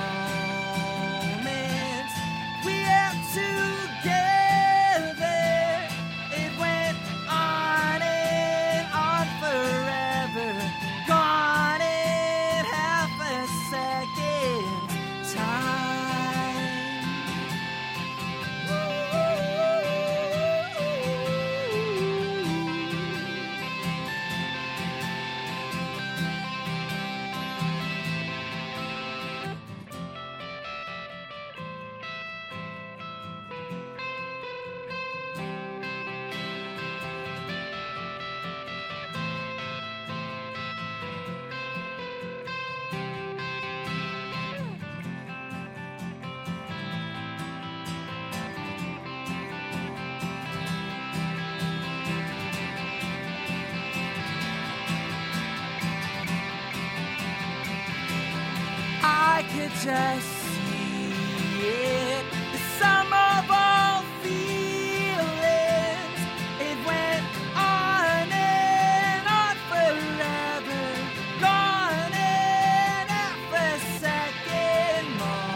moment we have together. It went on and on forever, gone in half a second time. I could just see it. The sum of all feelings, it went on and on forever, gone in every second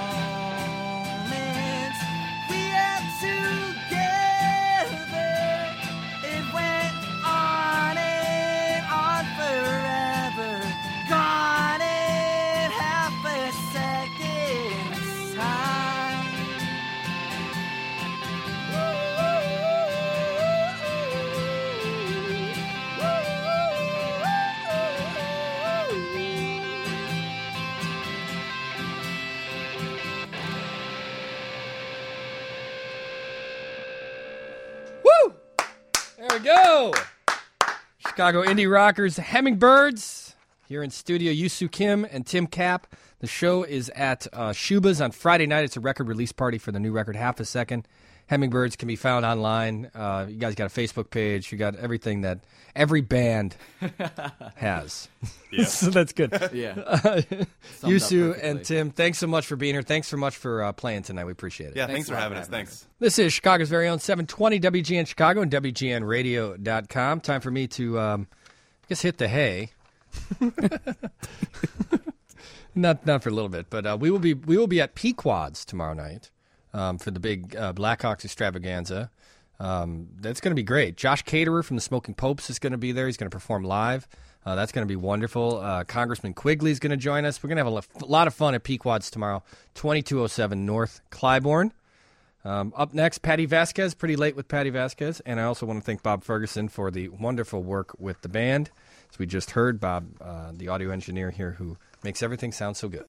moment we had together. It went on and on forever, gone in half a second time. Woo! There we go. Chicago indie rockers Hummingbirds here in studio. Yusu Kim and Tim Kapp. The show is at Shuba's on Friday night. It's a record release party for the new record, Half a Second. Hummingbirds can be found online. You guys got a Facebook page. You got everything that every band has. Yeah. So that's good. Yeah. Yusu and Tim, thanks so much for being here. Thanks so much for playing tonight. We appreciate it. Yeah, thanks for having us. Thanks. This is Chicago's very own 720 WGN Chicago and WGNradio.com. Time for me to, I guess, hit the hay. Not for a little bit, but we will be at Pequod's tomorrow night for the big Blackhawks extravaganza. That's going to be great. Josh Caterer from the Smoking Popes is going to be there. He's going to perform live. That's going to be wonderful. Congressman Quigley is going to join us. We're going to have a lot of fun at Pequod's tomorrow, 2207 North Clybourne. Up next, Patty Vasquez, pretty late with Patty Vasquez. And I also want to thank Bob Ferguson for the wonderful work with the band. As we just heard, Bob, the audio engineer here, who makes everything sound so good.